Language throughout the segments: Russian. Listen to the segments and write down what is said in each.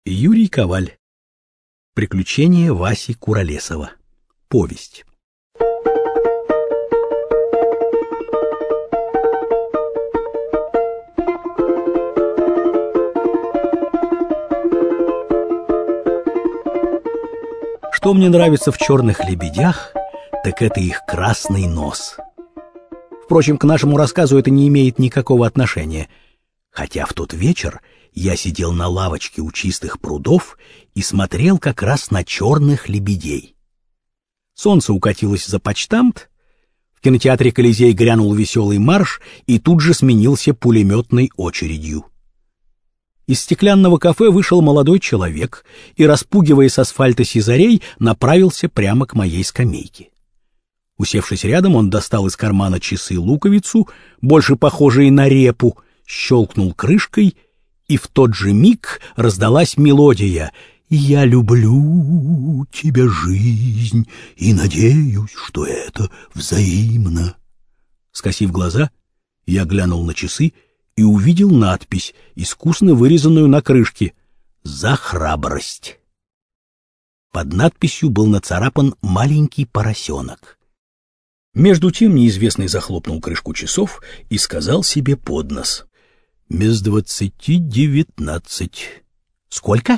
Юрий Коваль. Приключения Васи Куролесова. Повесть. Что мне нравится в «Черных лебедях», так это их красный нос. Впрочем, к нашему рассказу это не имеет никакого отношения, хотя в тот вечер я сидел на лавочке у чистых прудов и смотрел как раз на черных лебедей. Солнце укатилось за почтамт, в кинотеатре «Колизей» грянул веселый марш и тут же сменился пулеметной очередью. Из стеклянного кафе вышел молодой человек и, распугивая с асфальта сизарей, направился прямо к моей скамейке. Усевшись рядом, он достал из кармана часы-луковицу, больше похожие на репу, щелкнул крышкой, и в тот же миг раздалась мелодия «Я люблю тебя, жизнь, и надеюсь, что это взаимно». Скосив глаза, я глянул на часы и увидел надпись, искусно вырезанную на крышке «За храбрость». Под надписью был нацарапан маленький поросенок. Между тем неизвестный захлопнул крышку часов и сказал себе под нос: «Без 20:19. Сколько?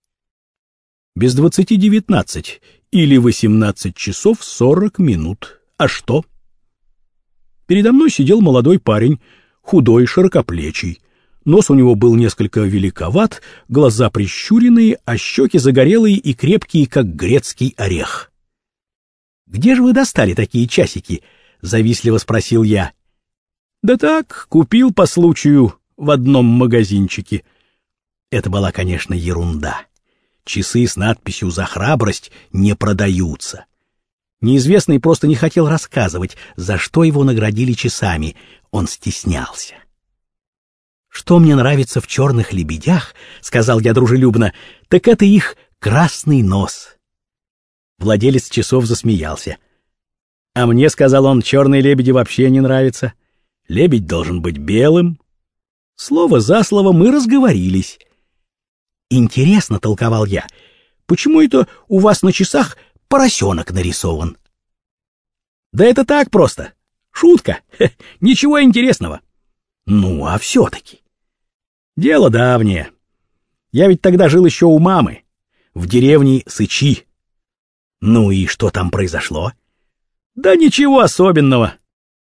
Без 20:19 или 18 часов 40 минут. А что? Передо мной сидел молодой парень, худой, широкоплечий. Нос у него был несколько великоват, глаза прищуренные, а щеки загорелые и крепкие, как грецкий орех. «Где же вы достали такие часики?» — завистливо спросил я. «Да так, купил по случаю в одном магазинчике». Это была, конечно, ерунда. Часы с надписью «За храбрость» не продаются. Неизвестный просто не хотел рассказывать, за что его наградили часами. Он стеснялся. «Что мне нравится в «Черных лебедях», — сказал я дружелюбно, — так это их красный нос». Владелец часов засмеялся. «А мне, — сказал он, — черные лебеди вообще не нравятся. Лебедь должен быть белым». Слово за слово мы разговорились. «Интересно, — толковал я, — почему это у вас на часах поросенок нарисован?» «Да это так просто. Шутка. Ничего интересного». «Ну, а все-таки?» «Дело давнее. Я ведь тогда жил еще у мамы, в деревне Сычи». «Ну и что там произошло?» «Да ничего особенного».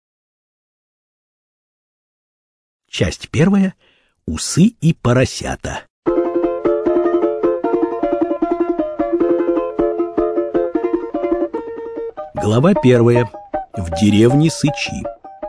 Часть первая. Усы и поросята. Глава первая. В деревне Сычи.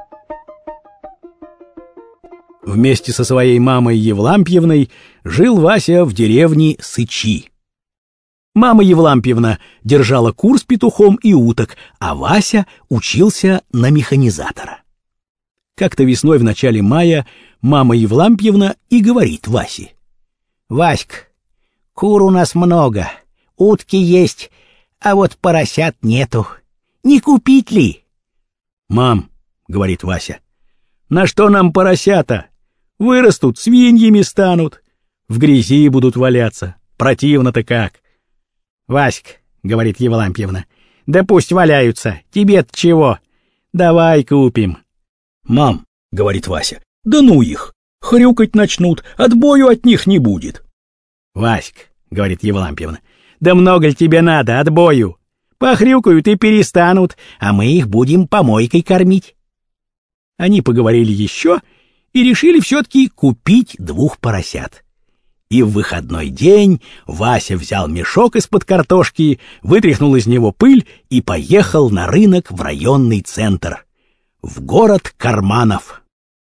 Вместе со своей мамой Евлампьевной жил Вася в деревне Сычи. Мама Евлампьевна держала кур с петухом и уток, а Вася учился на механизатора. Как-то весной в начале мая мама Евлампьевна и говорит Васе: «Васька, кур у нас много, утки есть, а вот поросят нету. Не купить ли?» «Мам, — говорит Вася, — на что нам поросята? Вырастут, свиньями станут, в грязи будут валяться. Противно-то как!» «Васька, — говорит Евлампьевна, — да пусть валяются, тебе-то чего? Давай купим». «Мам, — говорит Вася, — да ну их, хрюкать начнут, отбою от них не будет». «Васька, — говорит Евлампьевна, — да много ли тебе надо отбою? Похрюкают и перестанут, а мы их будем помойкой кормить». Они поговорили еще и решили все-таки купить 2 поросят. И в выходной день Вася взял мешок из-под картошки, вытряхнул из него пыль и поехал на рынок в районный центр, в город Карманов.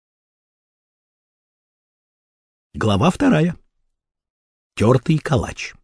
Глава вторая. Тертый калач.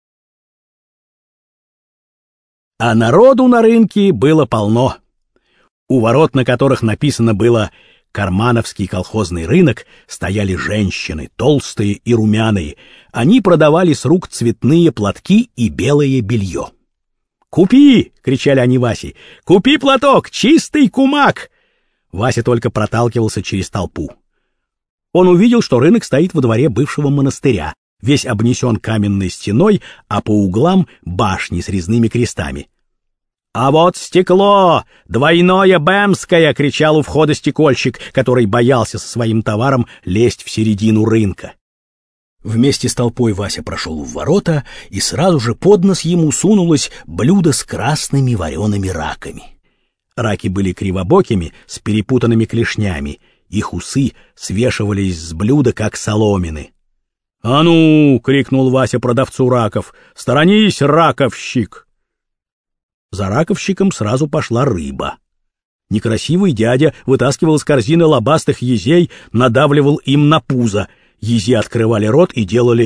А народу на рынке было полно. У ворот, на которых написано было «Кармановский колхозный рынок», стояли женщины, толстые и румяные. Они продавали с рук цветные платки и белое белье. «Купи!» — кричали они Васе. «Купи платок! Чистый кумак!» Вася только проталкивался через толпу. Он увидел, что рынок стоит во дворе бывшего монастыря. весь обнесен каменной стеной, а по углам башни с резными крестами. «А вот стекло! Двойное бэмское!» — кричал у входа стекольщик, который боялся со своим товаром лезть в середину рынка. Вместе с толпой Вася прошел в ворота, и сразу же под нос ему сунулось блюдо с красными вареными раками. Раки были кривобокими, с перепутанными клешнями, их усы свешивались с блюда, как соломины. «А ну!» — крикнул Вася продавцу раков. «Сторонись, раковщик!» За раковщиком сразу пошла рыба. Некрасивый дядя вытаскивал из корзины лобастых езей, надавливал им на пузо. Ези открывали рот и делали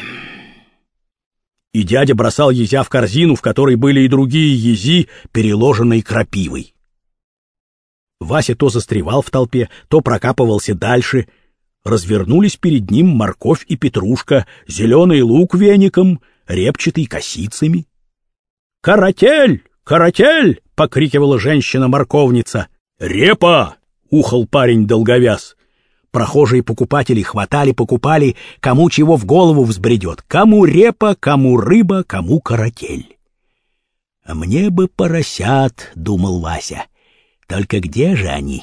И дядя бросал езя в корзину, в которой были и другие ези, переложенные крапивой. Вася то застревал в толпе, то прокапывался дальше. Развернулись перед ним морковь и петрушка, зеленый лук веником, репчатый косицами. «Каратель! Каратель!» — покрикивала женщина-морковница. «Репа!» — ухал парень долговяз. Прохожие покупатели хватали, покупали, кому чего в голову взбредет. Кому репа, кому рыба, кому каратель. «А мне бы поросят», — думал Вася. «Только где же они?»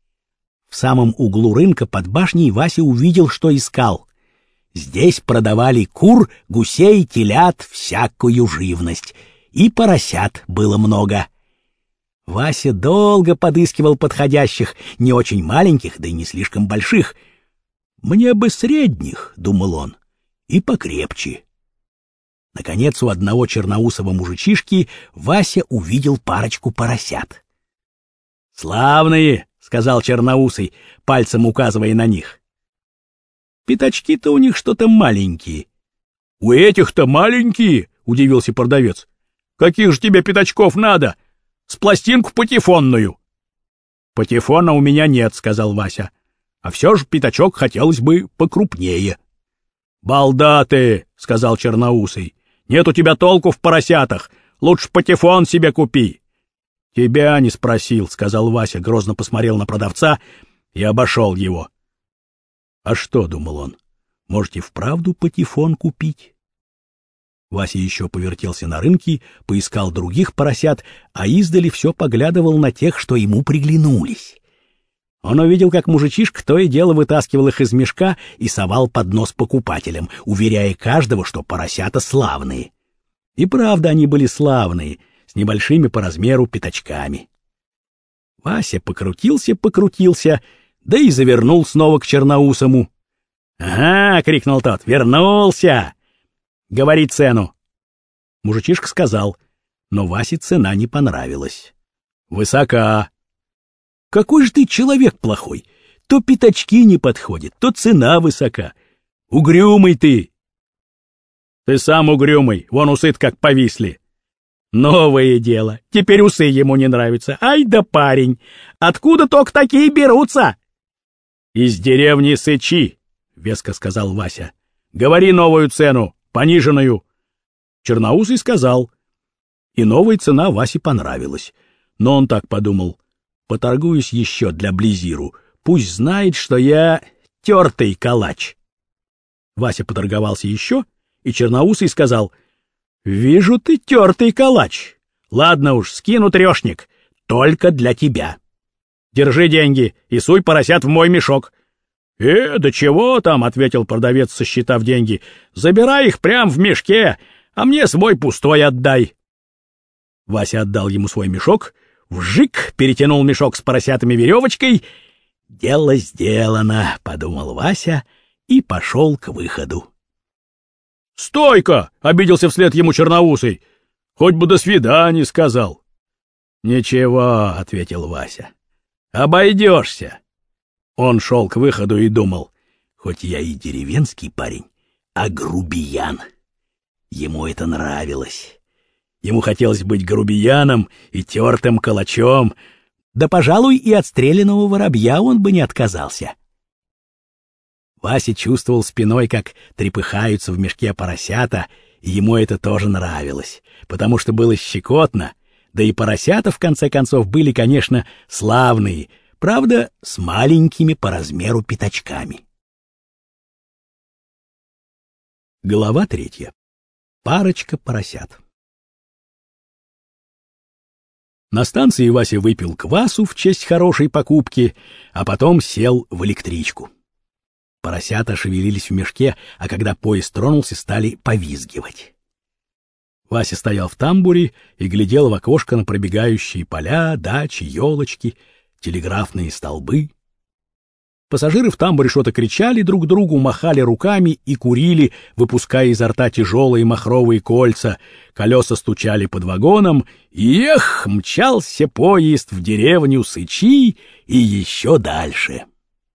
В самом углу рынка под башней Вася увидел, что искал. Здесь продавали кур, гусей, телят, всякую живность. И поросят было много. Вася долго подыскивал подходящих, не очень маленьких, да и не слишком больших. «Мне бы средних», — думал он, — «и покрепче». Наконец, у одного черноусого мужичишки Вася увидел парочку поросят. «Славные», — сказал черноусый, пальцем указывая на них. «Пятачки-то у них что-то маленькие». «У этих-то маленькие?» — удивился продавец. «Каких же тебе пятачков надо? С пластинку патефонную». «Патефона у меня нет», — сказал Вася. «А все же пятачок хотелось бы покрупнее». «Балда ты», — сказал черноусый. «Нет у тебя толку в поросятах. Лучше патефон себе купи». «Тебя не спросил», — сказал Вася, грозно посмотрел на продавца и обошел его. «А что?» — думал он. «Можете вправду патефон купить?» Вася еще повертелся на рынке, поискал других поросят, а издали все поглядывал на тех, что ему приглянулись. Он увидел, как мужичишка то и дело вытаскивал их из мешка и совал под нос покупателям, уверяя каждого, что поросята славные. И правда они были славные, с небольшими по размеру пятачками. Вася покрутился, да и завернул снова к черноусому. «Ага!» — крикнул тот. «Вернулся! Говори цену!» Мужичишка сказал, но Васе цена не понравилась. «Высока!» «Какой же ты человек плохой! То пятачки не подходят, то цена высока! Угрюмый ты!» «Ты сам угрюмый, вон усы как повисли!» «Новое дело, теперь усы ему не нравятся! Ай да парень! Откуда только такие берутся?» «Из деревни Сычи!» — веско сказал Вася. «Говори новую цену, пониженную». Черноусый сказал. И новая цена Васе понравилась. Но он так подумал: поторгуюсь еще для Близиру, пусть знает, что я тертый калач. Вася поторговался еще, и Черноусый сказал: «Вижу, ты тертый калач. Ладно уж, скину трешник, только для тебя. Держи деньги и суй поросят в мой мешок». Да чего там?» — ответил продавец, сосчитав деньги. «Забирай их прям в мешке, а мне свой пустой отдай». Вася отдал ему свой мешок, вжик, перетянул мешок с поросятами веревочкой. «Дело сделано», — подумал Вася и пошел к выходу. «Стой-ка!» — обиделся вслед ему черноусый. «Хоть бы до свидания сказал». «Ничего», — ответил Вася, — «обойдешься». Он шел к выходу и думал: хоть я и деревенский парень, а грубиян. Ему это нравилось. Ему хотелось быть грубияном и тертым калачом, да, пожалуй, и от стрелянного воробья он бы не отказался. Вася чувствовал спиной, как трепыхаются в мешке поросята, и ему это тоже нравилось, потому что было щекотно, да и поросята, в конце концов, были, конечно, славные, правда, с маленькими по размеру пятачками. Глава 3. Парочка поросят. На станции Вася выпил квасу в честь хорошей покупки, а потом сел в электричку. Поросята шевелились в мешке, а когда поезд тронулся, стали повизгивать. Вася стоял в тамбуре и глядел в окошко на пробегающие поля, дачи, елочки, телеграфные столбы. Пассажиры в тамбуре что-то кричали друг другу, махали руками и курили, выпуская изо рта тяжелые махровые кольца. Колеса стучали под вагоном, и эх, мчался поезд в деревню Сычи и еще дальше.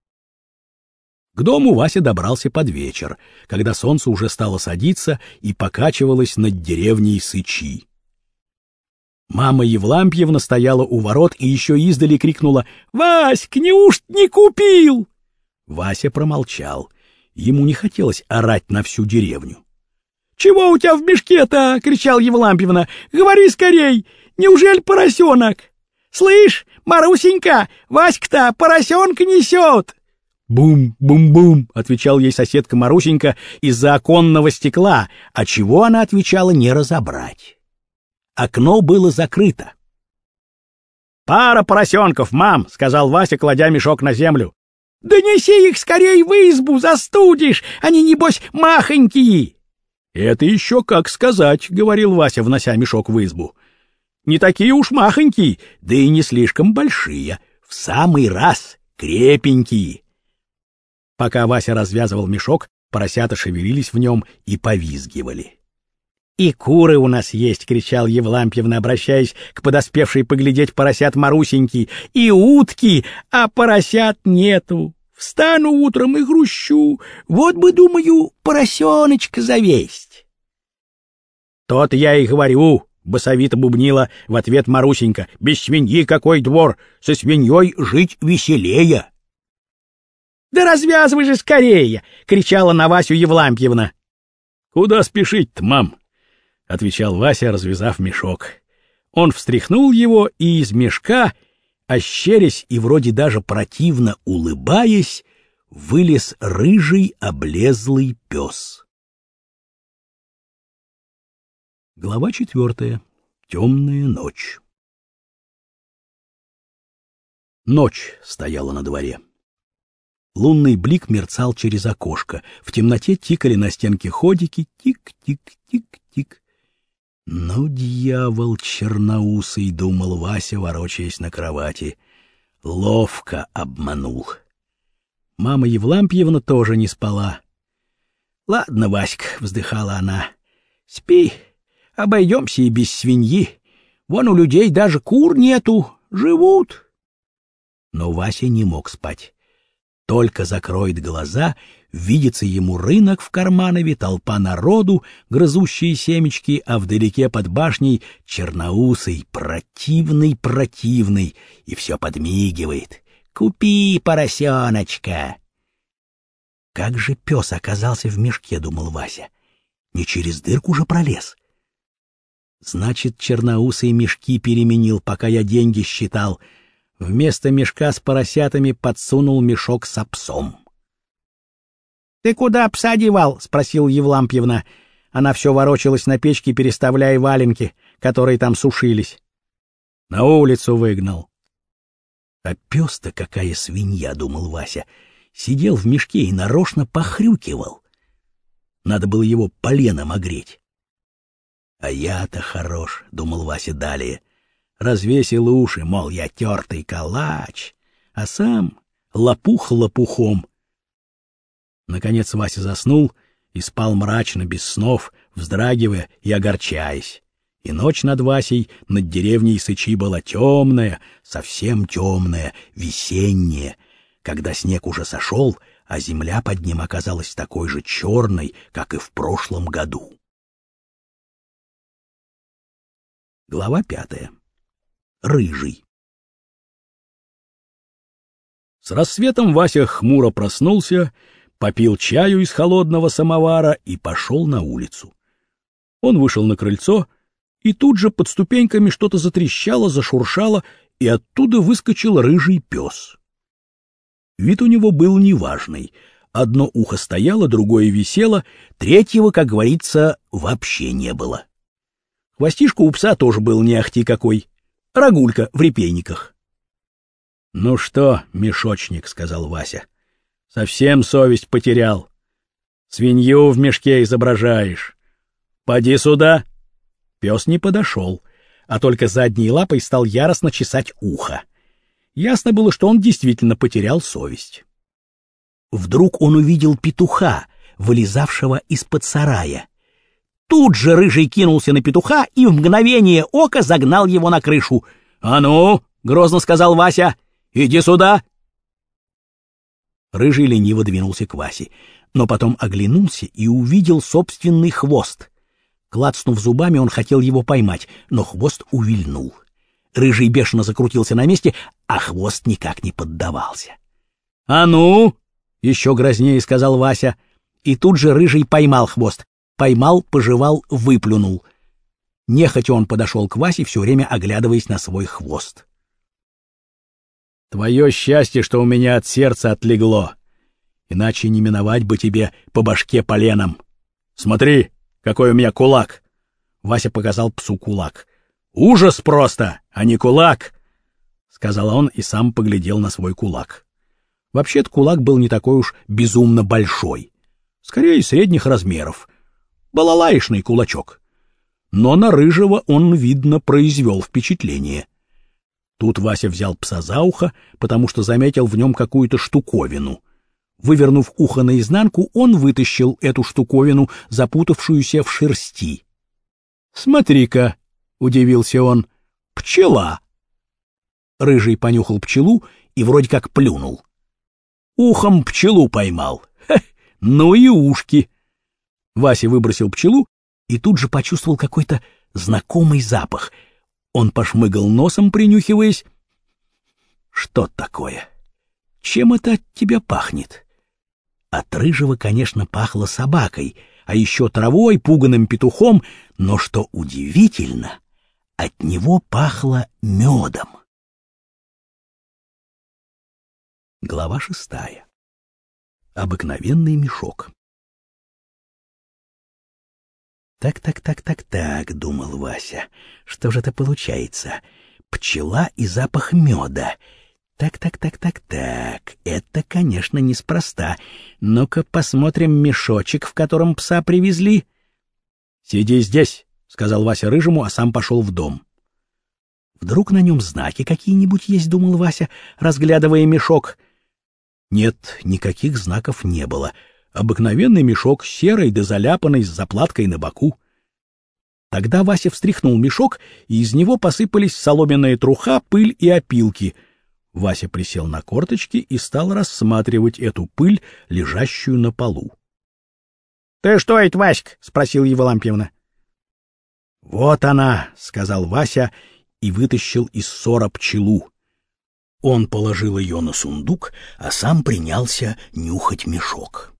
К дому Вася добрался под вечер, когда солнце уже стало садиться и покачивалось над деревней Сычи. Мама Евлампьевна стояла у ворот и еще издали крикнула: «Васьк, неужто не купил?» Вася промолчал. Ему не хотелось орать на всю деревню. «Чего у тебя в мешке-то?» — кричала Евлампьевна. «Говори скорей! Неужели поросенок? Слышь, Марусенька, Васька-то поросенка несет!» «Бум-бум-бум!» — отвечал ей соседка Марусенька из-за оконного стекла, а чего она отвечала, не разобрать. Окно было закрыто. «Пара поросенков, мам!» — сказал Вася, кладя мешок на землю. «Да неси их скорей в избу, застудишь! Они, небось, махонькие!» «Это еще как сказать!» — говорил Вася, внося мешок в избу. «Не такие уж махонькие, да и не слишком большие, в самый раз крепенькие!» Пока Вася развязывал мешок, поросята шевелились в нем и повизгивали. «И куры у нас есть!» — кричал Евлампьевна, обращаясь к подоспевшей поглядеть поросят Марусеньки. «И утки, а поросят нету! Встану утром и грущу. Вот бы, думаю, поросеночка завесть!» «То-то я и говорю!» — басовито бубнила в ответ Марусенька. «Без свиньи какой двор! Со свиньей жить веселее!» «Да развязывай же скорее!» — кричала на Васю Евлампьевна. «Куда спешить-то, мам?» — отвечал Вася, развязав мешок. Он встряхнул его, и из мешка, ощерясь и вроде даже противно улыбаясь, вылез рыжий облезлый пес. Глава 4. Темная ночь. Ночь стояла на дворе. Лунный блик мерцал через окошко. В темноте тикали на стенке ходики. Тик-тик-тик-тик. «Ну, дьявол черноусый!» — думал Вася, ворочаясь на кровати. Ловко обманул. Мама Евлампьевна тоже не спала. «Ладно, Васька», — вздыхала она, — «спи, обойдемся и без свиньи. Вон у людей даже кур нету, живут». Но Вася не мог спать. Только закроет глаза, видится ему рынок в Карманове, толпа народу, грызущие семечки, а вдалеке под башней черноусый, противный, и все подмигивает. «Купи, поросеночка!» Как же пес оказался в мешке, думал Вася. Не через дырку же пролез. Значит, черноусый мешки переменил, пока я деньги считал. Вместо мешка с поросятами подсунул мешок с псом. — Ты куда пса девал? — спросила Евлампьевна. Она все ворочалась на печке, переставляя валенки, которые там сушились. — На улицу выгнал. — А пес-то какая свинья, — думал Вася. Сидел в мешке и нарочно похрюкивал. Надо было его поленом огреть. — А я-то хорош, — думал Вася далее. Развесил уши, мол, я тертый калач, а сам лопух лопухом. Наконец Вася заснул и спал мрачно, без снов, вздрагивая и огорчаясь. И ночь над Васей, над деревней Сычи была темная, совсем темная, весенняя, когда снег уже сошел, а земля под ним оказалась такой же черной, как и в прошлом году. Глава 5. Рыжий. С рассветом Вася хмуро проснулся, попил чаю из холодного самовара и пошел на улицу. Он вышел на крыльцо, и тут же под ступеньками что-то затрещало, зашуршало, и оттуда выскочил рыжий пес. Вид у него был неважный, Одно ухо стояло, другое висело, третьего, как говорится, вообще не было. Хвостишка у пса тоже был не ахти какой. Рогулька в репейниках. — Ну что, мешочник, — сказал Вася, — совсем совесть потерял. Свинью в мешке изображаешь. Поди сюда. Пес не подошел, а только задней лапой стал яростно чесать ухо. Ясно было, что он действительно потерял совесть. Вдруг он увидел петуха, вылезавшего из-под сарая. Тут же Рыжий кинулся на петуха и в мгновение ока загнал его на крышу. — А ну, — грозно сказал Вася, — иди сюда. Рыжий лениво двинулся к Васе, но потом оглянулся и увидел собственный хвост. Клацнув зубами, он хотел его поймать, но хвост увильнул. Рыжий бешено закрутился на месте, а хвост никак не поддавался. — А ну! — еще грознее сказал Вася. И тут же Рыжий поймал хвост. Поймал, пожевал, выплюнул. Нехотя он подошел к Васе, все время оглядываясь на свой хвост. — Твое счастье, что у меня от сердца отлегло. Иначе не миновать бы тебе по башке поленом. Смотри, какой у меня кулак! Вася показал псу кулак. — Ужас просто, а не кулак! — сказал он и сам поглядел на свой кулак. Вообще-то кулак был не такой уж безумно большой. Скорее, средних размеров. Балалаишный кулачок. Но на Рыжего он, видно, произвел впечатление. Тут Вася взял пса за ухо, потому что заметил в нем какую-то штуковину. Вывернув ухо наизнанку, он вытащил эту штуковину, запутавшуюся в шерсти. — Смотри-ка, — удивился он, — пчела. Рыжий понюхал пчелу и вроде как плюнул. Ухом пчелу поймал. Ха, ну и ушки. Вася выбросил пчелу и тут же почувствовал какой-то знакомый запах. Он пошмыгал носом, принюхиваясь. Что такое? Чем это от тебя пахнет? От Рыжего, конечно, пахло собакой, а еще травой, пуганым петухом, но, что удивительно, от него пахло медом. Глава 6. Обыкновенный мешок. Так, думал Вася, что же это получается? Пчела и запах меда. Так, это, конечно, неспроста. Ну-ка посмотрим мешочек, в котором пса привезли. — Сиди здесь, — сказал Вася Рыжему, а сам пошел в дом. Вдруг на нем знаки какие-нибудь есть, думал Вася, разглядывая мешок. Нет, никаких знаков не было. Обыкновенный мешок, серый да заляпанный, с заплаткой на боку. Тогда Вася встряхнул мешок, и из него посыпались соломенная труха, пыль и опилки. Вася присел на корточки и стал рассматривать эту пыль, лежащую на полу. — Ты что это, Васька? — спросил Евлампьевна. — Вот она, — сказал Вася и вытащил из сора пчелу. Он положил ее на сундук, а сам принялся нюхать мешок.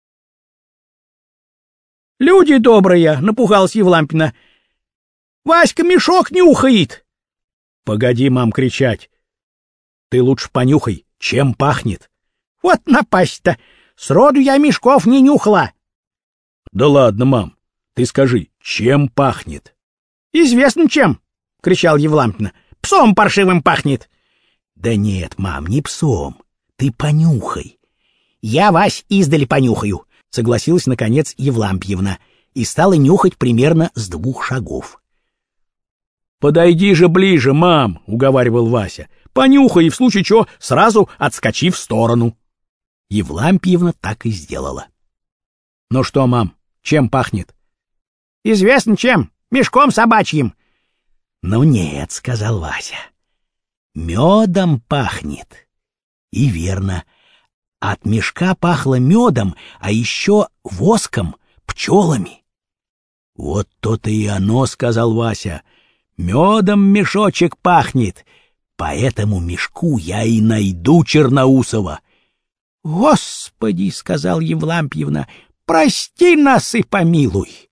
— Люди добрые, — напугалась Евлампина. — Васька мешок нюхает. — Погоди, мам, кричать. Ты лучше понюхай, чем пахнет. — Вот напасть-то! Сроду я мешков не нюхала. — Да ладно, мам, ты скажи, чем пахнет? — Известно чем, — кричал Евлампина. — Псом паршивым пахнет. — Да нет, мам, не псом. Ты понюхай. — Я, Вась, издали понюхаю, — согласилась, наконец, Евлампьевна и стала нюхать примерно с 2 шагов. — Подойди же ближе, мам, — уговаривал Вася. — Понюхай, и в случае чего сразу отскочи в сторону. Евлампьевна так и сделала. — Ну что, мам, чем пахнет? — Известно чем, мешком собачьим. — Ну нет, — сказал Вася. — Медом пахнет. И верно. От мешка пахло медом, а еще воском, пчелами. — Вот то-то и оно, — сказал Вася. — Медом мешочек пахнет. По этому мешку я и найду Черноусова. — Господи, — сказал Евлампьевна, — прости нас и помилуй.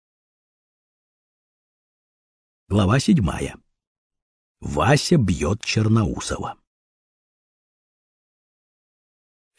Глава 7. Вася бьет Черноусова.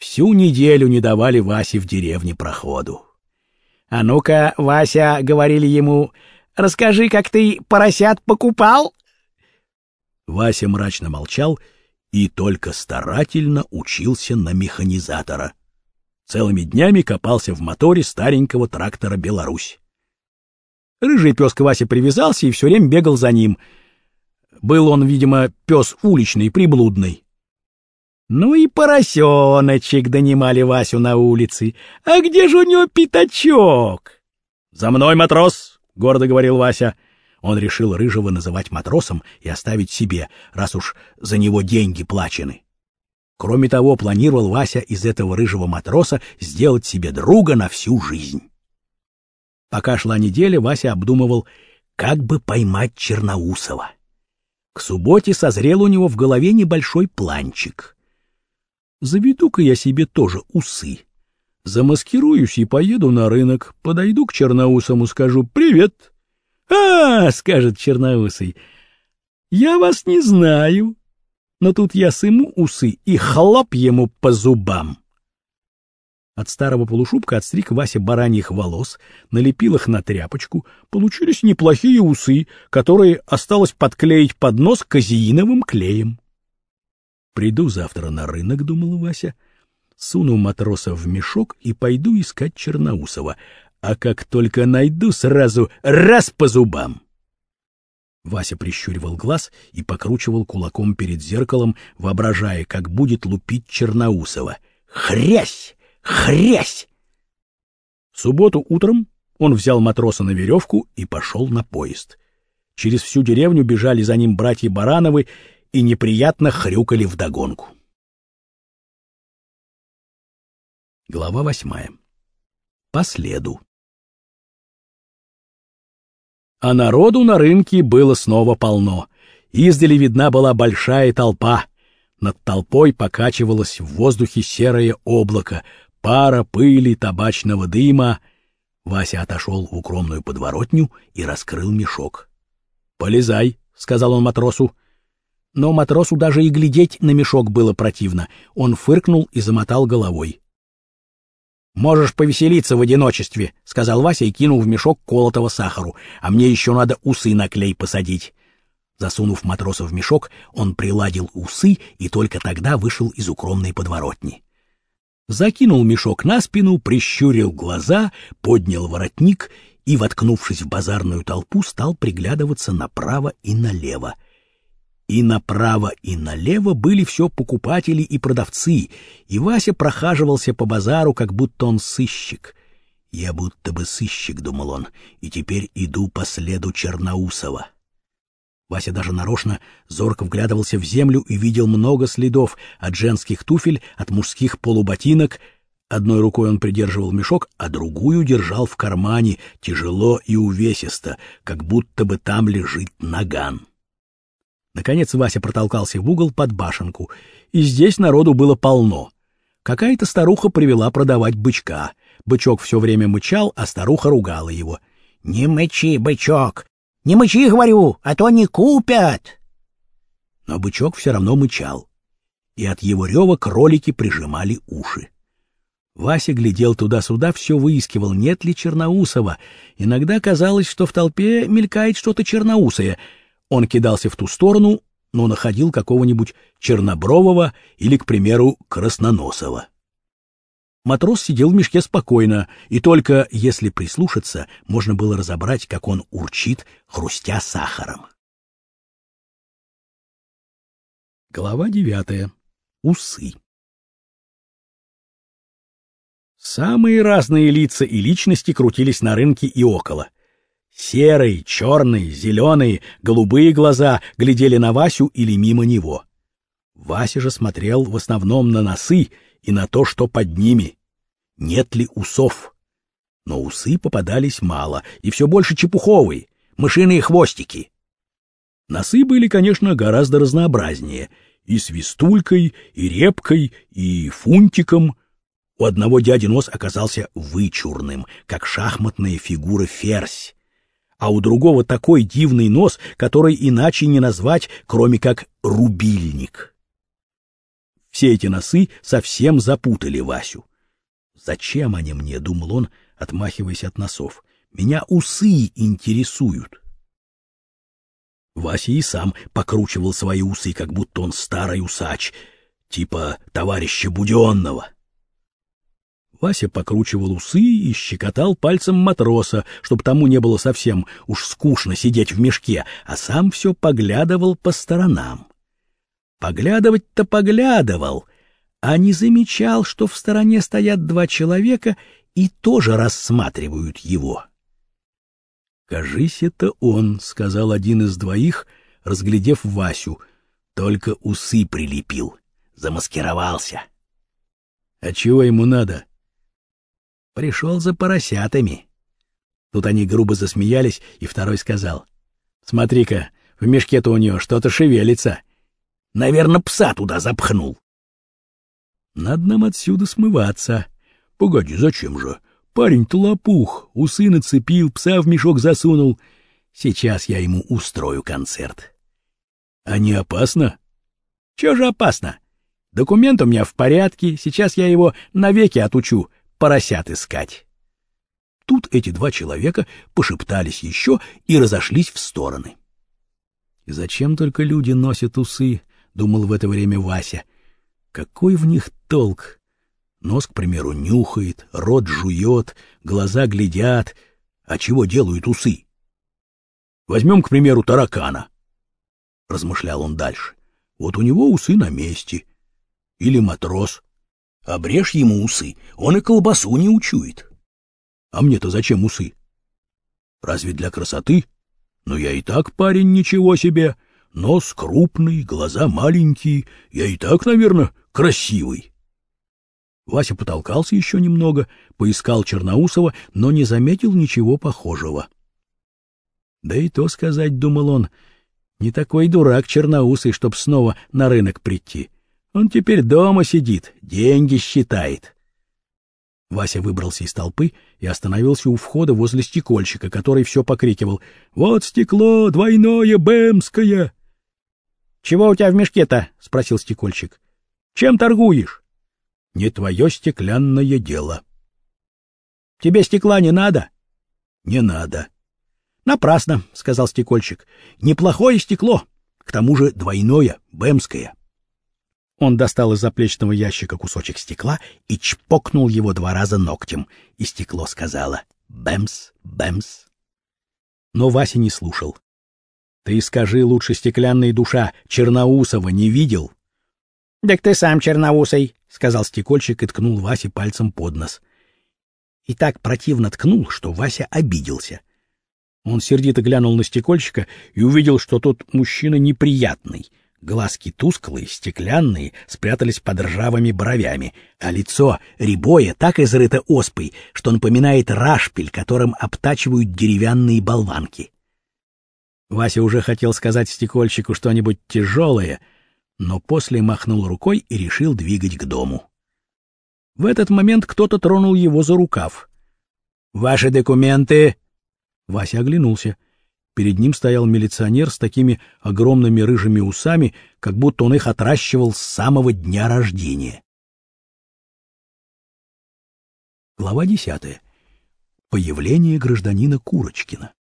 Всю неделю не давали Васе в деревне проходу. «А ну-ка, Вася, — говорили ему, — расскажи, как ты поросят покупал?» Вася мрачно молчал и только старательно учился на механизатора. Целыми днями копался в моторе старенького трактора «Беларусь». Рыжий пёска Вася привязался и все время бегал за ним. Был он, видимо, пес уличный, приблудный. Ну и поросеночек, донимали Васю на улице. А где же у него пятачок? «За мной, матрос!» — гордо говорил Вася. Он решил Рыжего называть матросом и оставить себе, раз уж за него деньги плачены. Кроме того, планировал Вася из этого рыжего матроса сделать себе друга на всю жизнь. Пока шла неделя, Вася обдумывал, как бы поймать Черноусова. К субботе созрел у него в голове небольшой планчик. «Заведу-ка я себе тоже усы. Замаскируюсь и поеду на рынок, подойду к Черноусому, скажу «Привет». «А, — скажет Черноусый, — я вас не знаю». Но тут я сыму усы и хлоп ему по зубам. От старого полушубка отстриг Вася бараньих волос, налепил их на тряпочку, получились неплохие усы, которые осталось подклеить под нос казеиновым клеем. «Приду завтра на рынок, — думал Вася, — суну матроса в мешок и пойду искать Черноусова, а как только найду, сразу раз по зубам». Вася прищуривал глаз и покручивал кулаком перед зеркалом, воображая, как будет лупить Черноусова. Хрясь! Хрясь! В субботу утром он взял матроса на веревку и пошел на поезд. Через всю деревню бежали за ним братья Барановы и неприятно хрюкали вдогонку. Глава 8. По следу. А народу на рынке было снова полно. Издали видна была большая толпа. Над толпой покачивалось в воздухе серое облако, пара, пыли, табачного дыма. Вася отошел в укромную подворотню и раскрыл мешок. «Полезай», — сказал он матросу. Но матросу даже и глядеть на мешок было противно. Он фыркнул и замотал головой. «Можешь повеселиться в одиночестве», — сказал Вася и кинул в мешок колотого сахару. «А мне еще надо усы на клей посадить». Засунув матроса в мешок, он приладил усы и только тогда вышел из укромной подворотни. Закинул мешок на спину, прищурил глаза, поднял воротник и, воткнувшись в базарную толпу, стал приглядываться направо и налево. И направо, и налево были все покупатели и продавцы, и Вася прохаживался по базару, как будто он сыщик. «Я будто бы сыщик», — думал он, — «и теперь иду по следу Черноусова». Вася даже нарочно зорко вглядывался в землю и видел много следов от женских туфель, от мужских полуботинок. Одной рукой он придерживал мешок, а другую держал в кармане, тяжело и увесисто, как будто бы там лежит наган. Наконец Вася протолкался в угол под башенку, и здесь народу было полно. Какая-то старуха привела продавать бычка. Бычок все время мычал, а старуха ругала его. «Не мычи, бычок! Не мычи, говорю, а то не купят!» Но бычок все равно мычал, и от его рева кролики прижимали уши. Вася глядел туда-сюда, все выискивал, нет ли Черноусова. Иногда казалось, что в толпе мелькает что-то черноусое. Он кидался в ту сторону, но находил какого-нибудь чернобрового или, к примеру, красноносого. Матрос сидел в мешке спокойно, и только, если прислушаться, можно было разобрать, как он урчит, хрустя сахаром. Глава 9. Усы. Самые разные лица и личности крутились на рынке и около. Серые, черные, зеленые, голубые глаза глядели на Васю или мимо него. Вася же смотрел в основном на носы и на то, что под ними. Нет ли усов? Но усы попадались мало, и все больше чепуховые, мышиные хвостики. Носы были, конечно, гораздо разнообразнее, и свистулькой, и репкой, и фунтиком. У одного дяди нос оказался вычурным, как шахматная фигура ферзь, а у другого такой дивный нос, который иначе не назвать, кроме как рубильник. Все эти носы совсем запутали Васю. «Зачем они мне?» — думал он, отмахиваясь от носов. «Меня усы интересуют». Вася и сам покручивал свои усы, как будто он старый усач, типа товарища Буденного. Вася покручивал усы и щекотал пальцем матроса, чтобы тому не было совсем уж скучно сидеть в мешке, а сам все поглядывал по сторонам. Поглядывать-то поглядывал, а не замечал, что в стороне стоят два человека и тоже рассматривают его. «Кажись, это он», — сказал один из двоих, разглядев Васю, только усы прилепил, замаскировался. «А чего ему надо?» «Пришел за поросятами». Тут они грубо засмеялись, и второй сказал: «Смотри-ка, в мешке-то у нее что-то шевелится. Наверное, пса туда запхнул». «Надо нам отсюда смываться». «Погоди, зачем же? Парень-то лопух, усы нацепил, пса в мешок засунул. Сейчас я ему устрою концерт». «А не опасно?» «Чего же опасно? Документ у меня в порядке, сейчас я его навеки отучу поросят искать». Тут эти два человека пошептались еще и разошлись в стороны. «Зачем только люди носят усы?» — думал в это время Вася. «Какой в них толк? Нос, к примеру, нюхает, рот жует, глаза глядят. А чего делают усы? Возьмем, к примеру, таракана», — размышлял он дальше. «Вот у него усы на месте. Или матрос. Обрежь ему усы, он и колбасу не учует. А мне-то зачем усы? Разве для красоты? Но я и так парень ничего себе. Нос крупный, глаза маленькие. Я и так, наверное, красивый». Вася потолкался еще немного, поискал Черноусова, но не заметил ничего похожего. Да и то сказать, думал он, не такой дурак Черноусый, чтоб снова на рынок прийти. Он теперь дома сидит, деньги считает. Вася выбрался из толпы и остановился у входа возле стекольщика, который все покрикивал: «Вот стекло, двойное, бэмское!» «Чего у тебя в мешке-то?» — спросил стекольщик. «Чем торгуешь?» «Не твое стеклянное дело». «Тебе стекла не надо?» «Не надо». «Напрасно», — сказал стекольщик. «Неплохое стекло, к тому же двойное, бэмское». Он достал из заплечного ящика кусочек стекла и чпокнул его 2 раза ногтем, и стекло сказало: «Бэмс, бэмс». Но Вася не слушал. «Ты скажи лучше, стеклянная душа, Черноусова не видел?» «Так ты сам черноусый», — сказал стекольщик и ткнул Васе пальцем под нос. И так противно ткнул, что Вася обиделся. Он сердито глянул на стекольщика и увидел, что тот мужчина неприятный. Глазки тусклые, стеклянные, спрятались под ржавыми бровями, а лицо рябое так изрыто оспой, что напоминает рашпиль, которым обтачивают деревянные болванки. Вася уже хотел сказать стекольщику что-нибудь тяжелое, но после махнул рукой и решил двигать к дому. В этот момент кто-то тронул его за рукав. «Ваши документы!» Вася оглянулся. Перед ним стоял милиционер с такими огромными рыжими усами, как будто он их отращивал с самого дня рождения. Глава 10. Появление гражданина Курочкина.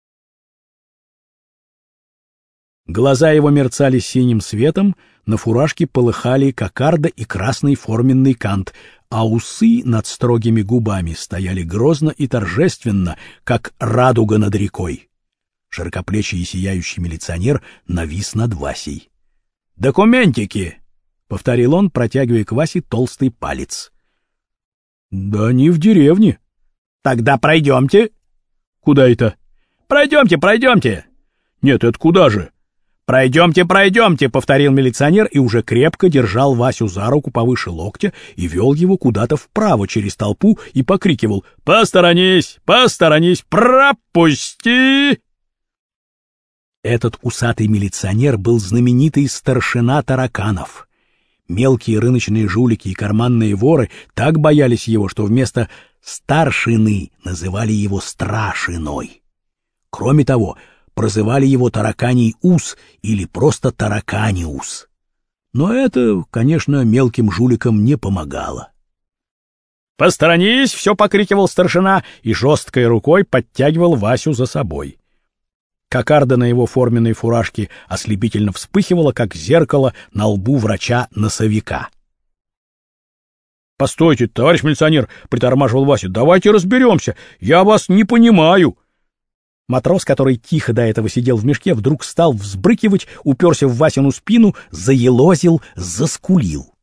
Глаза его мерцали синим светом, на фуражке полыхали кокарда и красный форменный кант, а усы над строгими губами стояли грозно и торжественно, как радуга над рекой. Широкоплечий и сияющий милиционер навис над Васей. «Документики!» — повторил он, протягивая к Васе толстый палец. «Да они в деревне». «Тогда пройдемте». «Куда это?» «Пройдемте, пройдемте». «Нет, это куда же?» «Пройдемте, пройдемте», — повторил милиционер и уже крепко держал Васю за руку повыше локтя и вел его куда-то вправо через толпу и покрикивал: «Посторонись, посторонись, пропусти!» Этот усатый милиционер был знаменитый старшина тараканов. Мелкие рыночные жулики и карманные воры так боялись его, что вместо старшины называли его страшиной. Кроме того, прозывали его тараканий ус или просто тараканиус. Но это, конечно, мелким жуликам не помогало. «Посторонись!» — все покрикивал старшина и жесткой рукой подтягивал Васю за собой. Кокарда на его форменной фуражке ослепительно вспыхивала, как зеркало на лбу врача-носовика. «Постойте, товарищ милиционер!» — притормаживал Вася. «Давайте разберемся! Я вас не понимаю!» Матрос, который тихо до этого сидел в мешке, вдруг стал взбрыкивать, уперся в Васину спину, заелозил, заскулил.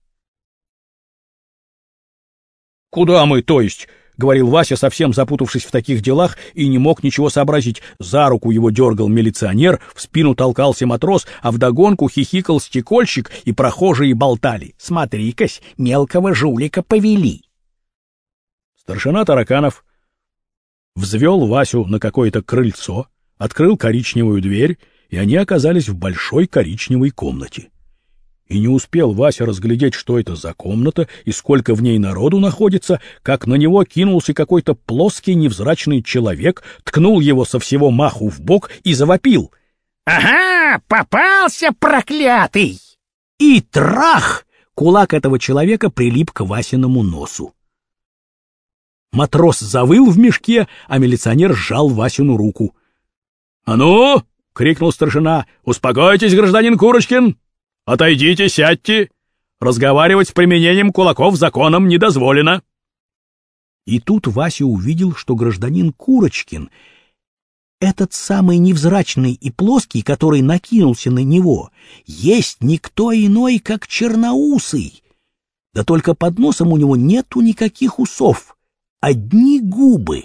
«Куда мы, то есть?» — говорил Вася, совсем запутавшись в таких делах, и не мог ничего сообразить. За руку его дергал милиционер, в спину толкался матрос, а вдогонку хихикал стекольщик, и прохожие болтали. «Смотри-кась, мелкого жулика повели!» Старшина Тараканов взвел Васю на какое-то крыльцо, открыл коричневую дверь, и они оказались в большой коричневой комнате. И не успел Вася разглядеть, что это за комната и сколько в ней народу находится, как на него кинулся какой-то плоский невзрачный человек, ткнул его со всего маху в бок и завопил. «Ага, попался, проклятый!» И трах! Кулак этого человека прилип к Васиному носу. Матрос завыл в мешке, а милиционер сжал Васину руку. «А ну!» — крикнул старшина. «Успокойтесь, гражданин Курочкин! Отойдите, сядьте! Разговаривать с применением кулаков законом не дозволено!» И тут Вася увидел, что гражданин Курочкин, этот самый невзрачный и плоский, который накинулся на него, есть никто иной, как Черноусый. Да только под носом у него нету никаких усов. Одни губы.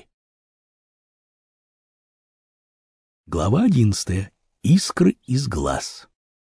Глава 11. Искры из глаз.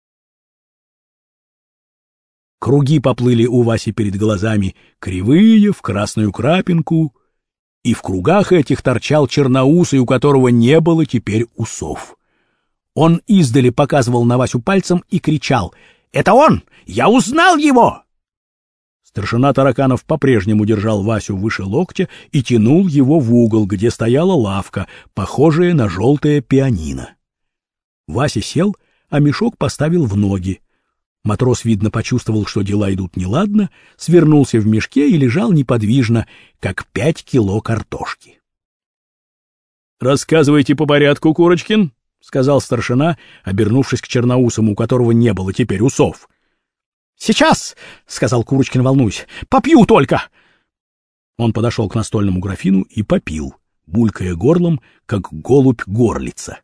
Круги поплыли у Васи перед глазами, кривые, в красную крапинку, и в кругах этих торчал Черноусый, у которого не было теперь усов. Он издали показывал на Васю пальцем и кричал: «Это он! Я узнал его!» Старшина Тараканов по-прежнему держал Васю выше локтя и тянул его в угол, где стояла лавка, похожая на желтое пианино. Вася сел, а мешок поставил в ноги. Матрос, видно, почувствовал, что дела идут неладно, свернулся в мешке и лежал неподвижно, как 5 кило картошки. «Рассказывайте по порядку, Курочкин», — сказал старшина, обернувшись к Черноусому, у которого не было теперь усов. «Сейчас!» — сказал Курочкин, волнуясь. «Попью только!» Он подошел к настольному графину и попил, булькая горлом, как голубь-горлица.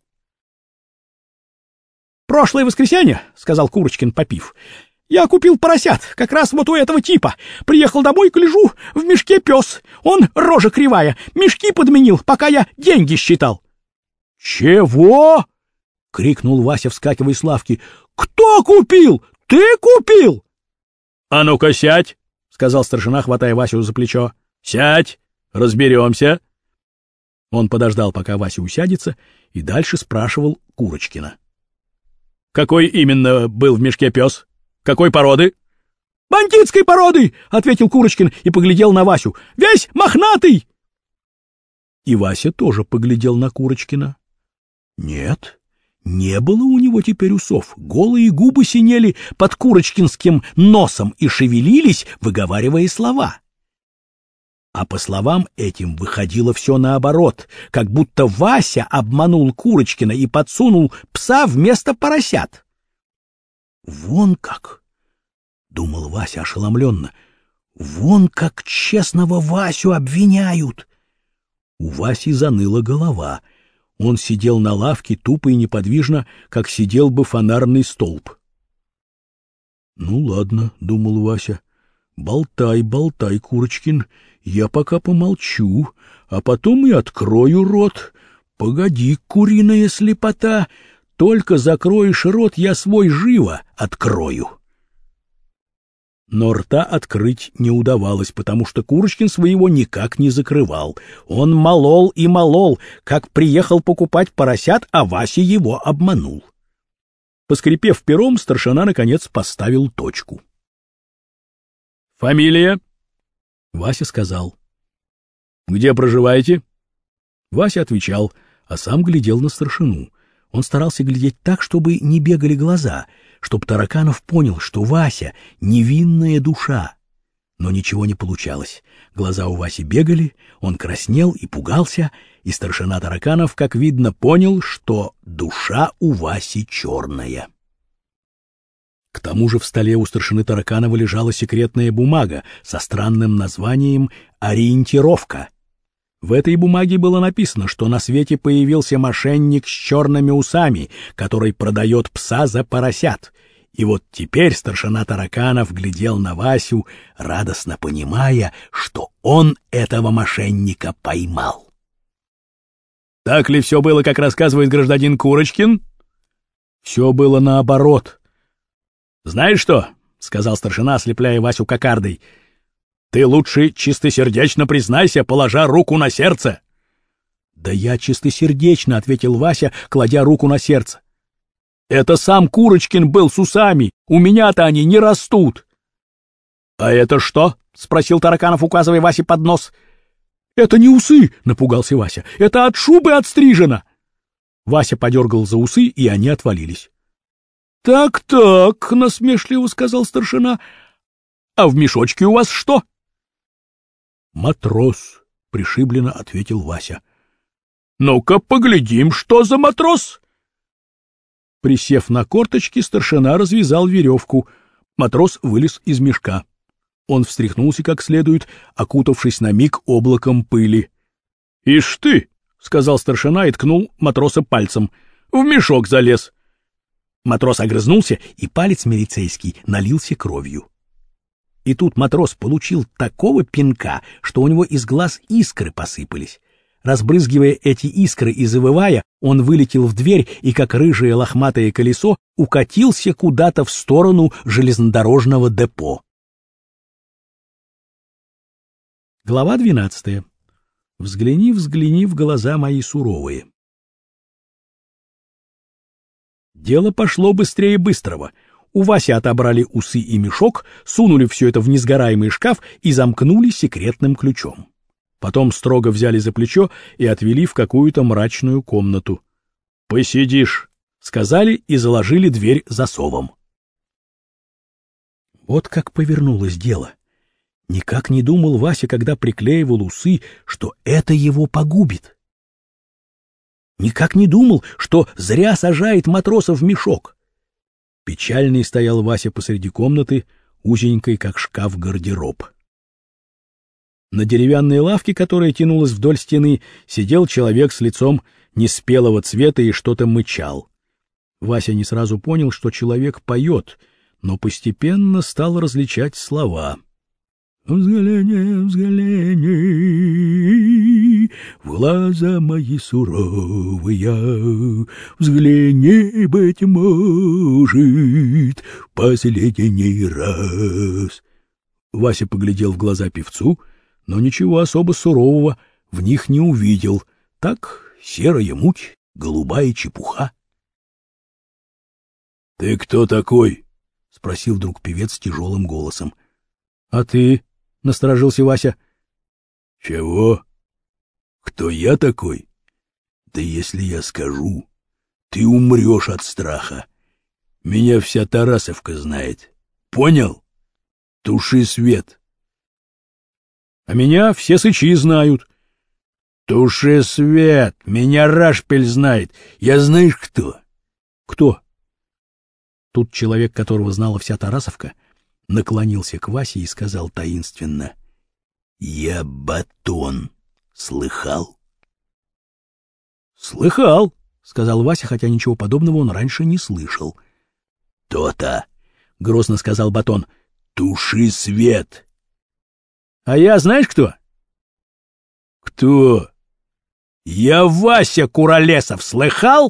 «Прошлое воскресенье, — сказал Курочкин, попив, — я купил поросят, как раз вот у этого типа. Приехал домой, гляжу, в мешке пес. Он, рожа кривая, мешки подменил, пока я деньги считал». «Чего?» — крикнул Вася, вскакивая с лавки. «Кто купил? Ты купил?» «А ну-ка сядь!» — сказал старшина, хватая Васю за плечо. «Сядь! Разберемся!» Он подождал, пока Вася усядется, и дальше спрашивал Курочкина. «Какой именно был в мешке пес? Какой породы?» «Бандитской породы!» — ответил Курочкин и поглядел на Васю. «Весь мохнатый!» И Вася тоже поглядел на Курочкина. Нет, не было у него теперь усов, голые губы синели под курочкинским носом и шевелились, выговаривая слова. А по словам этим выходило все наоборот, как будто Вася обманул Курочкина и подсунул пса вместо поросят. «Вон как!» — думал Вася ошеломленно. «Вон как честного Васю обвиняют!» У Васи заныла голова. Он сидел на лавке тупо и неподвижно, как сидел бы фонарный столб. «Ну ладно», — думал Вася, — «болтай, болтай, Курочкин, я пока помолчу, а потом и открою рот. Погоди, куриная слепота, только закроешь рот, я свой живо открою». Но рта открыть не удавалось, потому что Курочкин своего никак не закрывал. Он молол и молол, как приехал покупать поросят, а Вася его обманул. Поскрипев пером, старшина, наконец, поставил точку. «Фамилия?» Вася сказал. «Где проживаете?» Вася отвечал, а сам глядел на старшину. Он старался глядеть так, чтобы не бегали глаза, чтоб Тараканов понял, что Вася — невинная душа. Но ничего не получалось. Глаза у Васи бегали, он краснел и пугался, и старшина Тараканов, как видно, понял, что душа у Васи черная. К тому же в столе у старшины Тараканова лежала секретная бумага со странным названием «Ориентировка». В этой бумаге было написано, что на свете появился мошенник с черными усами, который продает пса за поросят. И вот теперь старшина Тараканов глядел на Васю, радостно понимая, что он этого мошенника поймал. Так ли все было, как рассказывает гражданин Курочкин? Все было наоборот. Знаешь что, — сказал старшина, ослепляя Васю кокардой, — ты лучше чистосердечно признайся, положа руку на сердце. Да я чистосердечно, — ответил Вася, кладя руку на сердце. Это сам Курочкин был с усами, у меня-то они не растут. — А это что? — спросил Тараканов, указывая Васе под нос. — Это не усы, — напугался Вася, — это от шубы отстрижено. Вася подергал за усы, и они отвалились. Так, — насмешливо сказал старшина, — а в мешочке у вас что? — Матрос, — пришибленно ответил Вася. — Ну-ка поглядим, что за матрос. Присев на корточки, старшина развязал веревку. Матрос вылез из мешка. Он встряхнулся как следует, окутавшись на миг облаком пыли. — Ишь ты, — сказал старшина и ткнул матроса пальцем, — в мешок залез. Матрос огрызнулся, и палец милицейский налился кровью. И тут матрос получил такого пинка, что у него из глаз искры посыпались. Разбрызгивая эти искры и завывая, он вылетел в дверь и, как рыжее лохматое колесо, укатился куда-то в сторону железнодорожного депо. Глава 12. Взгляни, взгляни в глаза мои суровые. Дело пошло быстрее быстрого. У Васи отобрали усы и мешок, сунули все это в несгораемый шкаф и замкнули секретным ключом. Потом строго взяли за плечо и отвели в какую-то мрачную комнату. «Посидишь», — сказали и заложили дверь засовом. Вот как повернулось дело. Никак не думал Вася, когда приклеивал усы, что это его погубит. Никак не думал, что зря сажает матроса в мешок. Печальный стоял Вася посреди комнаты, узенькой, как шкаф, гардероб. На деревянной лавке, которая тянулась вдоль стены, сидел человек с лицом неспелого цвета и что-то мычал. Вася не сразу понял, что человек поет, но постепенно стал различать слова. «Взгляни, взгляни в глаза мои суровые, взгляни, быть может, последний раз». Вася поглядел в глаза певцу, но ничего особо сурового в них не увидел. Так серая муть, голубая чепуха. — Ты кто такой? — спросил вдруг певец тяжелым голосом. — А ты? — насторожился Вася. — Чего? Кто я такой? Да если я скажу, ты умрешь от страха. Меня вся Тарасовка знает. Понял? Туши свет. — А меня все сычи знают. — Туши свет, меня Рашпиль знает. Я знаешь кто? — Кто? Тут человек, которого знала вся Тарасовка, наклонился к Васе и сказал таинственно: — Я Батон. Слыхал? — Слыхал, — сказал Вася, хотя ничего подобного он раньше не слышал. — То-то, — грозно сказал Батон, — туши свет. — А я знаешь кто? — Кто? — Я Вася Куролесов. Слыхал?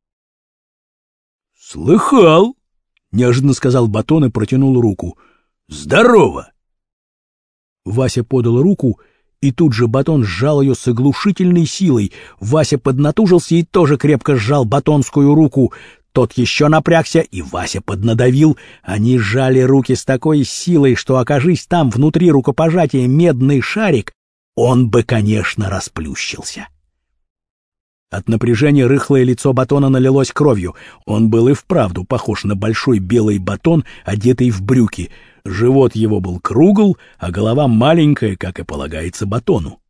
— Слыхал, — неожиданно сказал Батон и протянул руку. — Здорово! Вася подал руку, и тут же Батон сжал ее с оглушительной силой. Вася поднатужился и тоже крепко сжал батонскую руку. Тот еще напрягся, и Вася поднадавил. Они сжали руки с такой силой, что, окажись там внутри рукопожатия медный шарик, он бы, конечно, расплющился. От напряжения рыхлое лицо Батона налилось кровью. Он был и вправду похож на большой белый батон, одетый в брюки. Живот его был кругл, а голова маленькая, как и полагается Батону.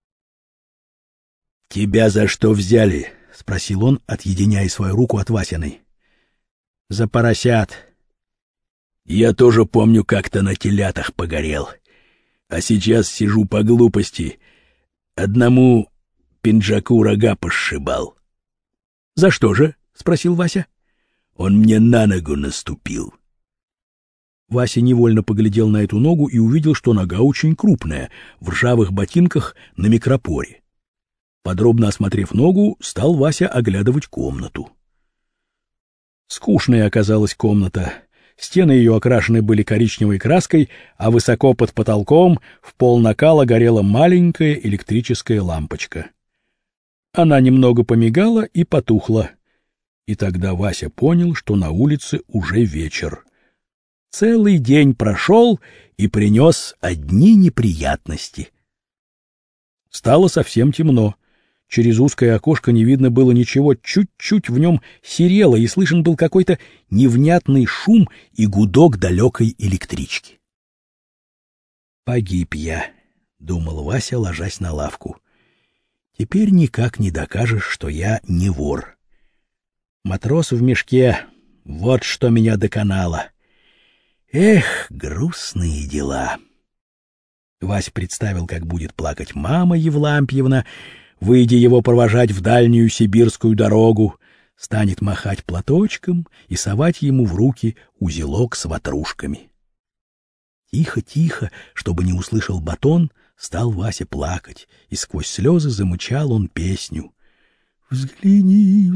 — Тебя за что взяли? — спросил он, отъединяя свою руку от Васиной. — За поросят. — Я тоже помню, как-то на телятах погорел. А сейчас сижу по глупости. Одному пинджаку рога пошибал. — За что же? — спросил Вася. — Он мне на ногу наступил. Вася невольно поглядел на эту ногу и увидел, что нога очень крупная, в ржавых ботинках на микропоре. Подробно осмотрев ногу, стал Вася оглядывать комнату. Скучная оказалась комната. Стены ее окрашены были коричневой краской, а высоко под потолком в пол накала горела маленькая электрическая лампочка. Она немного помигала и потухла. И тогда Вася понял, что на улице уже вечер. Целый день прошел и принес одни неприятности. Стало совсем темно. Через узкое окошко не видно было ничего, чуть-чуть в нем серело, и слышен был какой-то невнятный шум и гудок далекой электрички. «Погиб я», — думал Вася, ложась на лавку. «Теперь никак не докажешь, что я не вор. Матрос в мешке — вот что меня доконало. Эх, грустные дела». Вася представил, как будет плакать мама Евлампьевна, выйдя его провожать в дальнюю сибирскую дорогу, станет махать платочком и совать ему в руки узелок с ватрушками. Тихо-тихо, чтобы не услышал Батон, стал Вася плакать, и сквозь слезы замычал он песню. «Взгляни,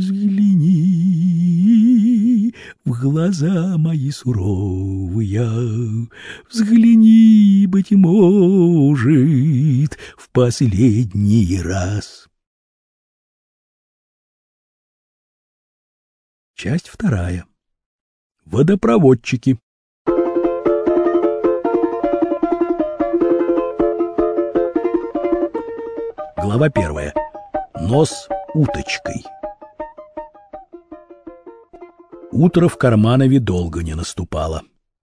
взгляни в глаза мои суровые, взгляни, быть может, в последний раз». Часть вторая. Водопроводчики. Глава первая. Нос уточкой. Утро в Карманове долго не наступало.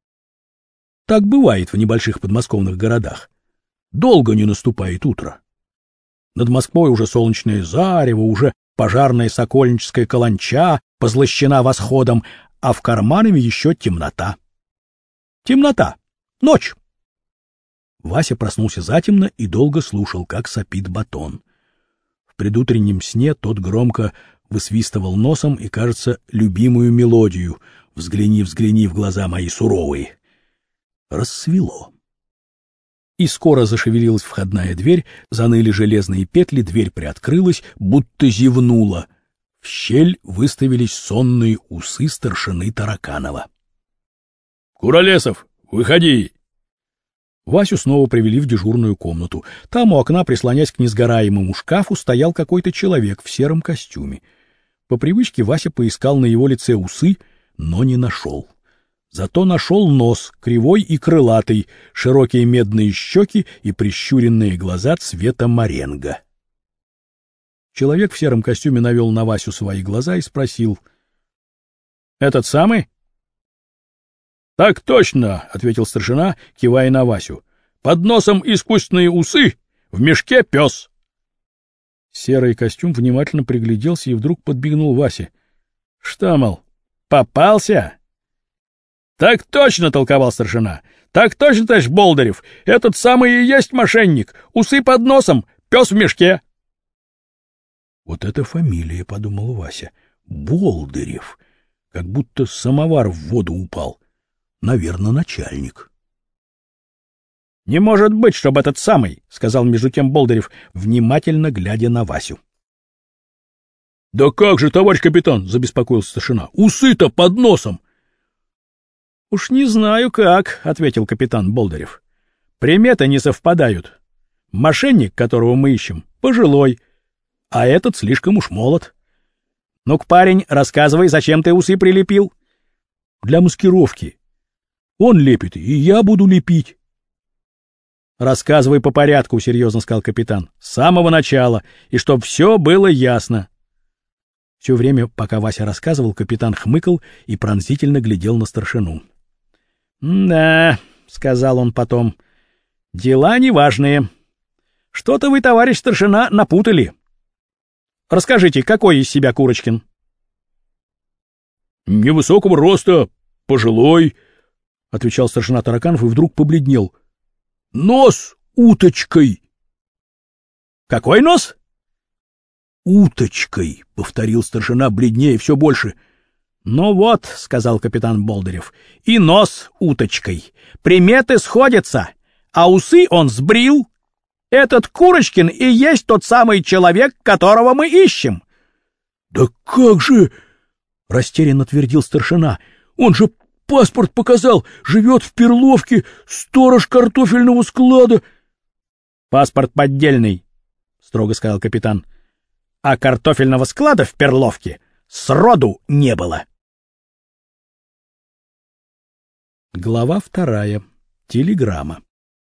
Так бывает в небольших подмосковных городах. Долго не наступает утро. Над Москвой уже солнечное зарево, уже пожарная сокольническая каланча позлощена восходом, а в Карманове еще темнота. Темнота. Ночь. Вася проснулся затемно и долго слушал, как сопит Батон. В предутреннем сне тот громко высвистывал носом и, кажется, любимую мелодию «Взгляни, взгляни в глаза мои суровые». Рассвело. И скоро зашевелилась входная дверь, заныли железные петли, дверь приоткрылась, будто зевнула. В щель выставились сонные усы старшины Тараканова. — Куролесов, выходи! Васю снова привели в дежурную комнату. Там у окна, прислонясь к несгораемому шкафу, стоял какой-то человек в сером костюме. По привычке Вася поискал на его лице усы, но не нашел. Зато нашел нос, кривой и крылатый, широкие медные щеки и прищуренные глаза цвета моренго. Человек в сером костюме навел на Васю свои глаза и спросил: — Этот самый? — Так точно, — ответил старшина, кивая на Васю. — Под носом искусственные усы, в мешке пес. Серый костюм внимательно пригляделся и вдруг подбегнул Васе. — Что, мол, попался? — Так точно, — толковал старшина. — Так точно, товарищ Болдырев. Этот самый и есть мошенник. Усы под носом, пес в мешке. — Вот это фамилия, — подумал Вася. — Болдырев. Как будто самовар в воду упал. Наверное, начальник. — Не может быть, чтобы этот самый, — сказал между тем Болдырев, внимательно глядя на Васю. — Да как же, товарищ капитан, — забеспокоился старшина, — усы-то под носом. — Уж не знаю как, — ответил капитан Болдырев. — Приметы не совпадают. Мошенник, которого мы ищем, пожилой, а этот слишком уж молод. Ну-ка, парень, рассказывай, зачем ты усы прилепил? — Для маскировки. Он лепит, и я буду лепить. — Рассказывай по порядку, — серьезно сказал капитан, — с самого начала, и чтоб все было ясно. Все время, пока Вася рассказывал, капитан хмыкал и пронзительно глядел на старшину. «Да», — сказал он потом, — «дела неважные. Что-то вы, товарищ старшина, напутали. Расскажите, какой из себя Курочкин?» «Невысокого роста, пожилой», — отвечал старшина Тараканов и вдруг побледнел. «Нос уточкой». «Какой нос?» «Уточкой», — повторил старшина бледнее все больше. «Ну вот», — сказал капитан Болдырев, — «и нос уточкой. Приметы сходятся, а усы он сбрил. Этот Курочкин и есть тот самый человек, которого мы ищем». «Да как же...» — растерянно твердил старшина. «Он же паспорт показал, живет в Перловке, сторож картофельного склада». «Паспорт поддельный», — строго сказал капитан. «А картофельного склада в Перловке сроду не было». Глава 2. Телеграмма.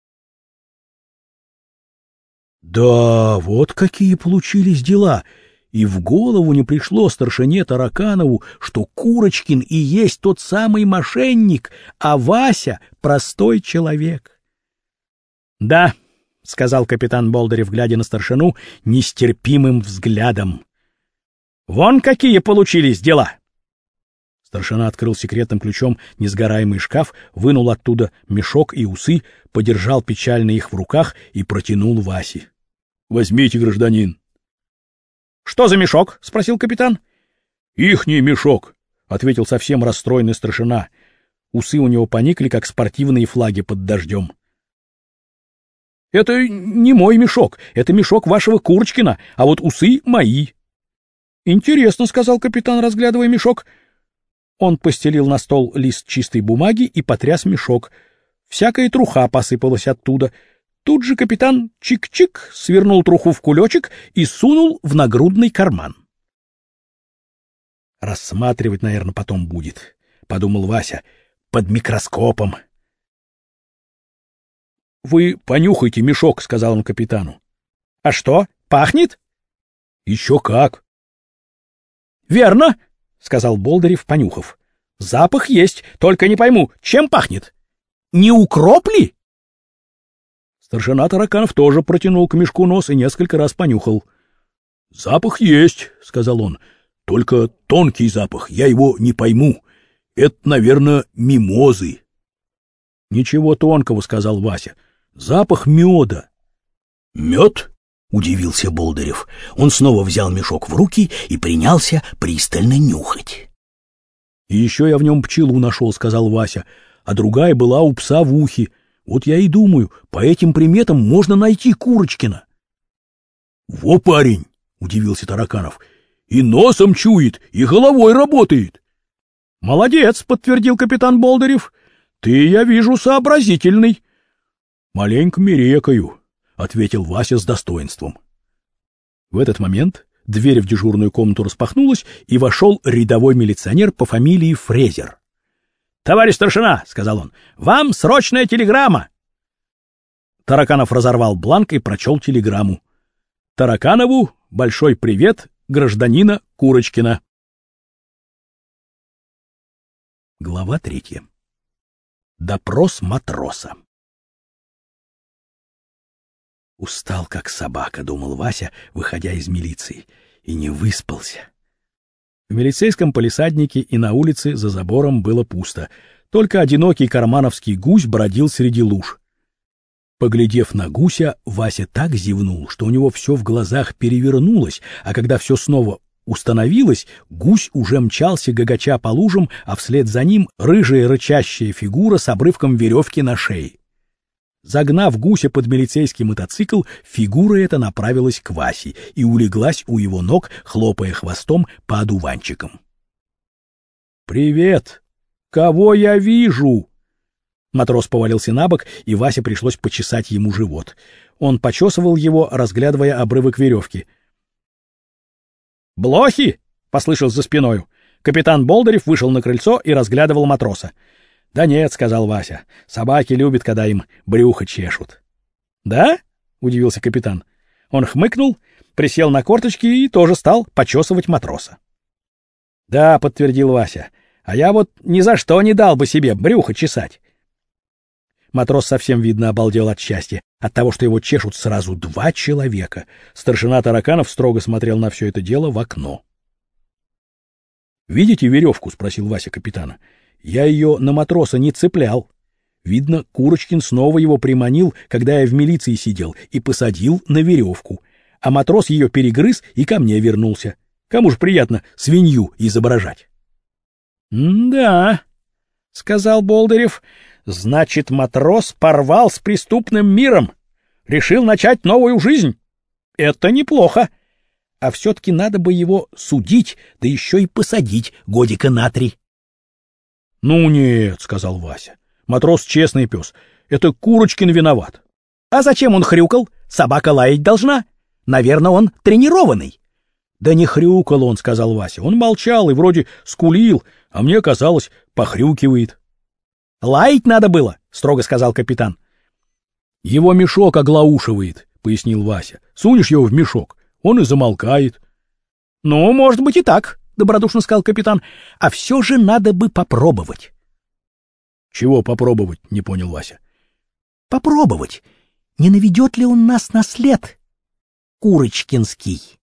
Да, вот какие получились дела. И в голову не пришло старшине Тараканову, что Курочкин и есть тот самый мошенник, а Вася — простой человек. «Да», — сказал капитан Болдырев, глядя на старшину нестерпимым взглядом. «Вон какие получились дела!» Старшина открыл секретным ключом несгораемый шкаф, вынул оттуда мешок и усы, подержал печально их в руках и протянул Васе. «Возьмите, гражданин». «Что за мешок?» — спросил капитан. «Ихний мешок», — ответил совсем расстроенный старшина. Усы у него поникли, как спортивные флаги под дождем. «Это не мой мешок, это мешок вашего Курочкина, а вот усы мои». «Интересно», — сказал капитан, разглядывая мешок. Он постелил на стол лист чистой бумаги и потряс мешок. Всякая труха посыпалась оттуда. Тут же капитан чик-чик свернул труху в кулечек и сунул в нагрудный карман. «Рассматривать, наверное, потом будет», — подумал Вася, — «под микроскопом». «Вы понюхайте мешок», — сказал он капитану. «А что, пахнет?» «Еще как». «Верно», — сказал Болдырев, понюхав. «Запах есть, только не пойму, чем пахнет? Не укроп ли?» Старшина Тараканов тоже протянул к мешку нос и несколько раз понюхал. «Запах есть», — сказал он, — «только тонкий запах, я его не пойму. Это, наверное, мимозы». «Ничего тонкого», — сказал Вася, — «запах меда». «Мед?» — удивился Болдырев. Он снова взял мешок в руки и принялся пристально нюхать. «И еще я в нем пчелу нашел», — сказал Вася, — «а другая была у пса в ухе. Вот я и думаю, по этим приметам можно найти Курочкина». «Во, парень!» — удивился Тараканов. «И носом чует, и головой работает». «Молодец», — подтвердил капитан Болдырев. «Ты, я вижу, сообразительный». «Маленько мерекаю», — ответил Вася с достоинством. В этот момент дверь в дежурную комнату распахнулась, и вошел рядовой милиционер по фамилии Фрезер. «Товарищ старшина», — сказал он, — «вам срочная телеграмма». Тараканов разорвал бланк и прочел телеграмму. «Тараканову большой привет гражданина Курочкина». Глава 3. Допрос матроса. «Устал, как собака», — думал Вася, выходя из милиции, и не выспался. В милицейском палисаднике и на улице за забором было пусто. Только одинокий кармановский гусь бродил среди луж. Поглядев на гуся, Вася так зевнул, что у него все в глазах перевернулось, а когда все снова установилось, гусь уже мчался гагача по лужам, а вслед за ним рыжая рычащая фигура с обрывком веревки на шее. Загнав гуся под милицейский мотоцикл, фигура эта направилась к Васе и улеглась у его ног, хлопая хвостом по одуванчикам. «Привет! Кого я вижу?» Матрос повалился на бок, и Васе пришлось почесать ему живот. Он почесывал его, разглядывая обрывок веревки. «Блохи!» — послышал за спиною. Капитан Болдырев вышел на крыльцо и разглядывал матроса. «Да нет», — сказал Вася, — «собаки любят, когда им брюхо чешут». «Да?» — удивился капитан. Он хмыкнул, присел на корточки и тоже стал почесывать матроса. Да, подтвердил Вася. А я вот ни за что не дал бы себе брюхо чесать. Матрос совсем, видно, обалдел от счастья, от того, что его чешут сразу 2 человека. Старшина Тараканов строго смотрел на все это дело в окно. «Видите веревку?» — спросил Вася капитана. «Я ее на матроса не цеплял. Видно, Курочкин снова его приманил, когда я в милиции сидел, и посадил на веревку. А матрос ее перегрыз и ко мне вернулся. Кому ж приятно свинью изображать?» «Да», — сказал Болдырев, — «значит, матрос порвал с преступным миром, решил начать новую жизнь. Это неплохо. А все-таки надо бы его судить, да еще и посадить годика на 3. «Ну нет», — сказал Вася, — «матрос честный пес. Это Курочкин виноват». «А зачем он хрюкал? Собака лаять должна. Наверное, он тренированный». «Да не хрюкал он», — сказал Вася. «Он молчал и вроде скулил, а мне казалось, похрюкивает». «Лаять надо было», — строго сказал капитан. «Его мешок оглаушивает», — пояснил Вася. «Сунешь его в мешок, он и замолкает». «Ну, может быть и так», — добродушно сказал капитан. «А все же надо бы попробовать». «Чего попробовать?» — не понял Вася. «Попробовать. Не наведет ли он нас на след, Курочкинский?»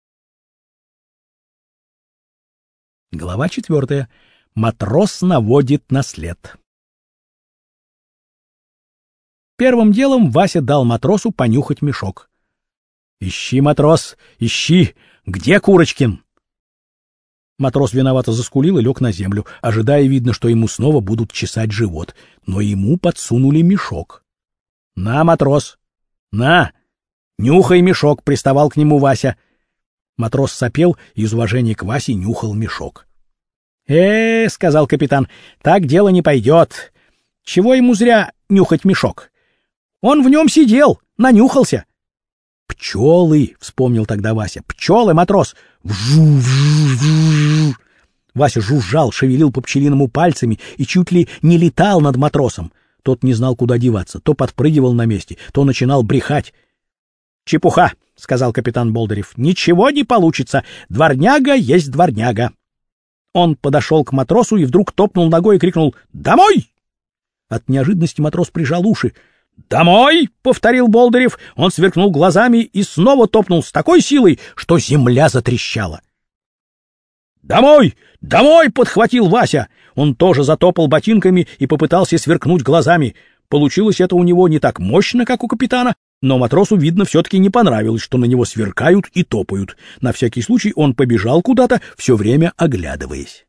Глава 4. Матрос наводит на след. Первым делом Вася дал матросу понюхать мешок. «Ищи, матрос, ищи! Где Курочкин?» Матрос виновато заскулил и лег на землю, ожидая, видно, что ему снова будут чесать живот, но ему подсунули мешок. «На, матрос, на! Нюхай мешок!» — приставал к нему Вася. Матрос сопел и из уважения к Васе нюхал мешок. Сказал капитан, — «так дело не пойдет. Чего ему зря нюхать мешок? Он в нем сидел, нанюхался». «Пчелы!» — вспомнил тогда Вася. «Пчелы, матрос! Вжу-вжу-вжу!» Вася жужжал, шевелил по пчелиному пальцами и чуть ли не летал над матросом. Тот не знал, куда деваться, то подпрыгивал на месте, то начинал брехать. «Чепуха!» — сказал капитан Болдырев. «Ничего не получится. Дворняга есть дворняга». Он подошел к матросу и вдруг топнул ногой и крикнул «Домой!». От неожиданности матрос прижал уши. «Домой!» — повторил Болдырев. Он сверкнул глазами и снова топнул с такой силой, что земля затрещала. «Домой! Домой!» — подхватил Вася. Он тоже затопал ботинками и попытался сверкнуть глазами. Получилось это у него не так мощно, как у капитана, но матросу, видно, все-таки не понравилось, что на него сверкают и топают. На всякий случай он побежал куда-то, все время оглядываясь.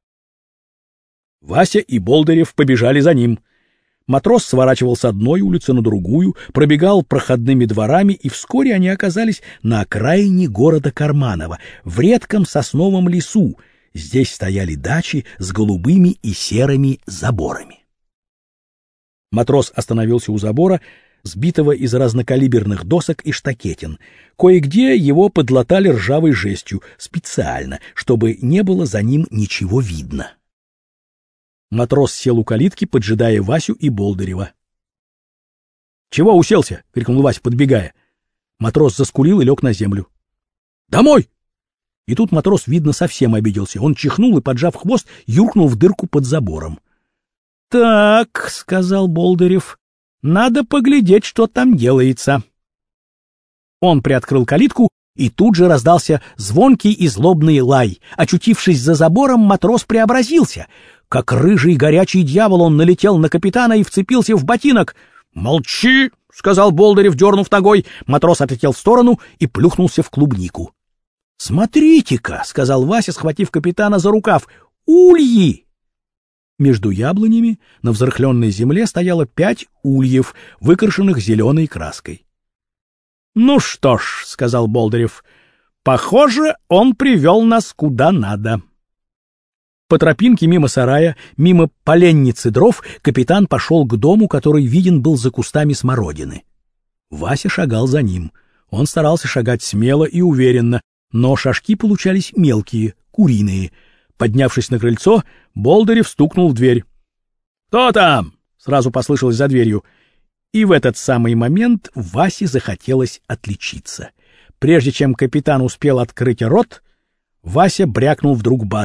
Вася и Болдырев побежали за ним. Матрос сворачивал с одной улицы на другую, пробегал проходными дворами, и вскоре они оказались на окраине города Карманово, в редком сосновом лесу. Здесь стояли дачи с голубыми и серыми заборами. Матрос остановился у забора, сбитого из разнокалиберных досок и штакетин. Кое-где его подлатали ржавой жестью, специально, чтобы не было за ним ничего видно. Матрос сел у калитки, поджидая Васю и Болдырева. «Чего уселся?» — крикнул Вася, подбегая. Матрос заскулил и лег на землю. «Домой!» И тут матрос, видно, совсем обиделся. Он чихнул и, поджав хвост, юркнул в дырку под забором. «Так», — сказал Болдырев, — «надо поглядеть, что там делается». Он приоткрыл калитку, и тут же раздался звонкий и злобный лай. Очутившись за забором, матрос преобразился. Как рыжий горячий дьявол он налетел на капитана и вцепился в ботинок. «Молчи!» — сказал Болдырев, дернув ногой. Матрос отлетел в сторону и плюхнулся в клубнику. «Смотрите-ка!» — сказал Вася, схватив капитана за рукав. «Ульи!» Между яблонями на взрыхленной земле стояло 5 ульев, выкрашенных зеленой краской. «Ну что ж», — сказал Болдырев, — «похоже, он привел нас куда надо». По тропинке мимо сарая, мимо поленницы дров, капитан пошел к дому, который виден был за кустами смородины. Вася шагал за ним. Он старался шагать смело и уверенно, но шажки получались мелкие, куриные. Поднявшись на крыльцо, Болдырев стукнул в дверь. «Кто там?» — сразу послышалось за дверью. И в этот самый момент Васе захотелось отличиться. Прежде чем капитан успел открыть рот, Вася брякнул вдруг басом: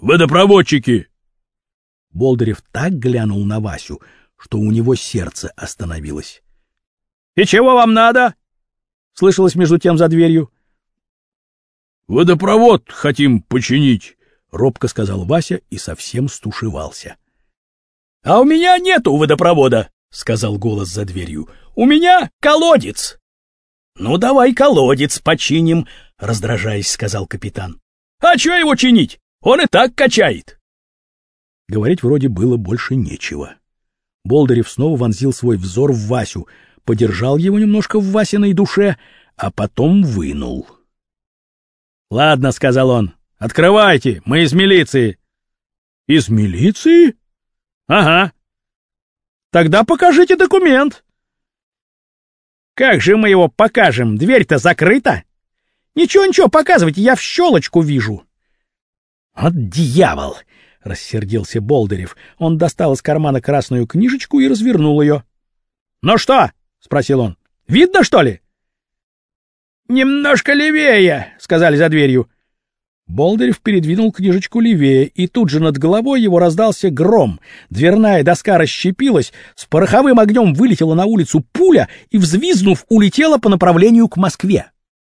водопроводчики!» Болдырев так глянул на Васю, что у него сердце остановилось. «И чего вам надо?» — слышалось между тем за дверью. «Водопровод хотим починить», — робко сказал Вася и совсем стушевался. — А у меня нету водопровода, — сказал голос за дверью. — У меня колодец. — Ну, давай колодец починим, — раздражаясь, сказал капитан. — А чё его чинить? Он и так качает. Говорить вроде было больше нечего. Болдырев снова вонзил свой взор в Васю, подержал его немножко в Васиной душе, а потом вынул. — Ладно, — сказал он, — открывайте, мы из милиции. — Из милиции? — Ага. — Тогда покажите документ. — Как же мы его покажем? Дверь-то закрыта. — Ничего, показывайте, я в щелочку вижу. — От дьявол! — рассердился Болдырев. Он достал из кармана красную книжечку и развернул ее. — Ну что? — спросил он. — Видно, что ли? — Немножко левее, — сказали за дверью. Болдырев передвинул книжечку левее, и тут же над головой его раздался гром. Дверная доска расщепилась, с пороховым огнем вылетела на улицу пуля и, взвизгнув, улетела по направлению к Москве.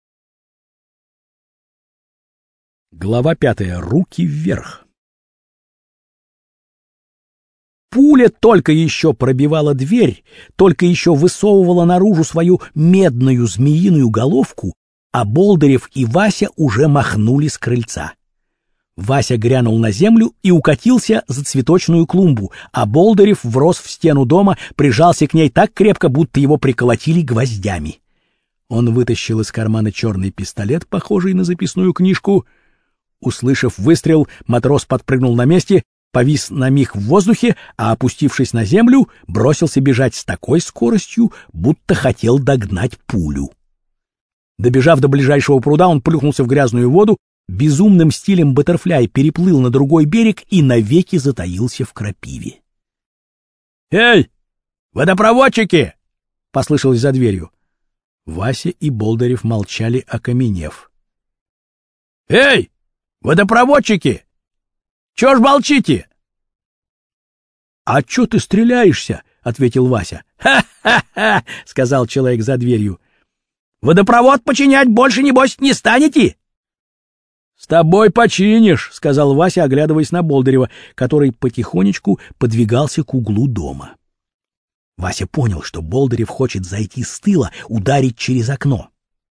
Глава 5. Руки вверх. Пуля только еще пробивала дверь, только еще высовывала наружу свою медную змеиную головку, а Болдырев и Вася уже махнули с крыльца. Вася грянул на землю и укатился за цветочную клумбу, а Болдырев врос в стену дома, прижался к ней так крепко, будто его приколотили гвоздями. Он вытащил из кармана черный пистолет, похожий на записную книжку. Услышав выстрел, матрос подпрыгнул на месте, повис на миг в воздухе, а, опустившись на землю, бросился бежать с такой скоростью, будто хотел догнать пулю. Добежав до ближайшего пруда, он плюхнулся в грязную воду, безумным стилем баттерфляй переплыл на другой берег и навеки затаился в крапиве. «Эй, водопроводчики!» — послышалось за дверью. Вася и Болдырев молчали, окаменев. «Эй, водопроводчики! Чё ж молчите?» «А чё ты стреляешься?» — ответил Вася. «Ха-ха-ха!» — сказал человек за дверью. «Водопровод починять больше, небось, не станете?» «С тобой починишь», — сказал Вася, оглядываясь на Болдырева, который потихонечку подвигался к углу дома. Вася понял, что Болдырев хочет зайти с тыла, ударить через окно.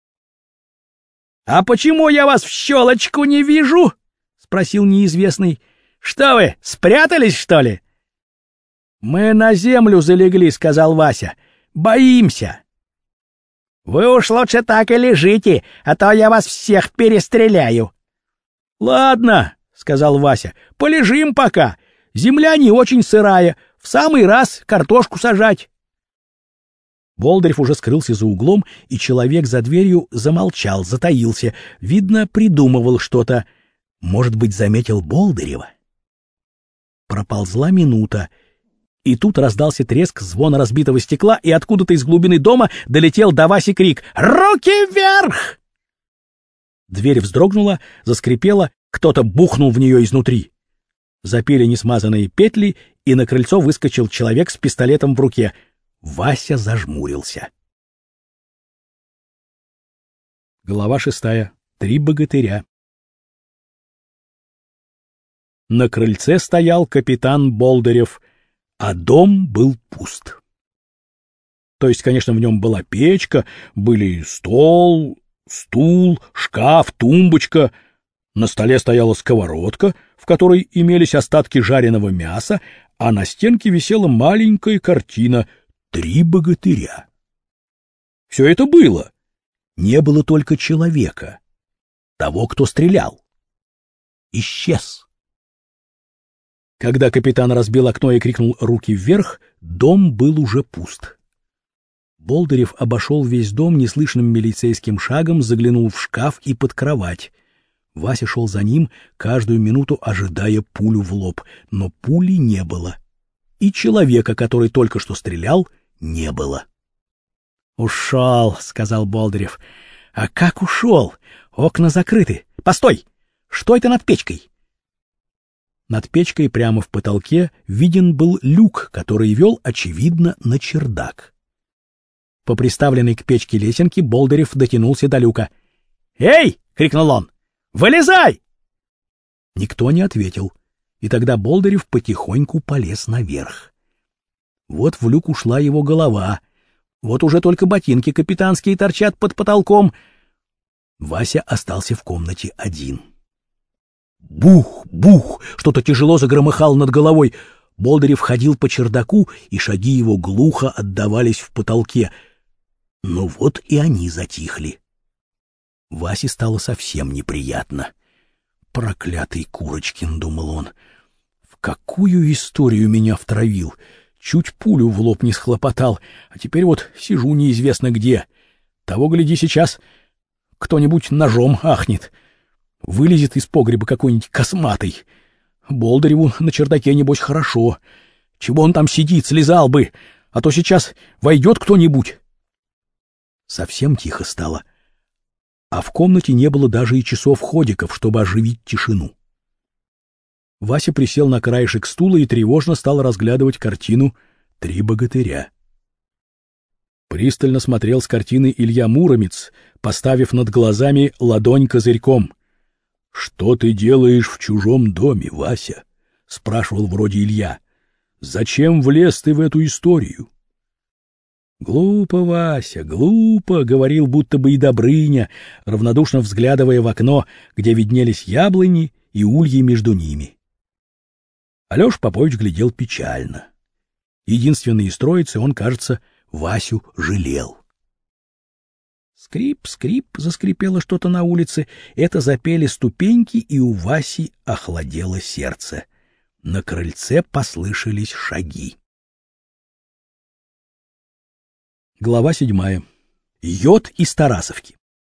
«А почему я вас в щелочку не вижу?» — спросил неизвестный. «Что вы, спрятались, что ли?» «Мы на землю залегли», — сказал Вася. «Боимся». «Вы уж лучше так и лежите, а то я вас всех перестреляю». «Ладно», — сказал Вася, — «полежим пока. Земля не очень сырая, в самый раз картошку сажать». Болдырев уже скрылся за углом, и человек за дверью замолчал, затаился. Видно, придумывал что-то. Может быть, заметил Болдырева? Проползла минута. И тут раздался треск звона разбитого стекла, и откуда-то из глубины дома долетел до Васи крик «Руки вверх!». Дверь вздрогнула, заскрипела, кто-то бухнул в нее изнутри. Запели несмазанные петли, и на крыльцо выскочил человек с пистолетом в руке. Вася зажмурился. Глава 6. 3 богатыря. На крыльце стоял капитан Болдырев, а дом был пуст. То есть, конечно, в нем была печка, были стол, стул, шкаф, тумбочка. На столе стояла сковородка, в которой имелись остатки жареного мяса, а на стенке висела маленькая картина «Три богатыря». Все это было. Не было только человека, того, кто стрелял. Исчез. Когда капитан разбил окно и крикнул «Руки вверх!», дом был уже пуст. Болдырев обошел весь дом неслышным милицейским шагом, заглянул в шкаф и под кровать. Вася шел за ним, каждую минуту ожидая пулю в лоб, но пули не было. И человека, который только что стрелял, не было. «Ушел», — сказал Болдырев. «А как ушел? Окна закрыты. Постой! Что это над печкой?» Над печкой прямо в потолке виден был люк, который вел, очевидно, на чердак. По приставленной к печке лесенке Болдырев дотянулся до люка. «Эй!» — крикнул он. «Вылезай!» Никто не ответил, и тогда Болдырев потихоньку полез наверх. Вот в люк ушла его голова, вот уже только ботинки капитанские торчат под потолком. Вася остался в комнате один. Бух, бух! Что-то тяжело загромыхало над головой. Болдырев ходил по чердаку, и шаги его глухо отдавались в потолке. Но вот и они затихли. Васе стало совсем неприятно. «Проклятый Курочкин», — думал он, — «в какую историю меня втравил? Чуть пулю в лоб не схлопотал, а теперь вот сижу неизвестно где. Того, гляди, сейчас кто-нибудь ножом ахнет. Вылезет из погреба какой-нибудь косматый. Болдыреву на чердаке, небось, хорошо. Чего он там сидит, слезал бы, а то сейчас войдет кто-нибудь». Совсем тихо стало, а в комнате не было даже и часов-ходиков, чтобы оживить тишину. Вася присел на краешек стула и тревожно стал разглядывать картину «Три богатыря». Пристально смотрел с картины Илья Муромец, поставив над глазами ладонь козырьком. «Что ты делаешь в чужом доме, Вася?» — спрашивал вроде Илья. «Зачем влез ты в эту историю?» «Глупо, Вася, глупо», — говорил будто бы и Добрыня, равнодушно взглядывая в окно, где виднелись яблони и ульи между ними. Алеша Попович глядел печально. Единственный из троицы он, кажется, Васю жалел. Скрип, скрип, заскрипело что-то на улице. Это запели ступеньки, и у Васи охладело сердце. На крыльце послышались шаги. Глава 7. Йод из Тарасовки.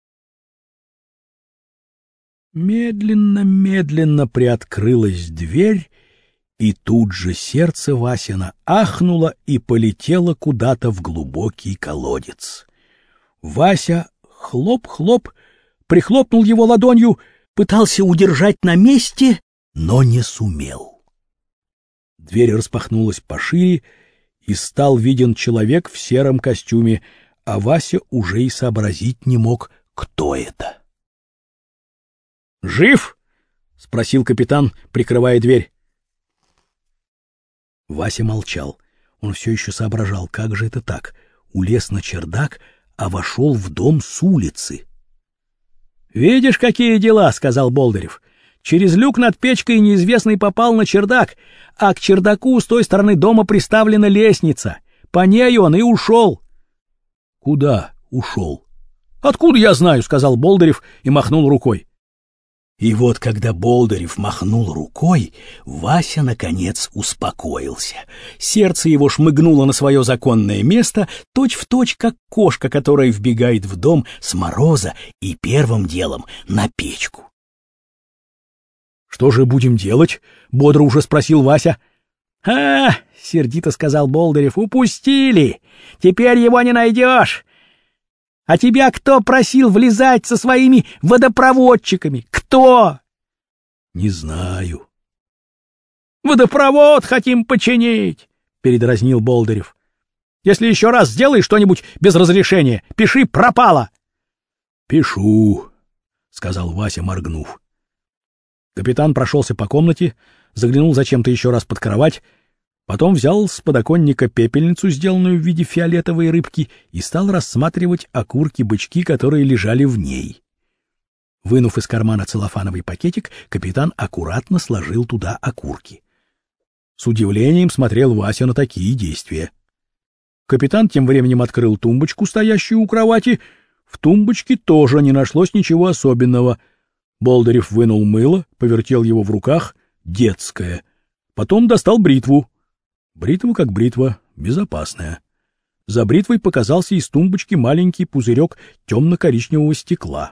Медленно-медленно приоткрылась дверь, и тут же сердце Васина ахнуло и полетело куда-то в глубокий колодец. Вася хлоп-хлоп прихлопнул его ладонью, пытался удержать на месте, но не сумел. Дверь распахнулась пошире, и стал виден человек в сером костюме, а Вася уже и сообразить не мог, кто это. «Жив?» — спросил капитан, прикрывая дверь. Вася молчал. Он все еще соображал, как же это так. Улез на чердак, а вошел в дом с улицы. «Видишь, какие дела!» — сказал Болдырев. «Через люк над печкой неизвестный попал на чердак, а к чердаку с той стороны дома приставлена лестница. По ней он и ушел». «Куда ушел?» «Откуда я знаю?» — сказал Болдырев и махнул рукой. И вот когда Болдырев махнул рукой, Вася, наконец, успокоился. Сердце его шмыгнуло на свое законное место, точь-в-точь, как кошка, которая вбегает в дом с мороза и первым делом на печку. «Что же будем делать?» — бодро уже спросил Вася. — сердито сказал Болдырев, — упустили. Теперь его не найдешь. А тебя кто просил влезать со своими водопроводчиками? Кто? — Не знаю. — Водопровод хотим починить, — передразнил Болдырев. — Если еще раз сделаешь что-нибудь без разрешения, пиши «пропало». — Пишу, — сказал Вася, моргнув. Капитан прошелся по комнате, заглянул зачем-то еще раз под кровать, потом взял с подоконника пепельницу, сделанную в виде фиолетовой рыбки, и стал рассматривать окурки-бычки, которые лежали в ней. Вынув из кармана целлофановый пакетик, капитан аккуратно сложил туда окурки. С удивлением смотрел Вася на такие действия. Капитан тем временем открыл тумбочку, стоящую у кровати. В тумбочке тоже не нашлось ничего особенного. Болдырев вынул мыло, повертел его в руках, детское. Потом достал бритву. Бритва как бритва, безопасная. За бритвой показался из тумбочки маленький пузырек темно-коричневого стекла.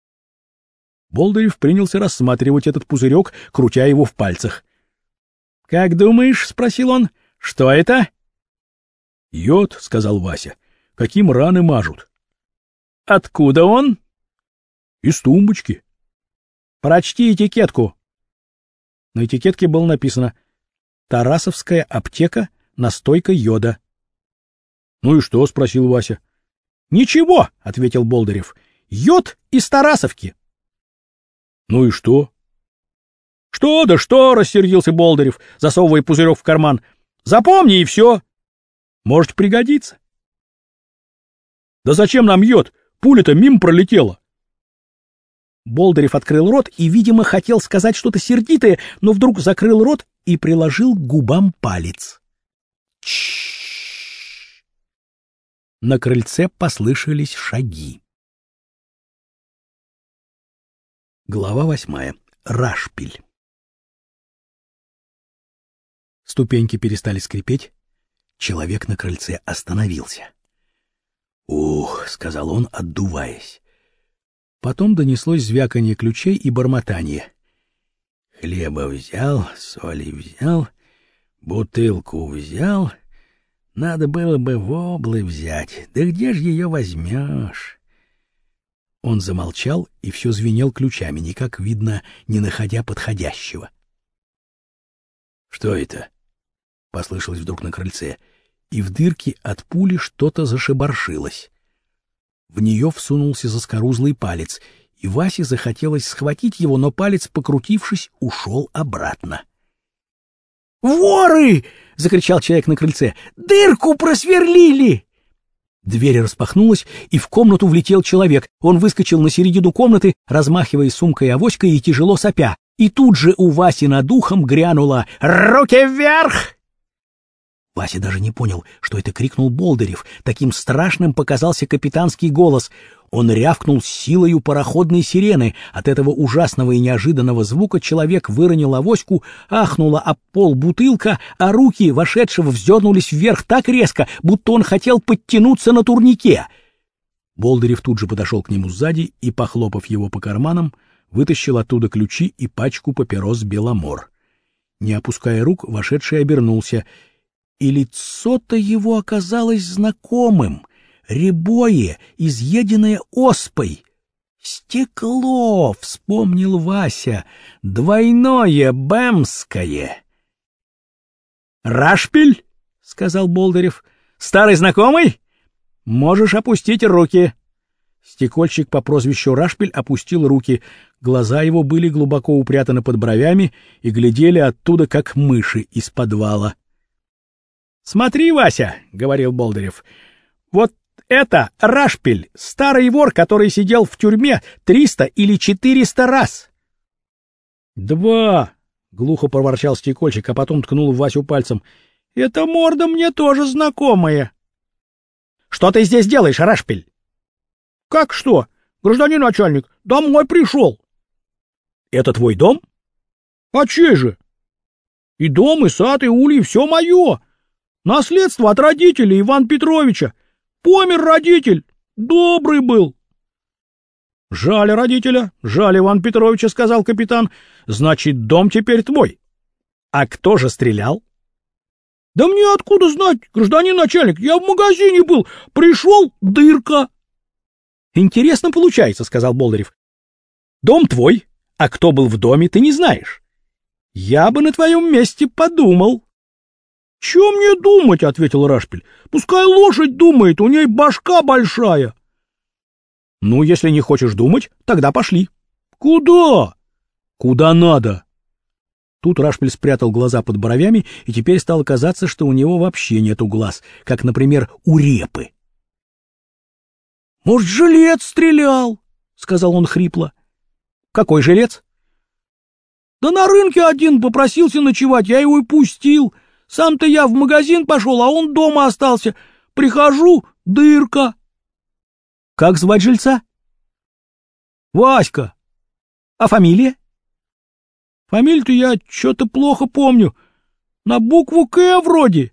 Болдырев принялся рассматривать этот пузырек, крутя его в пальцах. — Как думаешь, — спросил он, — что это? — Йод, — сказал Вася. — Каким раны мажут? — Откуда он? — Из тумбочки. — Прочти этикетку. На этикетке было написано: «Тарасовская аптека, настойка йода». «Ну и что?» — спросил Вася. «Ничего», — ответил Болдырев. «Йод из Тарасовки». «Ну и что?» «Что да что?» — рассердился Болдырев, засовывая пузырек в карман. «Запомни и все. Может пригодиться». «Да зачем нам йод? Пуля-то мимо пролетела». Болдырев открыл рот и, видимо, хотел сказать что-то сердитое, но вдруг закрыл рот и приложил к губам палец. Чш! На крыльце послышались шаги. Глава 8. Рашпиль. Ступеньки перестали скрипеть. Человек на крыльце остановился. «Ух!» — сказал он, отдуваясь. Потом донеслось звяканье ключей и бормотание. «Хлеба взял, соли взял, бутылку взял. Надо было бы воблы взять. Да где ж ее возьмешь?» Он замолчал и все звенел ключами, никак видно, не находя подходящего. «Что это?» — послышалось вдруг на крыльце, и в дырке от пули что-то зашебаршилось. В нее всунулся заскорузлый палец, и Васе захотелось схватить его, но палец, покрутившись, ушел обратно. «Воры!» — закричал человек на крыльце. «Дырку просверлили!» Дверь распахнулась, и в комнату влетел человек. Он выскочил на середину комнаты, размахивая сумкой-авоськой и тяжело сопя. И тут же у Васи над ухом грянуло: «Руки вверх!» Вася даже не понял, что это крикнул Болдырев. Таким страшным показался капитанский голос. Он рявкнул с силою пароходной сирены. От этого ужасного и неожиданного звука человек выронил авоську, ахнула об пол бутылка, а руки вошедшего вздернулись вверх так резко, будто он хотел подтянуться на турнике. Болдырев тут же подошел к нему сзади и, похлопав его по карманам, вытащил оттуда ключи и пачку папирос «Беломор». Не опуская рук, вошедший обернулся, и лицо-то его оказалось знакомым, рябое, изъеденное оспой. «Стекло!» — вспомнил Вася, «двойное бэмское!» «Рашпиль?» — сказал Болдырев. «Старый знакомый? Можешь опустить руки». Стекольщик по прозвищу Рашпиль опустил руки. Глаза его были глубоко упрятаны под бровями и глядели оттуда, как мыши из подвала. «Смотри, Вася», — говорил Болдырев, — «вот это Рашпиль, старый вор, который сидел в тюрьме 300 или 400 раз». «Два», — глухо проворчал стекольщик, а потом ткнул в Васю пальцем. «Эта морда мне тоже знакомая». «Что ты здесь делаешь, Рашпиль?» «Как что? Гражданин начальник, домой пришел». «Это твой дом?» «А чей же? И дом, и сад, и ульи — все мое. Наследство от родителей Ивана Петровича. Помер родитель, добрый был». «Жаль родителя, жаль Ивана Петровича», — сказал капитан. «Значит, дом теперь твой. А кто же стрелял?» «Да мне откуда знать, гражданин начальник, я в магазине был, пришел, дырка». «Интересно получается», — сказал Болдырев. «Дом твой, а кто был в доме, ты не знаешь. Я бы на твоем месте подумал». «Чё мне думать?» — ответил Рашпиль. «Пускай лошадь думает, у ней башка большая». «Ну, если не хочешь думать, тогда пошли». «Куда?» «Куда надо». Тут Рашпиль спрятал глаза под бровями, и теперь стало казаться, что у него вообще нету глаз, как, например, у репы. «Может, жилец стрелял?» — сказал он хрипло. «Какой жилец?» «Да на рынке один попросился ночевать, я его и пустил. Сам-то я в магазин пошел, а он дома остался. Прихожу, дырка». «Как звать жильца?» «Васька». «А фамилия?» «Фамилию-то я что-то плохо помню. На букву «К» вроде».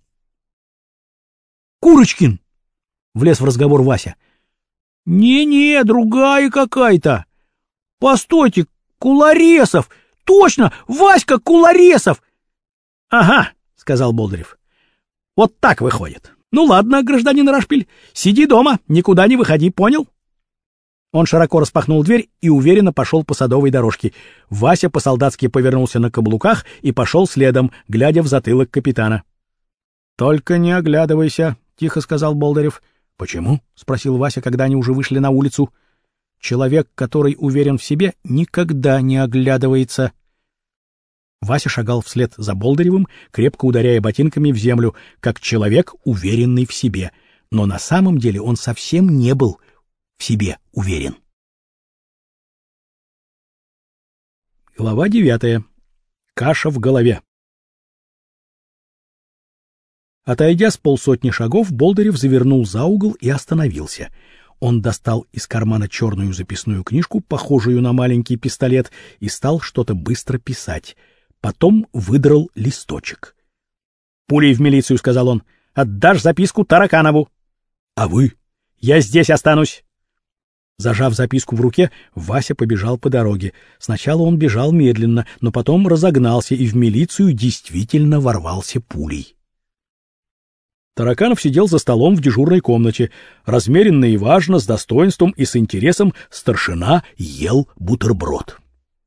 «Курочкин», — влез в разговор Вася. «Не-не, другая какая-то. Постойте, Куларесов. Точно, Васька Куларесов». «Ага», — сказал Болдырев. «Вот так выходит. Ну ладно, гражданин Рашпиль, сиди дома, никуда не выходи, понял?» Он широко распахнул дверь и уверенно пошел по садовой дорожке. Вася по-солдатски повернулся на каблуках и пошел следом, глядя в затылок капитана. — Только не оглядывайся, — тихо сказал Болдырев. — Почему? — спросил Вася, когда они уже вышли на улицу. — Человек, который уверен в себе, никогда не оглядывается. Вася шагал вслед за Болдыревым, крепко ударяя ботинками в землю, как человек, уверенный в себе. Но на самом деле он совсем не был в себе уверен. Глава 9. Каша в голове. Отойдя с полсотни шагов, Болдырев завернул за угол и остановился. Он достал из кармана черную записную книжку, похожую на маленький пистолет, и стал что-то быстро писать. Потом выдрал листочек. — Пулей в милицию, — сказал он. — Отдашь записку Тараканову. — А вы? — Я здесь останусь. Зажав записку в руке, Вася побежал по дороге. Сначала он бежал медленно, но потом разогнался и в милицию действительно ворвался пулей. Тараканов сидел за столом в дежурной комнате. Размеренно и важно, с достоинством и с интересом старшина ел бутерброд.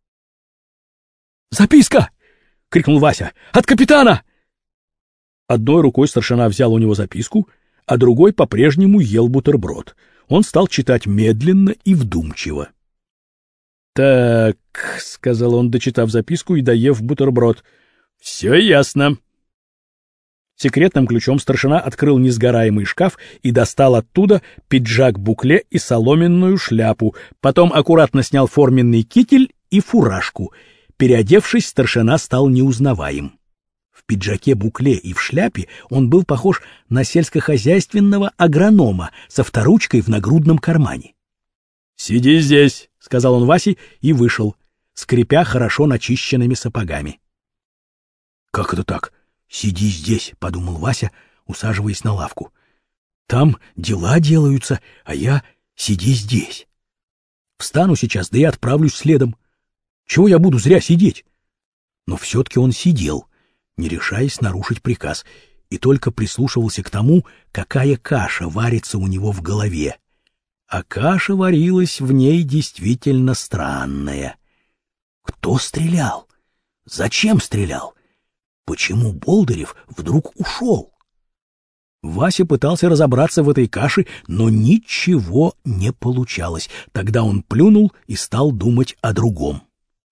«Записка!» — крикнул Вася. «От капитана!» Одной рукой старшина взял у него записку, а другой по-прежнему ел бутерброд. Он стал читать медленно и вдумчиво. «Так», — сказал он, дочитав записку и доев бутерброд, — «все ясно». Секретным ключом старшина открыл несгораемый шкаф и достал оттуда пиджак-букле и соломенную шляпу, потом аккуратно снял форменный китель и фуражку. Переодевшись, старшина стал неузнаваем. В пиджаке-букле и в шляпе он был похож на сельскохозяйственного агронома со авторучкой в нагрудном кармане. «Сиди здесь», — сказал он Васе и вышел, скрипя хорошо начищенными сапогами. «Как это так? Сиди здесь», — подумал Вася, усаживаясь на лавку. «Там дела делаются, а я сиди здесь. Встану сейчас, да и отправлюсь следом. Чего я буду зря сидеть?» Но все-таки он сидел, не решаясь нарушить приказ, и только прислушивался к тому, какая каша варится у него в голове. А каша варилась в ней действительно странная. Кто стрелял? Зачем стрелял? Почему Болдырев вдруг ушел? Вася пытался разобраться в этой каше, но ничего не получалось. Тогда он плюнул и стал думать о другом.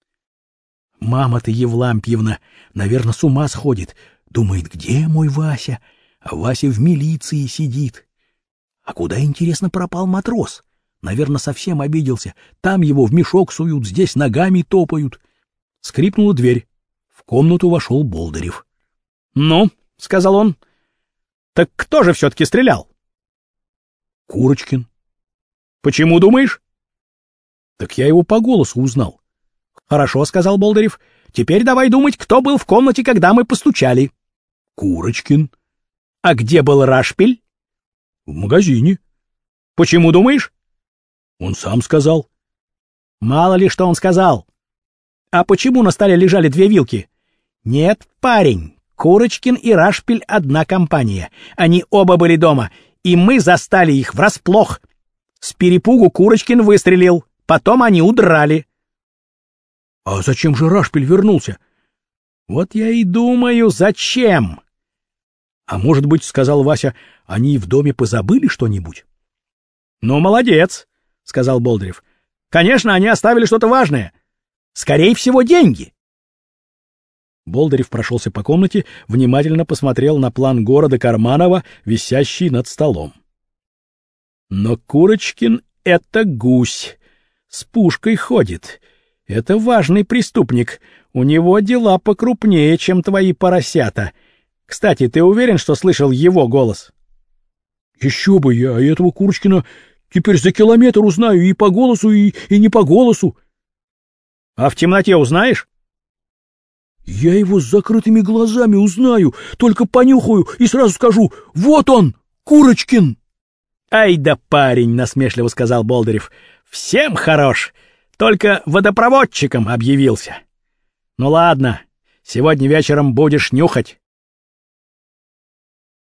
Мама-то Евлампьевна, наверное, с ума сходит. Думает, где мой Вася? А Вася в милиции сидит. А куда, интересно, пропал матрос? Наверное, совсем обиделся. Там его в мешок суют, здесь ногами топают. Скрипнула дверь. В комнату вошел Болдырев. — Ну, — сказал он, — так кто же все-таки стрелял? — Курочкин. — Почему думаешь? — Так я его по голосу узнал. — Хорошо, — сказал Болдырев. — Теперь давай думать, кто был в комнате, когда мы постучали. — Курочкин. — А где был Рашпиль? — В магазине. — Почему думаешь? — Он сам сказал. — Мало ли что он сказал. — А почему на столе лежали две вилки? — Нет, парень, Курочкин и Рашпиль одна компания. Они оба были дома, и мы застали их врасплох. С перепугу Курочкин выстрелил, потом они удрали. — А зачем же Рашпиль вернулся? — Вот я и думаю, зачем? — А может быть, — сказал Вася, — они в доме позабыли что-нибудь? — Ну, молодец, — сказал Болдырев. — Конечно, они оставили что-то важное. Скорее всего, деньги. Болдырев прошелся по комнате, внимательно посмотрел на план города Карманова, висящий над столом. Но Курочкин — это гусь, с пушкой ходит. Это важный преступник, у него дела покрупнее, чем твои поросята. Кстати, ты уверен, что слышал его голос? — Еще бы, я этого Курочкина теперь за километр узнаю и по голосу, и не по голосу. — А в темноте узнаешь? — Я его с закрытыми глазами узнаю, только понюхаю и сразу скажу: вот он, Курочкин! — Ай да парень, — насмешливо сказал Болдырев, — всем хорош, только водопроводчиком объявился. Ну ладно, сегодня вечером будешь нюхать.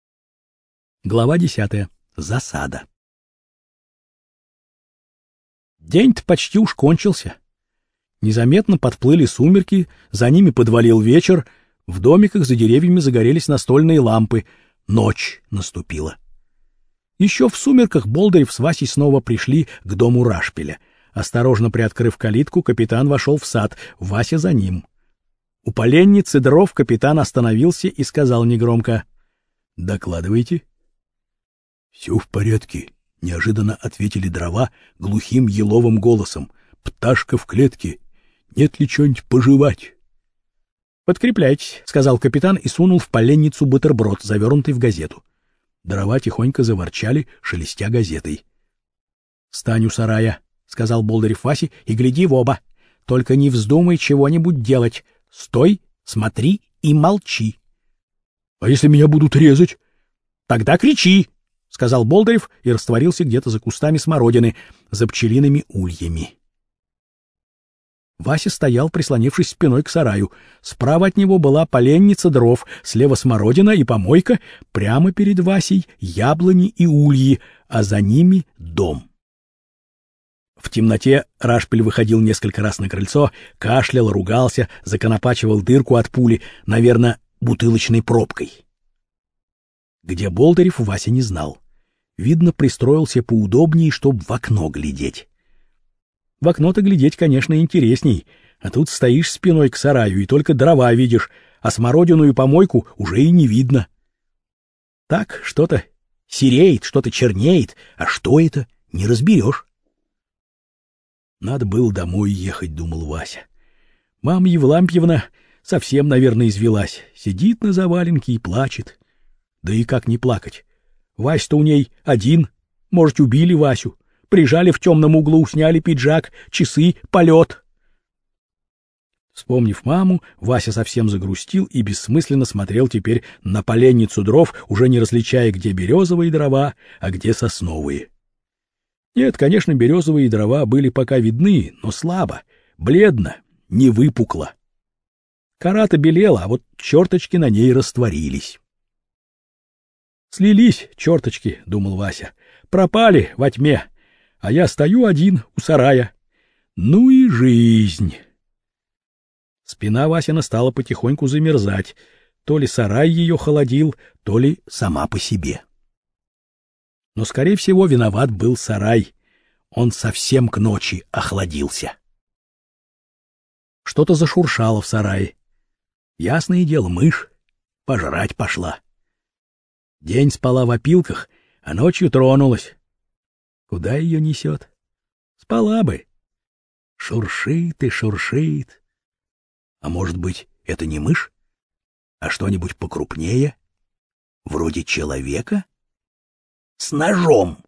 Глава 10. Засада. День-то почти уж кончился. Незаметно подплыли сумерки, за ними подвалил вечер, в домиках за деревьями загорелись настольные лампы. Ночь наступила. Еще в сумерках Болдырев с Васей снова пришли к дому Рашпиля. Осторожно приоткрыв калитку, капитан вошел в сад, Вася за ним. У поленницы дров капитан остановился и сказал негромко: «Докладывайте». «Все в порядке», — неожиданно ответили дрова глухим еловым голосом. «Пташка в клетке. Нет ли чего-нибудь пожевать?» «Подкрепляйтесь», — сказал капитан и сунул в поленницу бутерброд, завернутый в газету. Дрова тихонько заворчали, шелестя газетой. «Стань у сарая», — сказал Болдырев Васе, — «и гляди в оба. Только не вздумай чего-нибудь делать. Стой, смотри и молчи». «А если меня будут резать?» «Тогда кричи», — сказал Болдырев и растворился где-то за кустами смородины, за пчелиными ульями. Вася стоял, прислонившись спиной к сараю. Справа от него была поленница дров, слева смородина и помойка, прямо перед Васей яблони и ульи, а за ними дом. В темноте Рашпиль выходил несколько раз на крыльцо, кашлял, ругался, законопачивал дырку от пули, наверное, бутылочной пробкой. Где Болдырев, Вася не знал. Видно, пристроился поудобнее, чтоб в окно глядеть. В окно-то глядеть, конечно, интересней, а тут стоишь спиной к сараю и только дрова видишь, а смородину и помойку уже и не видно. Так что-то сереет, что-то чернеет, а что это, не разберешь. Надо было домой ехать, думал Вася. Мама Евлампьевна совсем, наверное, извелась, сидит на заваленке и плачет. Да и как не плакать? Вася-то у ней один, может, убили Васю. Прижали в темном углу, сняли пиджак, часы, полет. Вспомнив маму, Вася совсем загрустил и бессмысленно смотрел теперь на поленницу дров, уже не различая, где березовые дрова, а где сосновые. Нет, конечно, березовые дрова были пока видны, но слабо, бледно, не выпукло. Кора-то белела, а вот черточки на ней растворились. «Слились черточки», — думал Вася, — «пропали во тьме. А я стою один у сарая. Ну и жизнь!» Спина Васина стала потихоньку замерзать. То ли сарай ее холодил, то ли сама по себе. Но, скорее всего, виноват был сарай. Он совсем к ночи охладился. Что-то зашуршало в сарае. Ясное дело, мышь пожрать пошла. День спала в опилках, а ночью тронулась. Куда ее несет? Спала бы. Шуршит и шуршит. А может быть, это не мышь, а что-нибудь покрупнее? Вроде человека? С ножом?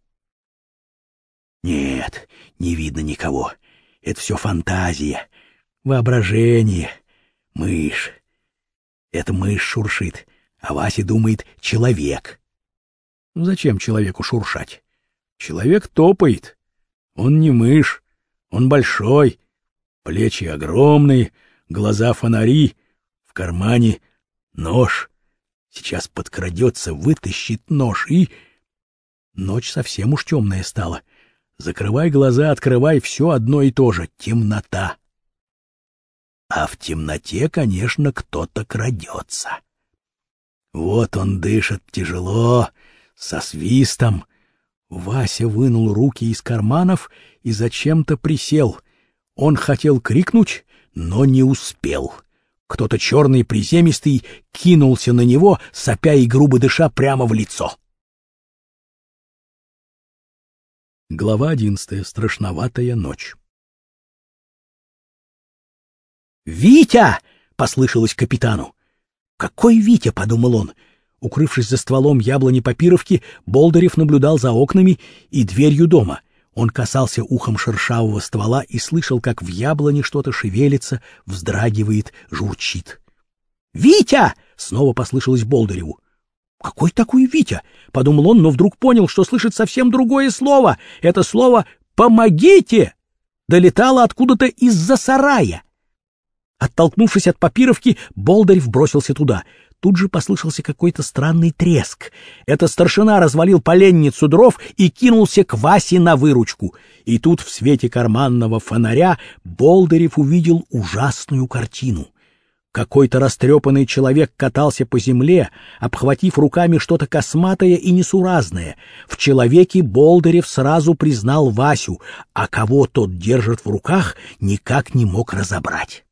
Нет, не видно никого. Это все фантазия, воображение. Мышь. Это мышь шуршит, а Вася думает — человек. Зачем человеку шуршать? Человек топает. Он не мышь, он большой, плечи огромные, глаза фонари, в кармане нож. Сейчас подкрадется, вытащит нож и... Ночь совсем уж темная стала. Закрывай глаза, открывай, все одно и то же — темнота. А в темноте, конечно, кто-то крадется. Вот он дышит тяжело, со свистом. Вася вынул руки из карманов и зачем-то присел. Он хотел крикнуть, но не успел. Кто-то черный приземистый кинулся на него, сопя и грубо дыша, прямо в лицо. Глава 11. Страшноватая ночь. «Витя!» — послышалось капитану. «Какой Витя?» — подумал он. Укрывшись за стволом яблони Папировки, Болдырев наблюдал за окнами и дверью дома. Он касался ухом шершавого ствола и слышал, как в яблоне что-то шевелится, вздрагивает, журчит. «Витя!» — снова послышалось Болдыреву. «Какой такой Витя?» — подумал он, но вдруг понял, что слышит совсем другое слово. Это слово «помогите» долетало откуда-то из-за сарая. Оттолкнувшись от Папировки, Болдырев бросился туда. Тут же послышался какой-то странный треск. Это старшина развалил поленницу дров и кинулся к Васе на выручку. И тут в свете карманного фонаря Болдырев увидел ужасную картину. Какой-то растрепанный человек катался по земле, обхватив руками что-то косматое и несуразное. В человеке Болдырев сразу признал Васю, а кого тот держит в руках, никак не мог разобрать.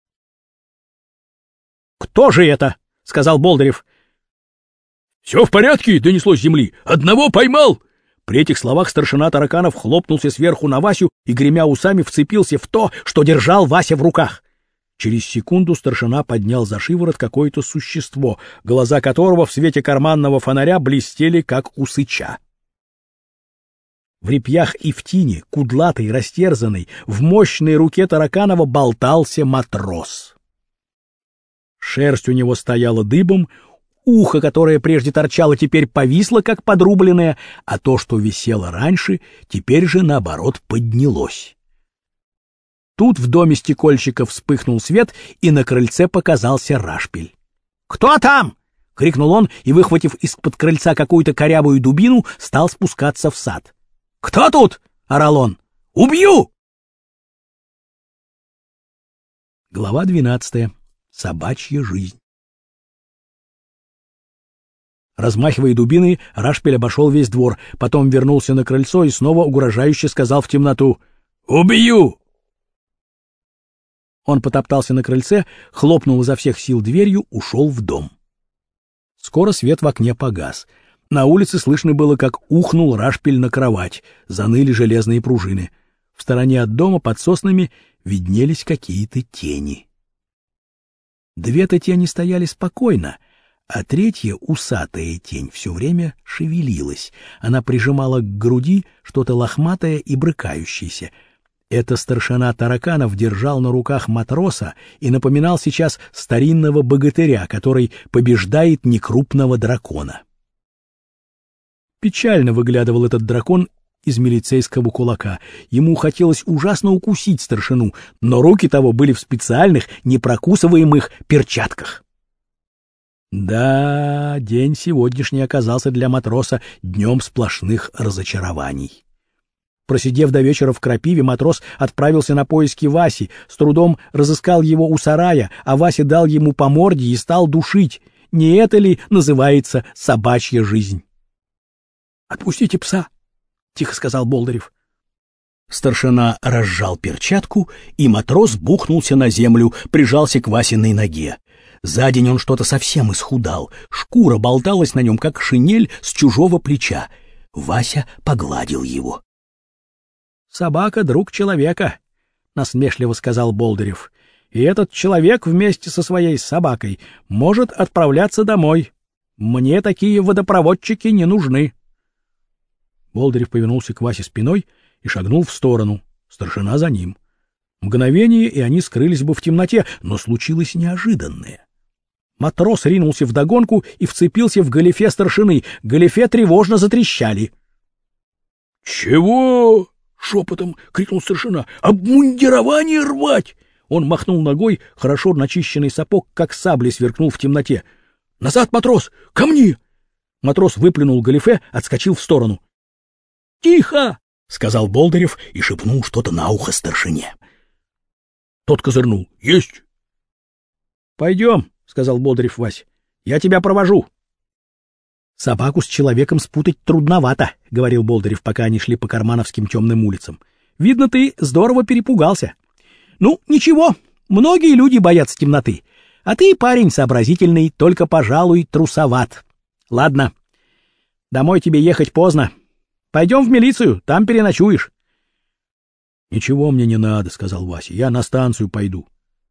«Кто же это?» — сказал Болдырев. «Все в порядке», — донеслось с земли. «Одного поймал!» При этих словах старшина Тараканов хлопнулся сверху на Васю и, гремя усами, вцепился в то, что держал Вася в руках. Через секунду старшина поднял за шиворот какое-то существо, глаза которого в свете карманного фонаря блестели, как у сыча. В репьях и в тине, кудлатый, растерзанный, в мощной руке Тараканова болтался матрос. Шерсть у него стояла дыбом, ухо, которое прежде торчало, теперь повисло, как подрубленное, а то, что висело раньше, теперь же, наоборот, поднялось. Тут в доме стекольщика вспыхнул свет, и на крыльце показался Рашпиль. «Кто там?» — крикнул он и, выхватив из-под крыльца какую-то корявую дубину, стал спускаться в сад. «Кто тут?» — орал он. «Убью!» Глава 12. Собачья жизнь. Размахивая дубиной, Рашпиль обошел весь двор, потом вернулся на крыльцо и снова угрожающе сказал в темноту: «Убью!» Он потоптался на крыльце, хлопнул изо всех сил дверью, ушел в дом. Скоро свет в окне погас. На улице слышно было, как ухнул Рашпиль на кровать, заныли железные пружины. В стороне от дома под соснами виднелись какие-то тени. Две-то тени стояли спокойно, а третья, усатая тень, все время шевелилась. Она прижимала к груди что-то лохматое и брыкающееся. Это старшина Тараканов держал на руках матроса и напоминал сейчас старинного богатыря, который побеждает некрупного дракона. Печально выглядывал этот дракон из милицейского кулака. Ему хотелось ужасно укусить старшину, но руки того были в специальных, непрокусываемых перчатках. Да, день сегодняшний оказался для матроса днем сплошных разочарований. Просидев до вечера в крапиве, матрос отправился на поиски Васи, с трудом разыскал его у сарая, а Вася дал ему по морде и стал душить. Не это ли называется собачья жизнь? — Отпустите пса, — тихо сказал Болдырев. Старшина разжал перчатку, и матрос бухнулся на землю, прижался к Васиной ноге. За день он что-то совсем исхудал, шкура болталась на нем, как шинель с чужого плеча. Вася погладил его. — Собака — друг человека, — насмешливо сказал Болдырев. — И этот человек вместе со своей собакой может отправляться домой. Мне такие водопроводчики не нужны. Болдырев повернулся к Васе спиной и шагнул в сторону. Старшина за ним. Мгновение, и они скрылись бы в темноте, но случилось неожиданное. Матрос ринулся вдогонку и вцепился в галифе старшины. Галифе тревожно затрещали. — Чего? — шепотом крикнул старшина. — Обмундирование рвать! Он махнул ногой, хорошо начищенный сапог, как саблей сверкнул в темноте. — Назад, матрос! Ко мне! Матрос выплюнул галифе, отскочил в сторону. — Тихо! — сказал Болдырев и шепнул что-то на ухо старшине. Тот козырнул. — Есть! — Пойдем, — сказал Болдырев Вась. — Я тебя провожу. — Собаку с человеком спутать трудновато, — говорил Болдырев, пока они шли по кармановским темным улицам. — Видно, ты здорово перепугался. — Ну, ничего, многие люди боятся темноты. А ты, парень сообразительный, только, пожалуй, трусоват. Ладно, домой тебе ехать поздно. Пойдем в милицию, там переночуешь. — Ничего мне не надо, — сказал Вася, — я на станцию пойду.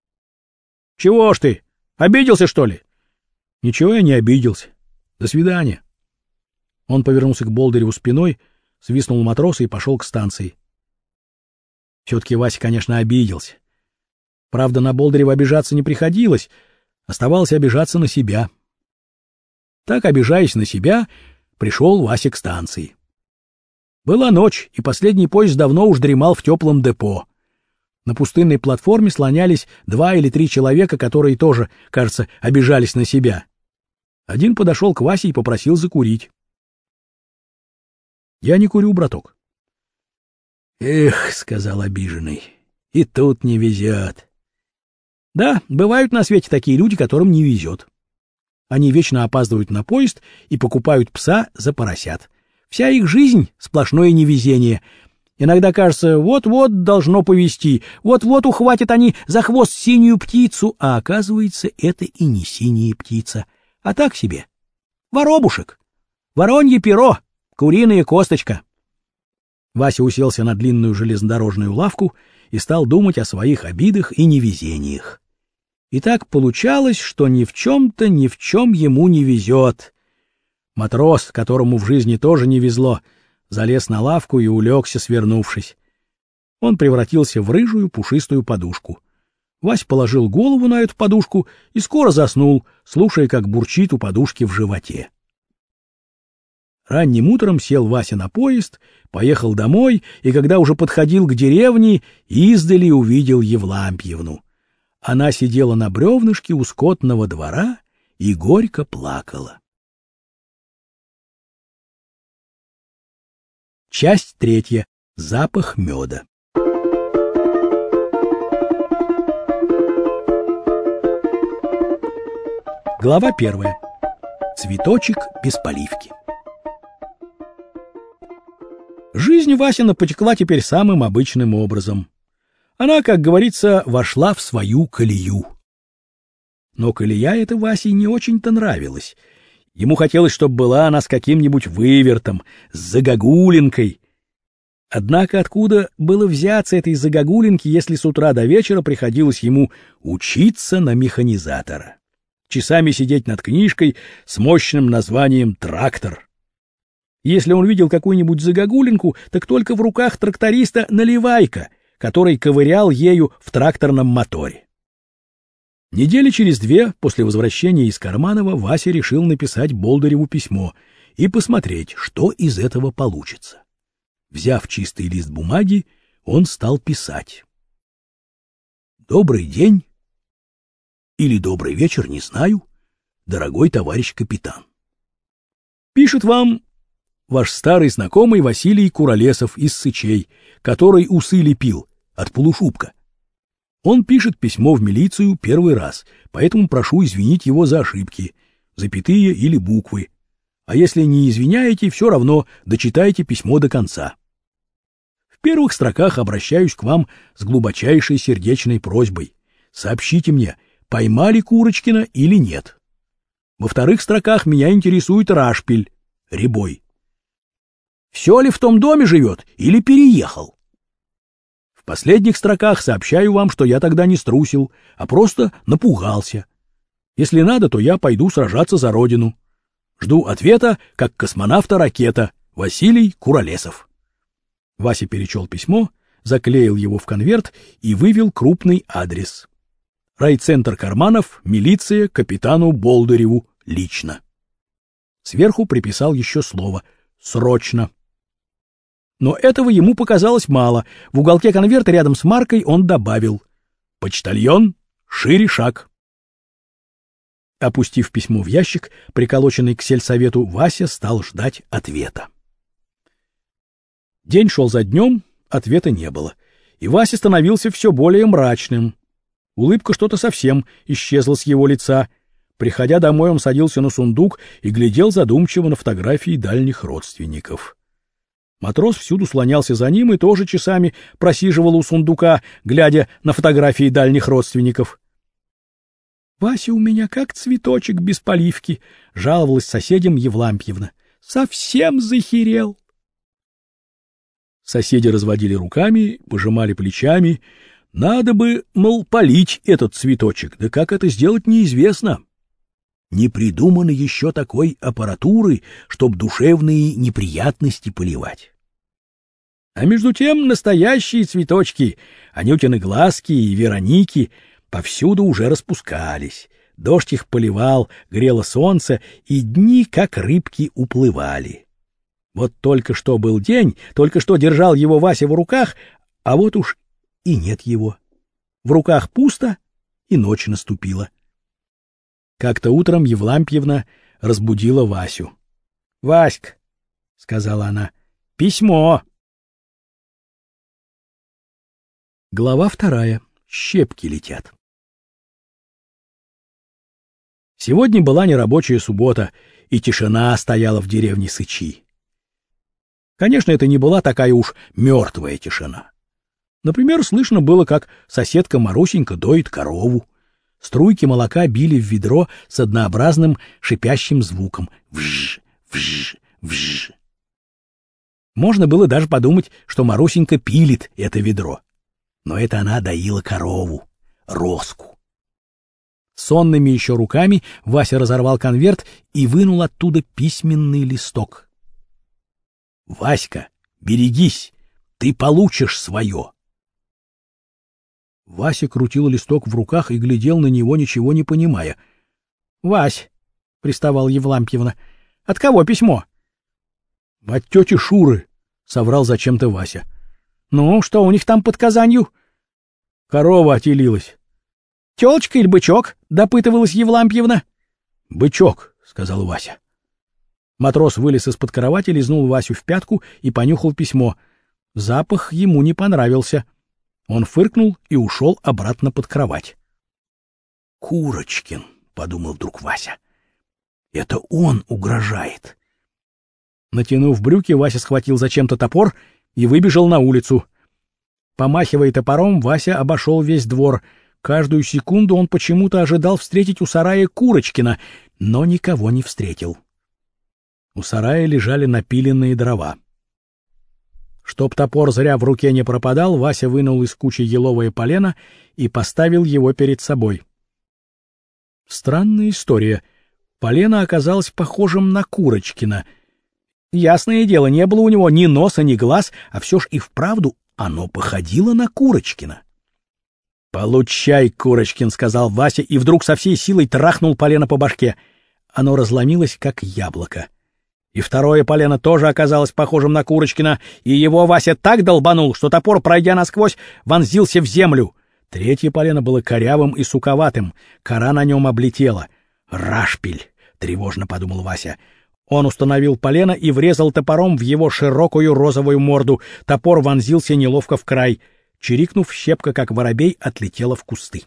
— Чего ж ты, обиделся, что ли? — Ничего я не обиделся. До свидания. Он повернулся к Болдыреву спиной, свистнул матроса и пошел к станции. Все-таки Вася, конечно, обиделся. Правда, на Болдырева обижаться не приходилось, оставалось обижаться на себя. Так, обижаясь на себя, пришел Вася к станции. Была ночь, и последний поезд давно уж дремал в теплом депо. На пустынной платформе слонялись 2 или 3 человека, которые тоже, кажется, обижались на себя. Один подошел к Васе и попросил закурить. «Я не курю, браток». «Эх», — сказал обиженный, — «и тут не везет». Да, бывают на свете такие люди, которым не везет. Они вечно опаздывают на поезд и покупают пса за поросят. Вся их жизнь — сплошное невезение. Иногда кажется, вот-вот должно повезти, вот-вот ухватят они за хвост синюю птицу, а оказывается, это и не синяя птица, а так себе. Воробушек, воронье перо, куриная косточка. Вася уселся на длинную железнодорожную лавку и стал думать о своих обидах и невезениях. И так получалось, что ни в чем ему не везет. Матрос, которому в жизни тоже не везло, залез на лавку и улегся, свернувшись. Он превратился в рыжую пушистую подушку. Вась положил голову на эту подушку и скоро заснул, слушая, как бурчит у подушки в животе. Ранним утром сел Вася на поезд, поехал домой, и когда уже подходил к деревне, издали увидел Евлампьевну. Она сидела на бревнышке у скотного двора и горько плакала. Часть 3. Запах меда. Глава 1. Цветочек без поливки. Жизнь Васина потекла теперь самым обычным образом. Она, как говорится, вошла в свою колею. Но колея эта Васе не очень-то нравилась. Ему хотелось, чтобы была она с каким-нибудь вывертом, с загогулинкой. Однако откуда было взяться этой загогулинки, если с утра до вечера приходилось ему учиться на механизатора? Часами сидеть над книжкой с мощным названием «Трактор». Если он видел какую-нибудь загогулинку, так только в руках тракториста наливайка, который ковырял ею в тракторном моторе. Недели через 2 после возвращения из Карманова Вася решил написать Болдыреву письмо и посмотреть, что из этого получится. Взяв чистый лист бумаги, он стал писать. «Добрый день» или «Добрый вечер», не знаю, дорогой товарищ капитан. Пишет вам ваш старый знакомый Василий Куролесов из Сычей, который усы лепил от полушубка. Он пишет письмо в милицию первый раз, поэтому прошу извинить его за ошибки, запятые или буквы. А если не извиняете, все равно дочитайте письмо до конца. В первых строках обращаюсь к вам с глубочайшей сердечной просьбой. Сообщите мне, поймали Курочкина или нет. Во вторых строках меня интересует Рашпиль, Рябой. Все ли в том доме живет или переехал? В последних строках сообщаю вам, что я тогда не струсил, а просто напугался. Если надо, то я пойду сражаться за родину. Жду ответа, как космонавта-ракета, Василий Куролесов. Вася перечел письмо, заклеил его в конверт и вывел крупный адрес. Райцентр Карманов, милиция, капитану Болдыреву, лично. Сверху приписал еще слово «срочно». Но этого ему показалось мало. В уголке конверта рядом с маркой он добавил: «Почтальон, шире шаг». Опустив письмо в ящик, приколоченный к сельсовету, Вася стал ждать ответа. День шел за днем, ответа не было, и Вася становился все более мрачным. Улыбка что-то совсем исчезла с его лица. Приходя домой, он садился на сундук и глядел задумчиво на фотографии дальних родственников. Матрос всюду слонялся за ним и тоже часами просиживал у сундука, глядя на фотографии дальних родственников. «Вася у меня как цветочек без поливки», — жаловалась соседям Евлампьевна. «Совсем захерел». Соседи разводили руками, пожимали плечами. Надо бы, мол, полить этот цветочек, да как это сделать, неизвестно. Не придумано еще такой аппаратуры, чтоб душевные неприятности поливать. А между тем настоящие цветочки, Анютины глазки и Вероники, повсюду уже распускались. Дождь их поливал, грело солнце, и дни, как рыбки, уплывали. Вот только что был день, только что держал его Вася в руках, а вот уж и нет его. В руках пусто, и ночь наступила. Как-то утром Евлампьевна разбудила Васю. — Васька, — сказала она, — письмо. Глава 2. Щепки летят. Сегодня была нерабочая суббота, и тишина стояла в деревне Сычи. Конечно, это не была такая уж мертвая тишина. Например, слышно было, как соседка Марусенька доит корову. Струйки молока били в ведро с однообразным шипящим звуком. Вжж, вжж, вжж. Можно было даже подумать, что Марусенька пилит это ведро. Но это она доила корову, Роску. Сонными еще руками Вася разорвал конверт и вынул оттуда письменный листок. — Васька, берегись, ты получишь свое. Вася крутил листок в руках и глядел на него, ничего не понимая. — Вась, — приставала Евлампьевна, — от кого письмо? — От тети Шуры, — соврал зачем-то Вася. — Ну, что у них там под Казанью? — Корова отелилась. — Телочка или бычок? — допытывалась Евлампьевна. — Бычок, — сказал Вася. Матрос вылез из-под кровати, лизнул Васю в пятку и понюхал письмо. Запах ему не понравился. Он фыркнул и ушел обратно под кровать. «Курочкин», — подумал вдруг Вася, — «это он угрожает». Натянув брюки, Вася схватил зачем-то топор и выбежал на улицу. Помахивая топором, Вася обошел весь двор. Каждую секунду он почему-то ожидал встретить у сарая Курочкина, но никого не встретил. У сарая лежали напиленные дрова. Чтоб топор зря в руке не пропадал, Вася вынул из кучи еловое полено и поставил его перед собой. Странная история. Полено оказалось похожим на Курочкина. Ясное дело, не было у него ни носа, ни глаз, а все ж и вправду оно походило на Курочкина. «Получай, Курочкин», — сказал Вася, и вдруг со всей силой трахнул полено по башке. Оно разломилось, как яблоко. И второе полено тоже оказалось похожим на Курочкина, и его Вася так долбанул, что топор, пройдя насквозь, вонзился в землю. Третье полено было корявым и суковатым, кора на нем облетела. «Рашпиль», — тревожно подумал Вася. Он установил полено и врезал топором в его широкую розовую морду. Топор вонзился неловко в край. Чирикнув, щепка, как воробей, отлетела в кусты.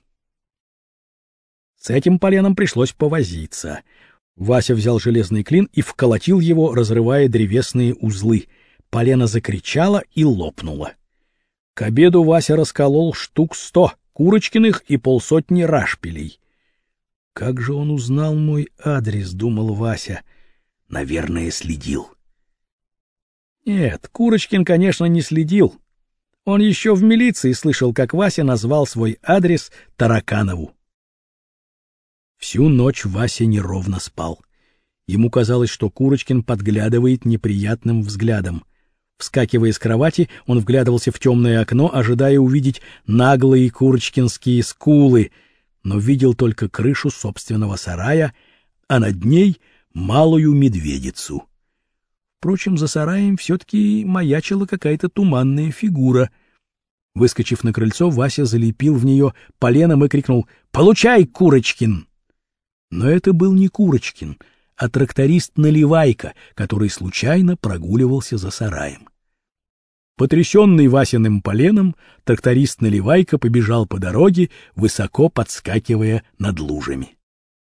С этим поленом пришлось повозиться. Вася взял железный клин и вколотил его, разрывая древесные узлы. Полено закричало и лопнуло. К обеду Вася расколол штук 100 Курочкиных и полсотни рашпилей. «Как же он узнал мой адрес?» — думал Вася. «Наверное, следил». Нет, Курочкин, конечно, не следил. Он еще в милиции слышал, как Вася назвал свой адрес Тараканову. Всю ночь Вася неровно спал. Ему казалось, что Курочкин подглядывает неприятным взглядом. Вскакивая с кровати, он вглядывался в темное окно, ожидая увидеть наглые курочкинские скулы, но видел только крышу собственного сарая, а над ней малую медведицу. Впрочем, за сараем все-таки маячила какая-то туманная фигура. Выскочив на крыльцо, Вася залепил в нее поленом и крикнул: «Получай, Курочкин!» Но это был не Курочкин, а тракторист Наливайко, который случайно прогуливался за сараем. Потрясенный Васиным поленом, тракторист Наливайко побежал по дороге, высоко подскакивая над лужами.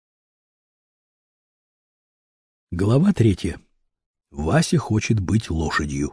Глава 3. Вася хочет быть лошадью.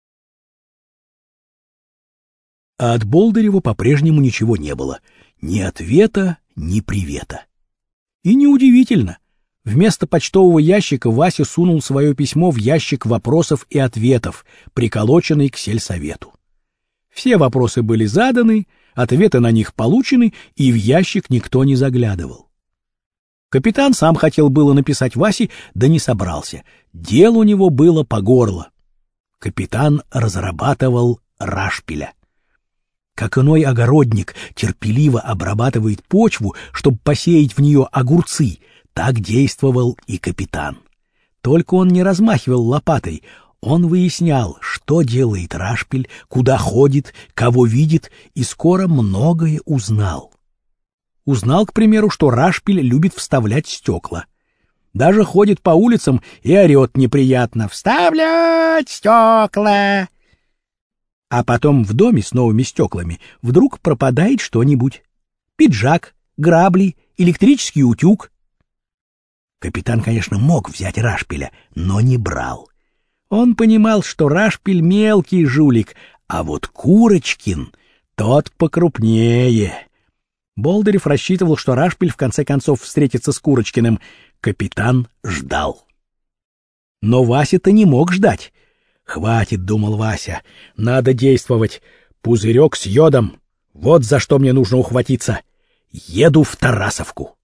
А от Болдырева по-прежнему ничего не было. Ни ответа, ни привета. И неудивительно. Вместо почтового ящика Вася сунул свое письмо в ящик вопросов и ответов, приколоченный к сельсовету. Все вопросы были заданы, ответы на них получены, и в ящик никто не заглядывал. Капитан сам хотел было написать Васе, да не собрался. Дел у него было по горло. Капитан разрабатывал рашпиля. Как иной огородник терпеливо обрабатывает почву, чтобы посеять в нее огурцы, так действовал и капитан. Только он не размахивал лопатой, он выяснял, что делает рашпиль, куда ходит, кого видит, и скоро многое узнал. Узнал, к примеру, что рашпиль любит вставлять стекла. Даже ходит по улицам и орет неприятно: «Вставлять стекла!» А потом в доме с новыми стеклами вдруг пропадает что-нибудь. Пиджак, грабли, электрический утюг. Капитан, конечно, мог взять Рашпиля, но не брал. Он понимал, что Рашпиль мелкий жулик, а вот Курочкин тот покрупнее. Болдырев рассчитывал, что Рашпиль в конце концов встретится с Курочкиным. Капитан ждал. Но Вася-то не мог ждать. «Хватит», — думал Вася, — «надо действовать. Пузырек с йодом. Вот за что мне нужно ухватиться. Еду в Тарасовку».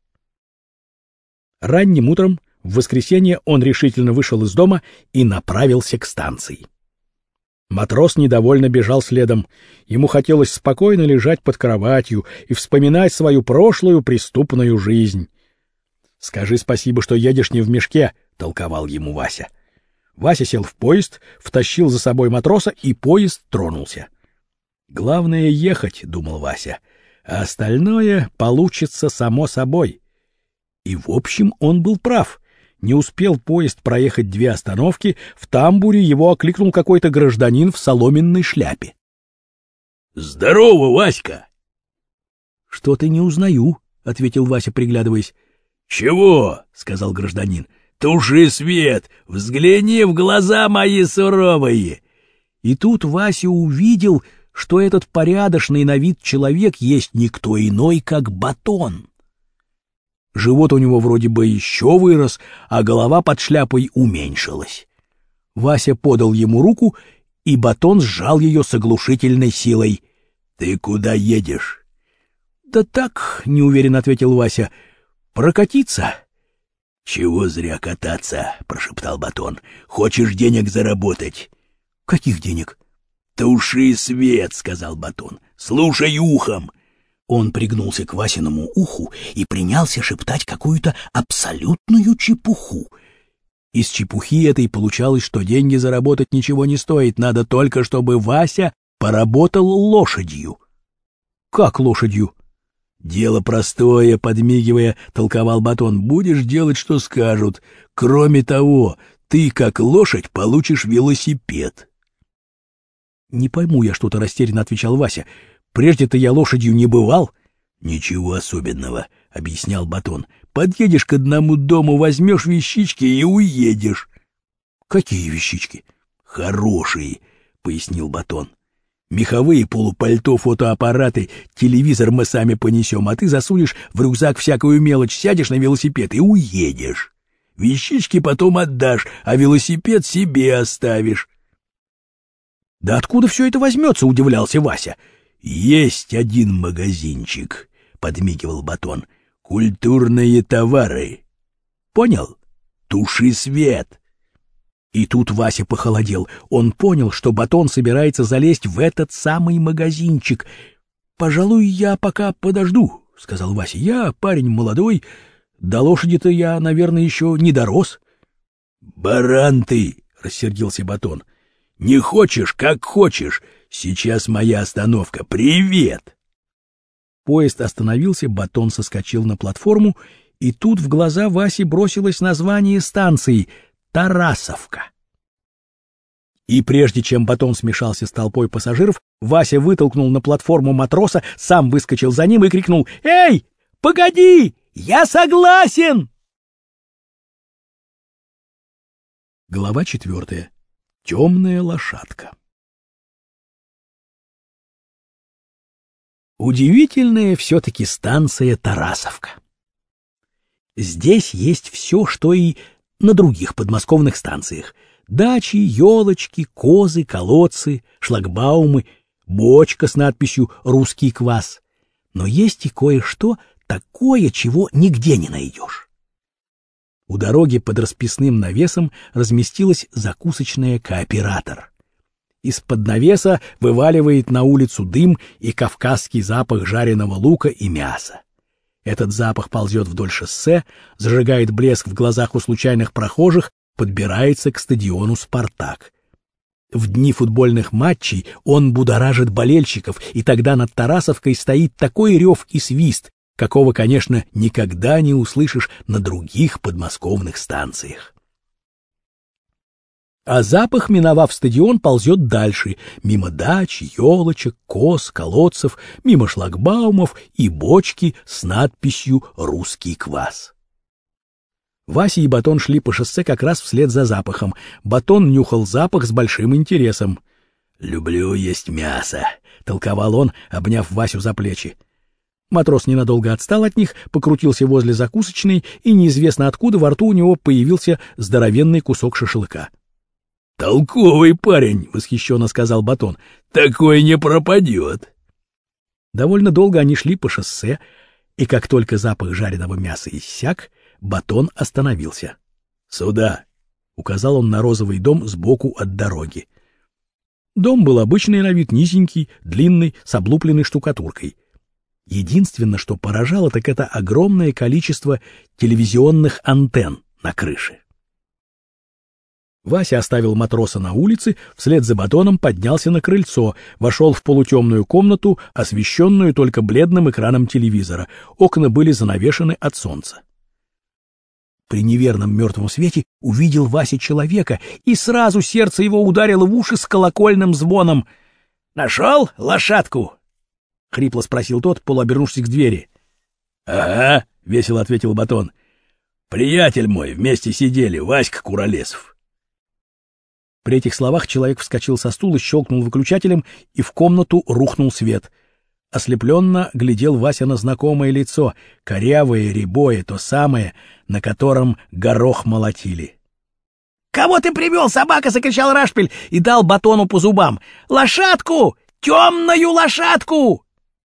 Ранним утром в воскресенье он решительно вышел из дома и направился к станции. Матрос недовольно бежал следом. Ему хотелось спокойно лежать под кроватью и вспоминать свою прошлую преступную жизнь. «Скажи спасибо, что едешь не в мешке», — толковал ему Вася. Вася сел в поезд, втащил за собой матроса, и поезд тронулся. «Главное — ехать», — думал Вася, — «а остальное получится само собой». И в общем он был прав. Не успел поезд проехать 2 остановки, в тамбуре его окликнул какой-то гражданин в соломенной шляпе. «Здорово, Васька!» «Что-то не узнаю», — ответил Вася, приглядываясь. «Чего?» — сказал гражданин. «Туши свет, взгляни в глаза мои суровые!» И тут Вася увидел, что этот порядочный на вид человек есть никто иной, как Батон. Живот у него вроде бы еще вырос, а голова под шляпой уменьшилась. Вася подал ему руку, и Батон сжал ее с оглушительной силой. «Ты куда едешь?» «Да так», — неуверенно ответил Вася, — «прокатиться». «Чего зря кататься?» — прошептал Батон. «Хочешь денег заработать?» «Каких денег?» «Туши свет», — сказал Батон. «Слушай ухом». Он пригнулся к Васиному уху и принялся шептать какую-то абсолютную чепуху. Из чепухи этой получалось, что деньги заработать ничего не стоит, надо только, чтобы Вася поработал лошадью. «Как лошадью?» «Дело простое», — подмигивая, толковал Батон. «Будешь делать, что скажут. Кроме того, ты, как лошадь, получишь велосипед». «Не пойму я что-то», — растерянно отвечал Вася. «Прежде-то я лошадью не бывал». «Ничего особенного», — объяснял Батон. «Подъедешь к одному дому, возьмешь вещички и уедешь». «Какие вещички?» «Хорошие», — пояснил Батон. «Меховые, полупальто, фотоаппараты, телевизор мы сами понесем, а ты засунешь в рюкзак всякую мелочь, сядешь на велосипед и уедешь. Вещички потом отдашь, а велосипед себе оставишь». «Да откуда все это возьмется?» — удивлялся Вася. «Есть один магазинчик», — подмигивал Батон. «Культурные товары». «Понял?» «Туши свет». И тут Вася похолодел. Он понял, что Батон собирается залезть в этот самый магазинчик. «Пожалуй, я пока подожду», — сказал Вася. «Я парень молодой. До лошади-то я, наверное, еще не дорос». «Баран ты!» — рассердился Батон. «Не хочешь, как хочешь. Сейчас моя остановка. Привет!» Поезд остановился, Батон соскочил на платформу, и тут в глаза Васе бросилось название станции — Тарасовка. И прежде чем Батон смешался с толпой пассажиров, Вася вытолкнул на платформу матроса, сам выскочил за ним и крикнул: «Эй, погоди! Я согласен!» Глава 4. Темная лошадка. Удивительная все-таки станция Тарасовка. Здесь есть все, что и на других подмосковных станциях. Дачи, елочки, козы, колодцы, шлагбаумы, бочка с надписью «Русский квас». Но есть и кое-что такое, чего нигде не найдешь. У дороги под расписным навесом разместилась закусочная «Кооператор». Из-под навеса вываливает на улицу дым и кавказский запах жареного лука и мяса. Этот запах ползет вдоль шоссе, зажигает блеск в глазах у случайных прохожих, подбирается к стадиону «Спартак». В дни футбольных матчей он будоражит болельщиков, и тогда над Тарасовкой стоит такой рев и свист, какого, конечно, никогда не услышишь на других подмосковных станциях. А запах, миновав стадион, ползет дальше, мимо дач, елочек, коз, колодцев, мимо шлагбаумов и бочки с надписью «Русский квас». Вася и Батон шли по шоссе как раз вслед за запахом. Батон нюхал запах с большим интересом. «Люблю есть мясо», — толковал он, обняв Васю за плечи. Матрос ненадолго отстал от них, покрутился возле закусочной, и неизвестно откуда во рту у него появился здоровенный кусок шашлыка. «Толковый парень», — восхищенно сказал Батон. «Такой не пропадет». Довольно долго они шли по шоссе, и как только запах жареного мяса иссяк, Батон остановился. «Сюда», — указал он на розовый дом сбоку от дороги. Дом был обычный на вид, низенький, длинный, с облупленной штукатуркой. Единственное, что поражало, так это огромное количество телевизионных антенн на крыше. Вася оставил матроса на улице, вслед за Батоном поднялся на крыльцо, вошел в полутемную комнату, освещенную только бледным экраном телевизора. Окна были занавешены от солнца. При неверном мертвом свете увидел Вася человека, и сразу сердце его ударило в уши с колокольным звоном. «Нашел лошадку?» — хрипло спросил тот, полуобернувшись к двери. «Ага», — весело ответил Батон. «Приятель мой, вместе сидели, Васька Куролесов». При этих словах человек вскочил со стула, щелкнул выключателем, и в комнату рухнул свет. Ослепленно глядел Вася на знакомое лицо, корявое, рябое, то самое, на котором горох молотили. «Кого ты привел, собака?» — закричал Рашпиль и дал Батону по зубам. «Лошадку! Темную лошадку!»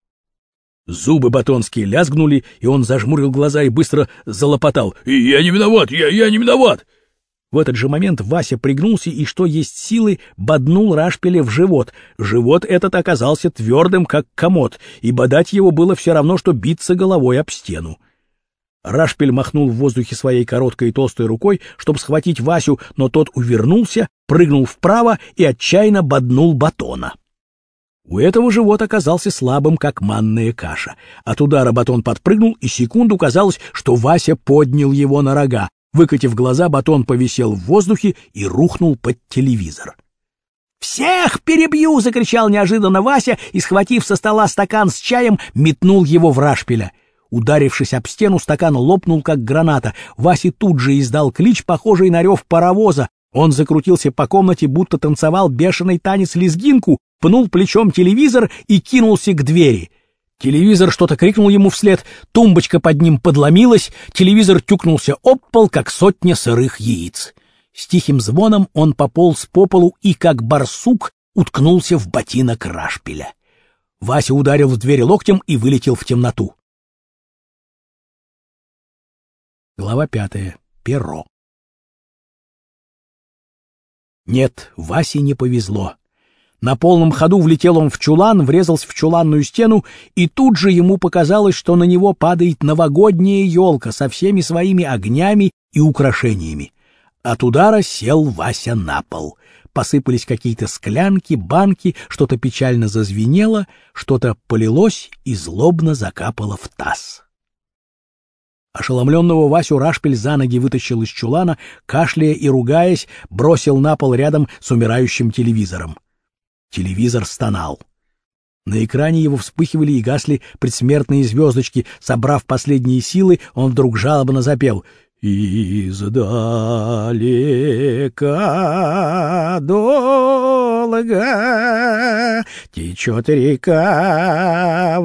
Зубы батонские лязгнули, и он зажмурил глаза и быстро залопотал. «Я не виноват! Я не виноват!» В этот же момент Вася пригнулся и, что есть силы, боднул Рашпиля в живот. Живот этот оказался твердым, как комод, и бодать его было все равно, что биться головой об стену. Рашпиль махнул в воздухе своей короткой и толстой рукой, чтобы схватить Васю, но тот увернулся, прыгнул вправо и отчаянно боднул Батона. У этого живот оказался слабым, как манная каша. От удара Батон подпрыгнул, и секунду казалось, что Вася поднял его на рога. Выкатив глаза, Батон повисел в воздухе и рухнул под телевизор. «Всех перебью!» — закричал неожиданно Вася и, схватив со стола стакан с чаем, метнул его в Рашпиля. Ударившись об стену, стакан лопнул, как граната. Вася тут же издал клич, похожий на рев паровоза. Он закрутился по комнате, будто танцевал бешеный танец-лезгинку, пнул плечом телевизор и кинулся к двери. Телевизор что-то крикнул ему вслед, тумбочка под ним подломилась, телевизор тюкнулся об пол, как сотня сырых яиц. С тихим звоном он пополз по полу и, как барсук, уткнулся в ботинок Рашпиля. Вася ударил в дверь локтем и вылетел в темноту. Глава 5. Перо. Нет, Васе не повезло. На полном ходу влетел он в чулан, врезался в чуланную стену, и тут же ему показалось, что на него падает новогодняя елка со всеми своими огнями и украшениями. От удара сел Вася на пол. Посыпались какие-то склянки, банки, что-то печально зазвенело, что-то полилось и злобно закапало в таз. Ошеломленного Васю Рашпиль за ноги вытащил из чулана, кашляя и ругаясь, бросил на пол рядом с умирающим телевизором. Телевизор стонал. На экране его вспыхивали и гасли предсмертные звездочки. Собрав последние силы, он вдруг жалобно запел: «Издалека долго течет река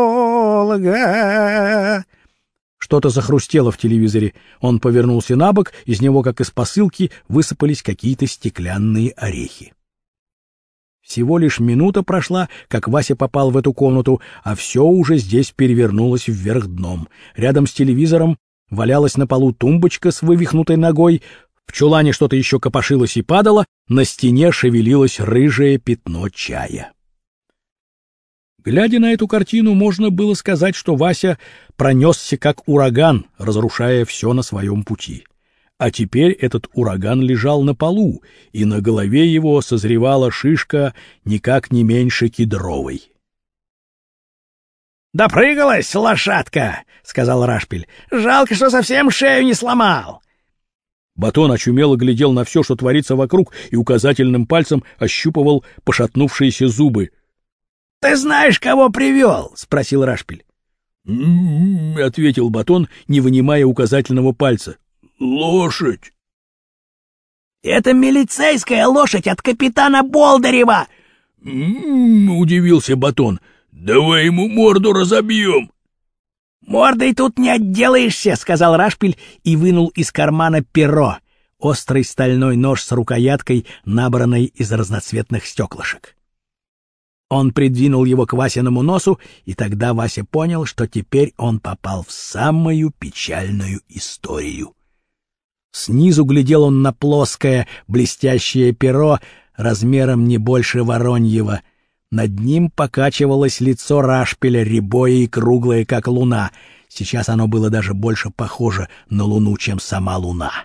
Волга». Что-то захрустело в телевизоре. Он повернулся набок, из него, как из посылки, высыпались какие-то стеклянные орехи. Всего лишь минута прошла, как Вася попал в эту комнату, а все уже здесь перевернулось вверх дном. Рядом с телевизором валялась на полу тумбочка с вывихнутой ногой, в чулане что-то еще копошилось и падало, на стене шевелилось рыжее пятно чая. Глядя на эту картину, можно было сказать, что Вася пронесся как ураган, разрушая все на своем пути. А теперь этот ураган лежал на полу, и на голове его созревала шишка никак не меньше кедровой. «Допрыгалась, лошадка!» — сказал Рашпиль. «Жалко, что совсем шею не сломал!» Батон очумело глядел на все, что творится вокруг, и указательным пальцем ощупывал пошатнувшиеся зубы. — Ты знаешь, кого привел? — спросил Рашпиль. — ответил Батон, не вынимая указательного пальца. — Лошадь. — Это милицейская лошадь от капитана Болдырева! — удивился Батон. — Давай ему морду разобьем. — Мордой тут не отделаешься, — сказал Рашпиль и вынул из кармана перо, острый стальной нож с рукояткой, набранной из разноцветных стеклышек. Он придвинул его к Васиному носу, и тогда Вася понял, что теперь он попал в самую печальную историю. Снизу глядел он на плоское, блестящее перо размером не больше вороньего. Над ним покачивалось лицо Рашпиля, рябое и круглое, как луна. Сейчас оно было даже больше похоже на луну, чем сама луна.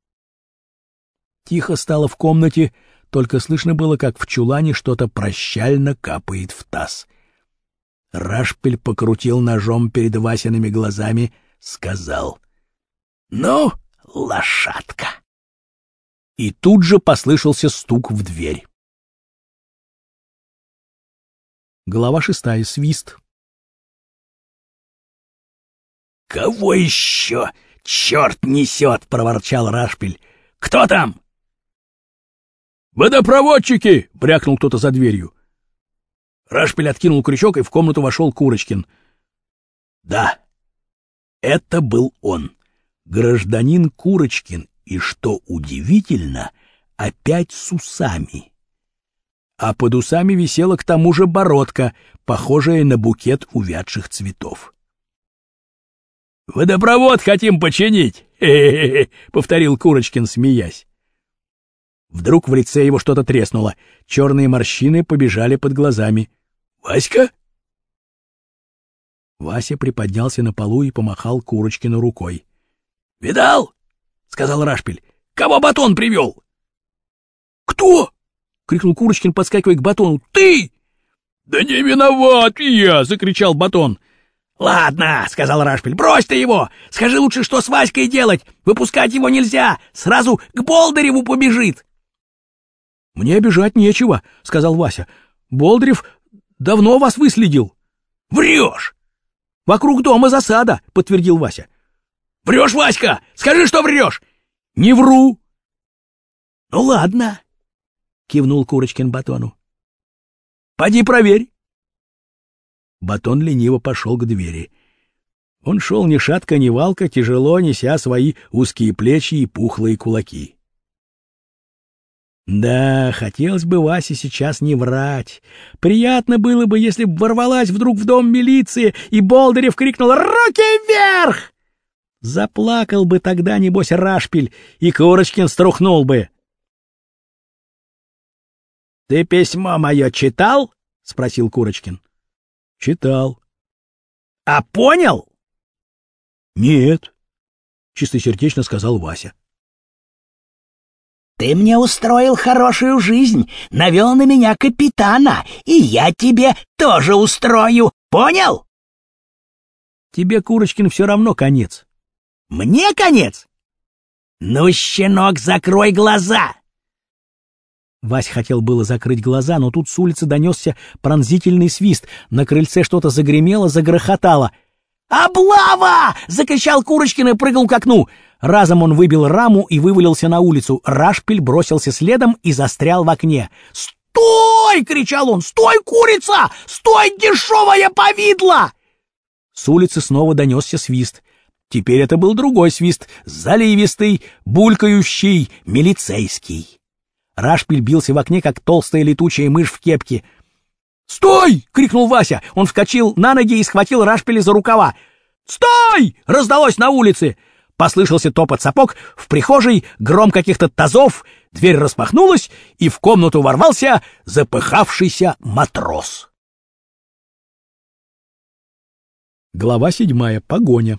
Тихо стало в комнате, только слышно было, как в чулане что-то прощально капает в таз. Рашпиль покрутил ножом перед Васиными глазами, сказал: «Ну, лошадка!» И тут же послышался стук в дверь. Глава 6. Свист. «Кого еще черт несет?» — проворчал Рашпиль. «Кто там?» «Водопроводчики!» — брякнул кто-то за дверью. Рашпиль откинул крючок, и в комнату вошел Курочкин. Да, это был он, гражданин Курочкин, и, что удивительно, опять с усами. А под усами висела к тому же бородка, похожая на букет увядших цветов. «Водопровод хотим починить!» — повторил Курочкин, смеясь. Вдруг в лице его что-то треснуло. Черные морщины побежали под глазами. «Васька?» Вася приподнялся на полу и помахал Курочкину рукой. «Видал?» — сказал Рашпиль. «Кого Батон привел?» «Кто?» — крикнул Курочкин, подскакивая к Батону. «Ты!» «Да не виноват я!» — закричал Батон. «Ладно», — сказал Рашпиль, — «брось ты его! Скажи лучше, что с Васькой делать! Выпускать его нельзя! Сразу к Болдыреву побежит!» «Мне бежать нечего», — сказал Вася. «Болдырев давно вас выследил». «Врешь!» «Вокруг дома засада», — подтвердил Вася. «Врешь, Васька! Скажи, что врешь!» «Не вру!» «Ну ладно», — кивнул Курочкин Батону. «Поди проверь». Батон лениво пошел к двери. Он шел ни шатко, ни валко, тяжело неся свои узкие плечи и пухлые кулаки. Да, хотелось бы Васе сейчас не врать. Приятно было бы, если б ворвалась вдруг в дом милиции, и Болдырев крикнул «Руки вверх!» Заплакал бы тогда, небось, Рашпиль, и Курочкин струхнул бы. — Ты письмо мое читал? — спросил Курочкин. — Читал. — А понял? — Нет, — чистосердечно сказал Вася. «Ты мне устроил хорошую жизнь, навел на меня капитана, и я тебе тоже устрою, понял?» «Тебе, Курочкин, все равно конец». «Мне конец? Ну, щенок, закрой глаза!» Вась хотел было закрыть глаза, но тут с улицы донесся пронзительный свист, на крыльце что-то загремело, загрохотало. «Облава!» — закричал Курочкин и прыгал к окну. Разом он выбил раму и вывалился на улицу. Рашпиль бросился следом и застрял в окне. «Стой!» — кричал он. «Стой, курица! Стой, дешевая повидло!» С улицы снова донесся свист. Теперь это был другой свист, заливистый, булькающий, милицейский. Рашпиль бился в окне, как толстая летучая мышь в кепке. «Стой!» — крикнул Вася. Он вскочил на ноги и схватил Рашпиля за рукава. «Стой!» — раздалось на улице. Послышался топот сапог, в прихожей гром каких-то тазов, дверь распахнулась, и в комнату ворвался запыхавшийся матрос. Глава 7. Погоня.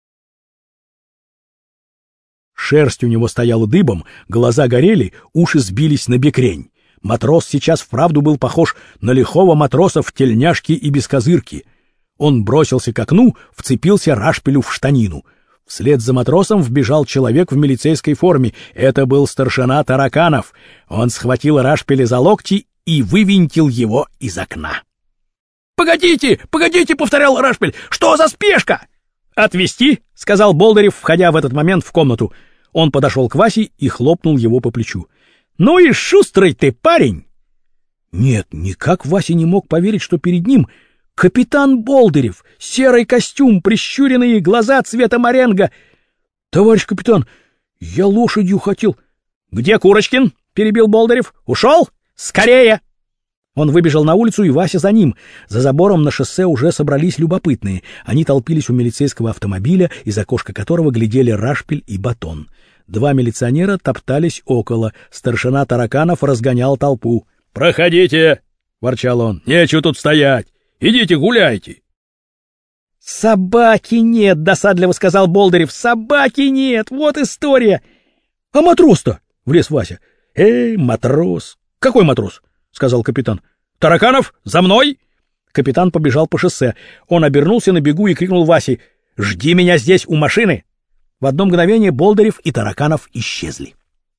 Шерсть у него стояла дыбом, глаза горели, уши сбились на бекрень. Матрос сейчас вправду был похож на лихого матроса в тельняшке и без козырки. Он бросился к окну, вцепился Рашпилю в штанину. Вслед за матросом вбежал человек в милицейской форме. Это был старшина Тараканов. Он схватил Рашпиля за локти и вывинтил его из окна. «Погодите, погодите!» — повторял Рашпиль. «Что за спешка?» «Отвезти?» — сказал Болдырев, входя в этот момент в комнату. Он подошел к Васе и хлопнул его по плечу. «Ну и шустрый ты парень!» Нет, никак Вася не мог поверить, что перед ним капитан Болдырев, серый костюм, прищуренные глаза цвета моренго. «Товарищ капитан, я лошадью хотел...» «Где Курочкин?» — перебил Болдырев. «Ушел? Скорее!» Он выбежал на улицу, и Вася за ним. За забором на шоссе уже собрались любопытные. Они толпились у милицейского автомобиля, из окошка которого глядели Рашпиль и Батон. Два милиционера топтались около. Старшина Тараканов разгонял толпу. «Проходите!» — ворчал он. «Нечего тут стоять! Идите гуляйте!» «Собаки нет!» — досадливо сказал Болдырев. «Собаки нет! Вот история!» «А матрос-то?» — влез Вася. Матрос!» «Какой матрос?» — сказал капитан. «Тараканов, за мной!» Капитан побежал по шоссе. Он обернулся на бегу и крикнул Васе: «Жди меня здесь у машины!» В одно мгновение Болдырев и Тараканов исчезли.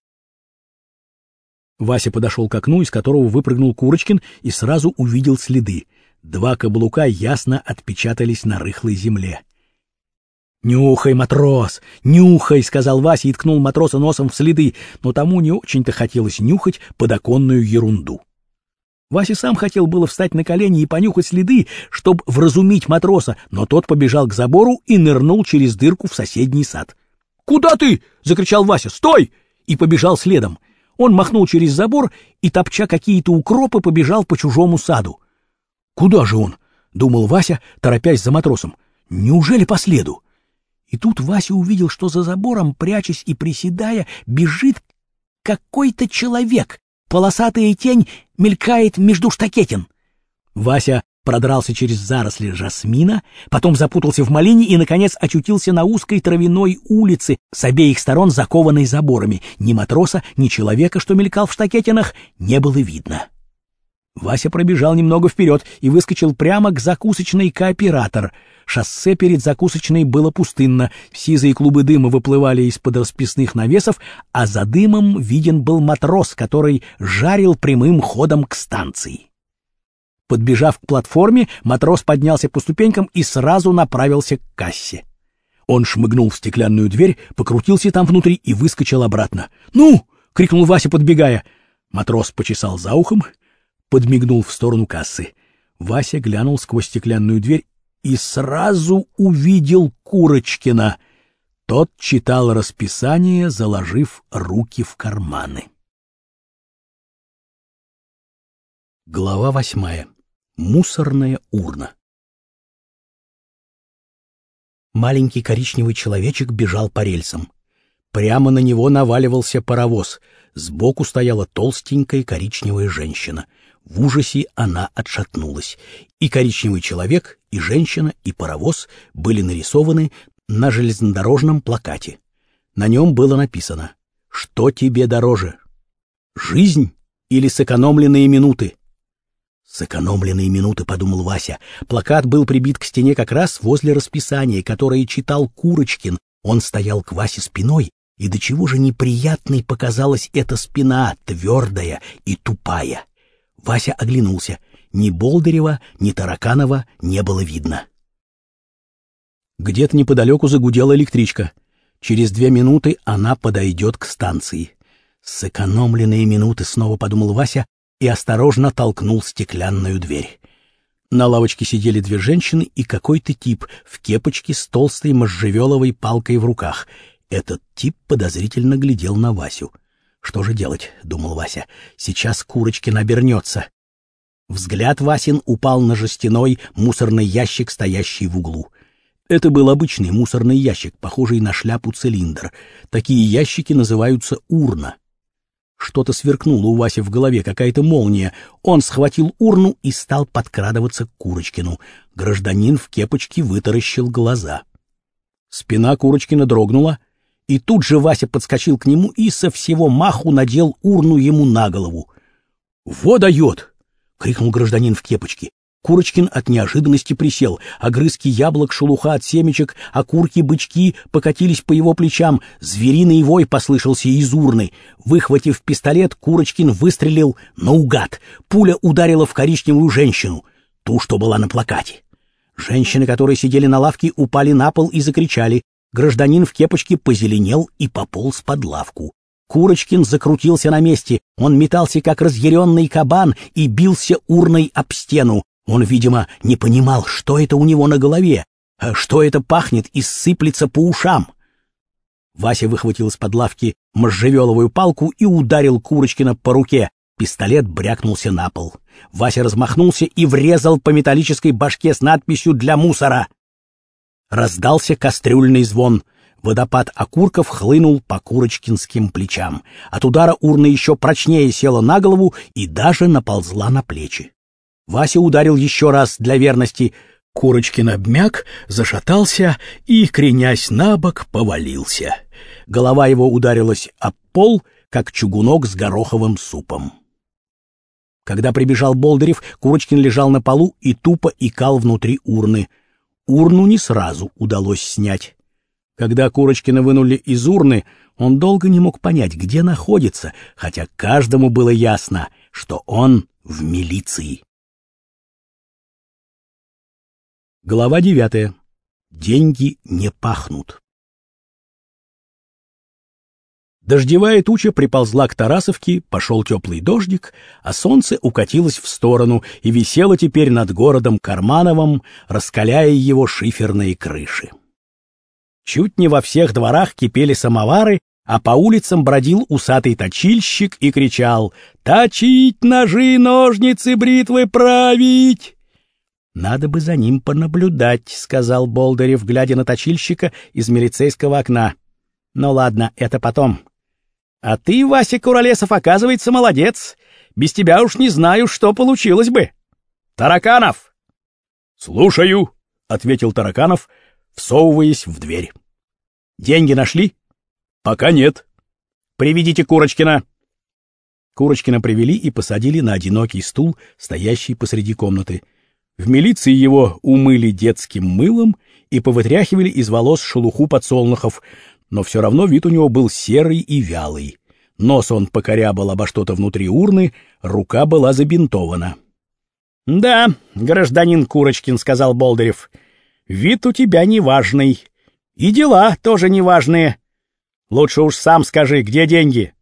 Вася подошел к окну, из которого выпрыгнул Курочкин, и сразу увидел следы. Два каблука ясно отпечатались на рыхлой земле. «Нюхай, матрос, нюхай!» — сказал Вася и ткнул матроса носом в следы, но тому не очень-то хотелось нюхать подоконную ерунду. Вася сам хотел было встать на колени и понюхать следы, чтобы вразумить матроса, но тот побежал к забору и нырнул через дырку в соседний сад. «Куда ты?» — закричал Вася. «Стой!» и побежал следом. Он махнул через забор и, топча какие-то укропы, побежал по чужому саду. «Куда же он?» — думал Вася, торопясь за матросом. «Неужели по следу?» И тут Вася увидел, что за забором, прячась и приседая, бежит какой-то человек. Полосатая тень мелькает между штакетин. Вася продрался через заросли жасмина, потом запутался в малине и, наконец, очутился на узкой травяной улице, с обеих сторон закованной заборами. Ни матроса, ни человека, что мелькал в штакетинах, не было видно. Вася пробежал немного вперед и выскочил прямо к закусочной «Кооператор». Шоссе перед закусочной было пустынно, сизые клубы дыма выплывали из-под расписных навесов, а за дымом виден был матрос, который жарил прямым ходом к станции. Подбежав к платформе, матрос поднялся по ступенькам и сразу направился к кассе. Он шмыгнул в стеклянную дверь, покрутился там внутри и выскочил обратно. «Ну!» — крикнул Вася, подбегая. Матрос почесал за ухом, подмигнул в сторону кассы. Вася глянул сквозь стеклянную дверь и сразу увидел Курочкина. Тот читал расписание, заложив руки в карманы. Глава 8. Мусорная урна. Маленький коричневый человечек бежал по рельсам. Прямо на него наваливался паровоз. Сбоку стояла толстенькая коричневая женщина. В ужасе она отшатнулась. И коричневый человек, и женщина, и паровоз были нарисованы на железнодорожном плакате. На нем было написано: «Что тебе дороже? Жизнь или сэкономленные минуты?» «Сэкономленные минуты», — подумал Вася. Плакат был прибит к стене как раз возле расписания, которое читал Курочкин. Он стоял к Васе спиной, и до чего же неприятной показалась эта спина, твердая и тупая. Вася оглянулся. Ни Болдырева, ни Тараканова не было видно. Где-то неподалеку загудела электричка. Через 2 минуты она подойдет к станции. «Сэкономленные минуты», — снова подумал Вася и осторожно толкнул стеклянную дверь. На лавочке сидели 2 женщины и какой-то тип в кепочке с толстой можжевеловой палкой в руках. Этот тип подозрительно глядел на Васю. «Что же делать?» — думал Вася. «Сейчас Курочкин обернется». Взгляд Васин упал на жестяной мусорный ящик, стоящий в углу. Это был обычный мусорный ящик, похожий на шляпу-цилиндр. Такие ящики называются урна. Что-то сверкнуло у Васи в голове, какая-то молния. Он схватил урну и стал подкрадываться к Курочкину. Гражданин в кепочке вытаращил глаза. Спина Курочкина дрогнула, и тут же Вася подскочил к нему и со всего маху надел урну ему на голову. «Во дает!» — крикнул гражданин в кепочке. Курочкин от неожиданности присел. Огрызки яблок, шелуха от семечек, окурки, бычки покатились по его плечам. Звериный вой послышался из урны. Выхватив пистолет, Курочкин выстрелил наугад. Пуля ударила в коричневую женщину, ту, что была на плакате. Женщины, которые сидели на лавке, упали на пол и закричали. Гражданин в кепочке позеленел и пополз под лавку. Курочкин закрутился на месте. Он метался, как разъяренный кабан, и бился урной об стену. Он, видимо, не понимал, что это у него на голове, что это пахнет и сыплется по ушам. Вася выхватил из-под лавки можжевеловую палку и ударил Курочкина по руке. Пистолет брякнулся на пол. Вася размахнулся и врезал по металлической башке с надписью «Для мусора». Раздался кастрюльный звон. Водопад окурков хлынул по Курочкинским плечам. От удара урна еще прочнее села на голову и даже наползла на плечи. Вася ударил еще раз для верности. Курочкин обмяк, зашатался и, кренясь на бок, повалился. Голова его ударилась об пол, как чугунок с гороховым супом. Когда прибежал Болдырев, Курочкин лежал на полу и тупо икал внутри урны. Урну не сразу удалось снять. Когда Курочкина вынули из урны, он долго не мог понять, где находится, хотя каждому было ясно, что он в милиции. Глава 9. Деньги не пахнут. Дождевая туча приползла к Тарасовке, пошел теплый дождик, а солнце укатилось в сторону и висело теперь над городом Кармановым, раскаляя его шиферные крыши. Чуть не во всех дворах кипели самовары, а по улицам бродил усатый точильщик и кричал: «Точить, ножи, ножницы, бритвы править!» «Надо бы за ним понаблюдать», — сказал Болдырев, глядя на точильщика из милицейского окна. «Ну ладно, это потом. А ты, Вася Куролесов, оказывается, молодец. Без тебя уж не знаю, что получилось бы. Тараканов!» «Слушаю», — ответил Тараканов, всовываясь в дверь. «Деньги нашли?» «Пока нет». «Приведите Курочкина». Курочкина привели и посадили на одинокий стул, стоящий посреди комнаты. В милиции его умыли детским мылом и повытряхивали из волос шелуху подсолнухов, но все равно вид у него был серый и вялый. Нос он покорябал обо что-то внутри урны, рука была забинтована. — Да, гражданин Курочкин, — сказал Болдырев, — вид у тебя неважный. И дела тоже неважные. Лучше уж сам скажи, где деньги?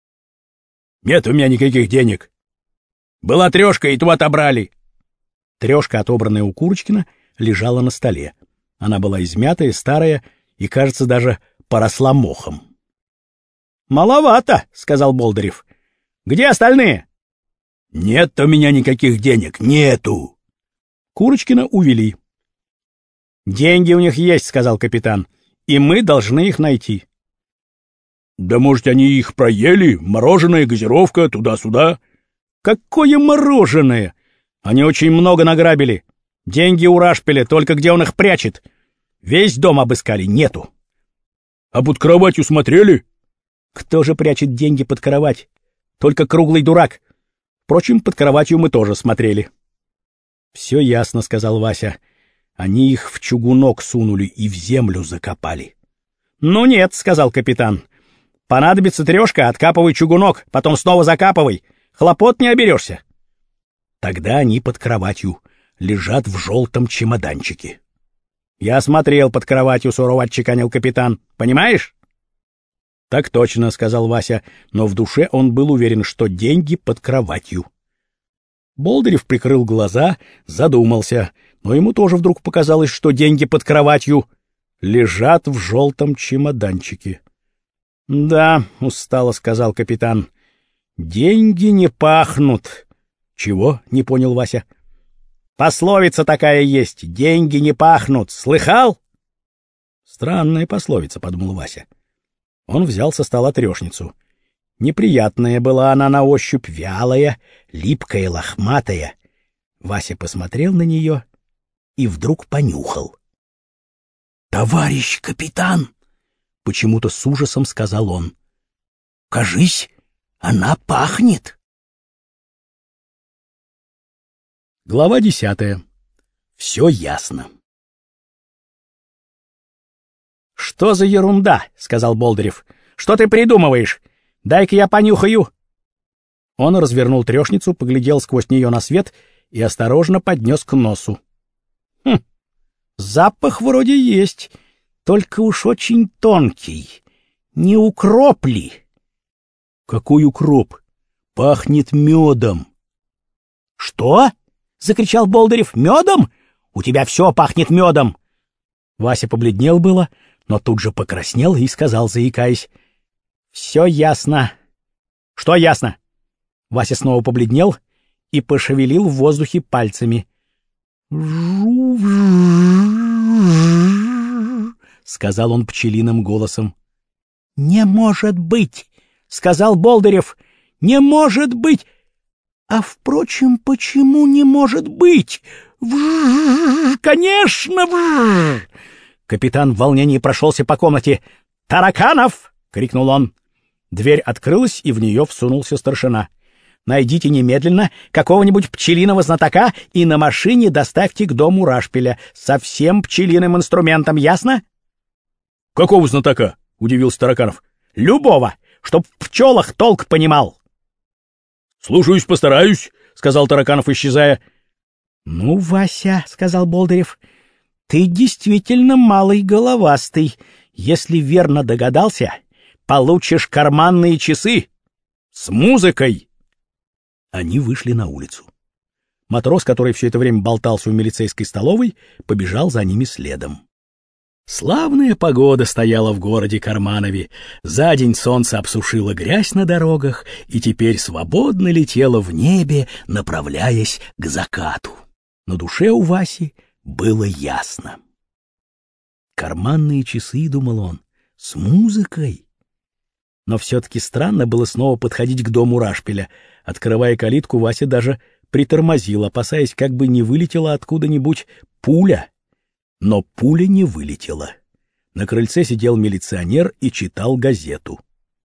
— Нет у меня никаких денег. Была трешка, и ту отобрали. Трешка, отобранная у Курочкина, лежала на столе. Она была измятая, старая и, кажется, даже поросла мохом. «Маловато», — сказал Болдырев. «Где остальные?» «Нет у меня никаких денег, нету». Курочкина увели. «Деньги у них есть», — сказал капитан, — «и мы должны их найти». «Да, может, они их проели? Мороженое, газировка, туда-сюда». «Какое мороженое? Они очень много награбили. Деньги у Рашпиля, только где он их прячет? Весь дом обыскали, нету». «А под кроватью смотрели?» «Кто же прячет деньги под кровать? Только круглый дурак. Впрочем, под кроватью мы тоже смотрели». «Все ясно», — сказал Вася. «Они их в чугунок сунули и в землю закопали». «Ну нет», — сказал капитан. «Понадобится трешка, откапывай чугунок, потом снова закапывай. Хлопот не оберешься». «Тогда они под кроватью, лежат в желтом чемоданчике». «Я смотрел под кроватью», — сурово отчеканил капитан. «Понимаешь?» «Так точно», — сказал Вася, но в душе он был уверен, что деньги под кроватью. Болдырев прикрыл глаза, задумался, но ему тоже вдруг показалось, что деньги под кроватью лежат в желтом чемоданчике. «Да», — устало сказал капитан, — «деньги не пахнут». «Чего?» — не понял Вася. «Пословица такая есть: деньги не пахнут. Слыхал?» «Странная пословица», — подумал Вася. Он взял со стола трешницу. Неприятная была она на ощупь, вялая, липкая, лохматая. Вася посмотрел на нее и вдруг понюхал. «Товарищ капитан!» — почему-то с ужасом сказал он. «Кажись, она пахнет!» Глава 10. Все ясно. «Что за ерунда?» — сказал Болдырев. «Что ты придумываешь? Дай-ка я понюхаю». Он развернул трешницу, поглядел сквозь нее на свет и осторожно поднес к носу. Запах вроде есть, только уж очень тонкий. Не укроп ли?» «Какой укроп? Пахнет медом». «Что?» — закричал Болдырев. «Медом? У тебя все пахнет медом!» Вася побледнел было, но тут же покраснел и сказал, заикаясь: «Все ясно». «Что ясно?» Вася снова побледнел и пошевелил в воздухе пальцами. Сказал он пчелиным голосом. «Не может быть!» — сказал Болдырев. «Не может быть! А, впрочем, почему не может быть? Конечно! Капитан в волнении прошелся по комнате. «Тараканов!» — крикнул он. Дверь открылась, и в нее всунулся старшина. «Найдите немедленно какого-нибудь пчелиного знатока и на машине доставьте к дому Рашпиля со всем пчелиным инструментом, ясно?» «Какого знатока?» — удивился Тараканов. «Любого, чтоб в пчелах толк понимал». «Слушаюсь, постараюсь», — сказал Тараканов, исчезая. «Ну, Вася», — сказал Болдырев, — «ты действительно малый головастый. Если верно догадался, получишь карманные часы с музыкой». Они вышли на улицу. Матрос, который все это время болтался у милицейской столовой, побежал за ними следом. Славная погода стояла в городе Карманове. За день солнце обсушило грязь на дорогах и теперь свободно летело в небе, направляясь к закату. На душе у Васи было ясно. Карманные часы, думал он, с музыкой. Но все-таки странно было снова подходить к дому Рашпиля. Открывая калитку, Вася даже притормозил, опасаясь, как бы не вылетела откуда-нибудь пуля. Но пуля не вылетела. На крыльце сидел милиционер и читал газету.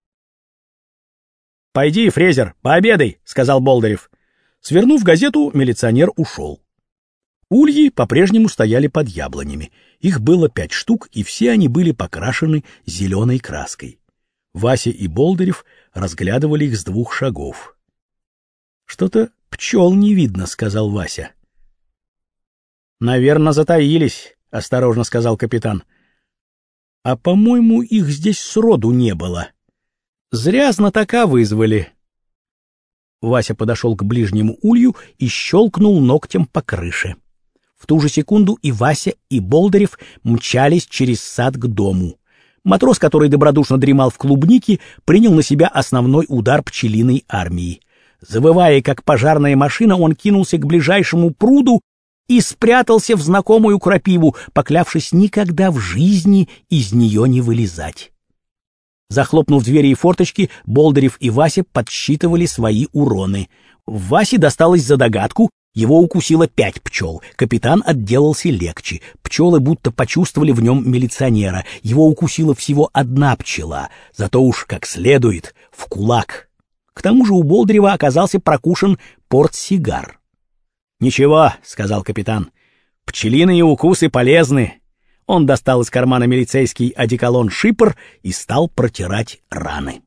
«Пойди, Фрезер, пообедай», — сказал Болдырев. Свернув газету, милиционер ушел. Ульи по-прежнему стояли под яблонями. Их было 5 штук, и все они были покрашены зеленой краской. Вася и Болдырев разглядывали их с 2 шагов. «Что-то пчел не видно», — сказал Вася. «Наверно, затаились», — осторожно сказал капитан. «А, по-моему, их здесь сроду не было. Зря знатока вызвали». Вася подошел к ближнему улью и щелкнул ногтем по крыше. В ту же секунду и Вася, и Болдырев мчались через сад к дому. Матрос, который добродушно дремал в клубнике, принял на себя основной удар пчелиной армии. Завывая, как пожарная машина, он кинулся к ближайшему пруду и спрятался в знакомую крапиву, поклявшись никогда в жизни из нее не вылезать. Захлопнув двери и форточки, Болдырев и Вася подсчитывали свои уроны. Васе досталось за догадку, его укусило 5 пчел. Капитан отделался легче. Пчелы будто почувствовали в нем милиционера. Его укусила всего 1 пчела, зато уж как следует в кулак. К тому же у Болдырева оказался прокушен портсигар. «Ничего», — сказал капитан, — «пчелиные укусы полезны». Он достал из кармана милицейский одеколон «Шипр» и стал протирать раны.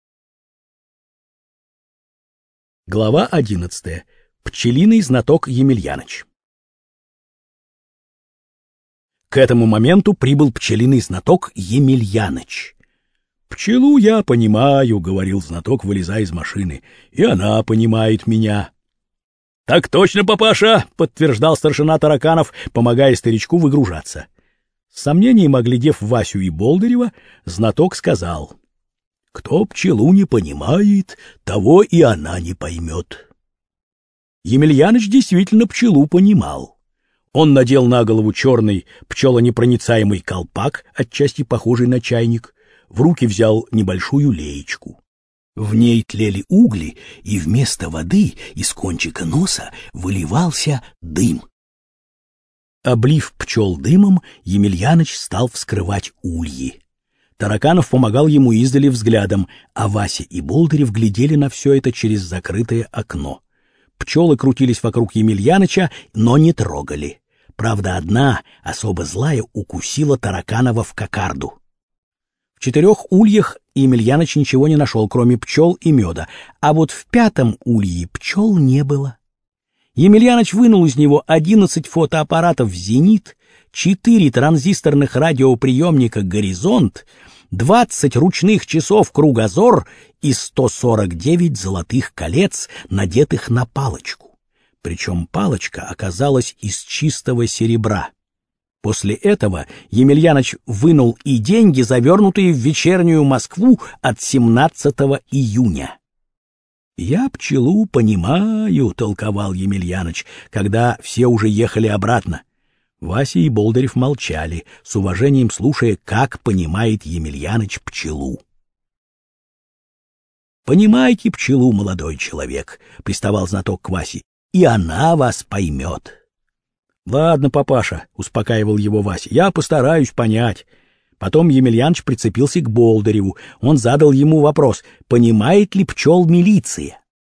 Глава 11. Пчелиный знаток Емельяныч. К этому моменту прибыл пчелиный знаток Емельяныч. «Пчелу я понимаю», — говорил знаток, вылезая из машины, — «и она понимает меня». «Так точно, папаша», — подтверждал старшина Тараканов, помогая старичку выгружаться. С сомнением оглядев Васю и Болдырева, знаток сказал: «Кто пчелу не понимает, того и она не поймет». Емельяныч действительно пчелу понимал. Он надел на голову черный пчелонепроницаемый колпак, отчасти похожий на чайник, в руки взял небольшую леечку. В ней тлели угли, и вместо воды из кончика носа выливался дым. Облив пчел дымом, Емельяныч стал вскрывать ульи. Тараканов помогал ему издали взглядом, а Вася и Болдырев глядели на все это через закрытое окно. Пчелы крутились вокруг Емельяныча, но не трогали. Правда, одна, особо злая, укусила Тараканова в кокарду. В 4 ульях Емельяныч ничего не нашел, кроме пчел и меда, а вот в 5 улье пчел не было. Емельяныч вынул из него 11 фотоаппаратов «Зенит», 4 транзисторных радиоприемника «Горизонт», 20 ручных часов «Кругозор» и 149 золотых колец, надетых на палочку. Причем палочка оказалась из чистого серебра. После этого Емельяныч вынул и деньги, завернутые в вечернюю Москву от 17 июня. «Я пчелу понимаю», — толковал Емельяныч, когда все уже ехали обратно. Вася и Болдырев молчали, с уважением слушая, как понимает Емельяныч пчелу. «Понимайте пчелу, молодой человек», — приставал знаток к Васе, — «и она вас поймет». «Ладно, папаша», — успокаивал его Вася, — «я постараюсь понять». Потом Емельяныч прицепился к Болдыреву. Он задал ему вопрос, понимает ли пчел милиция.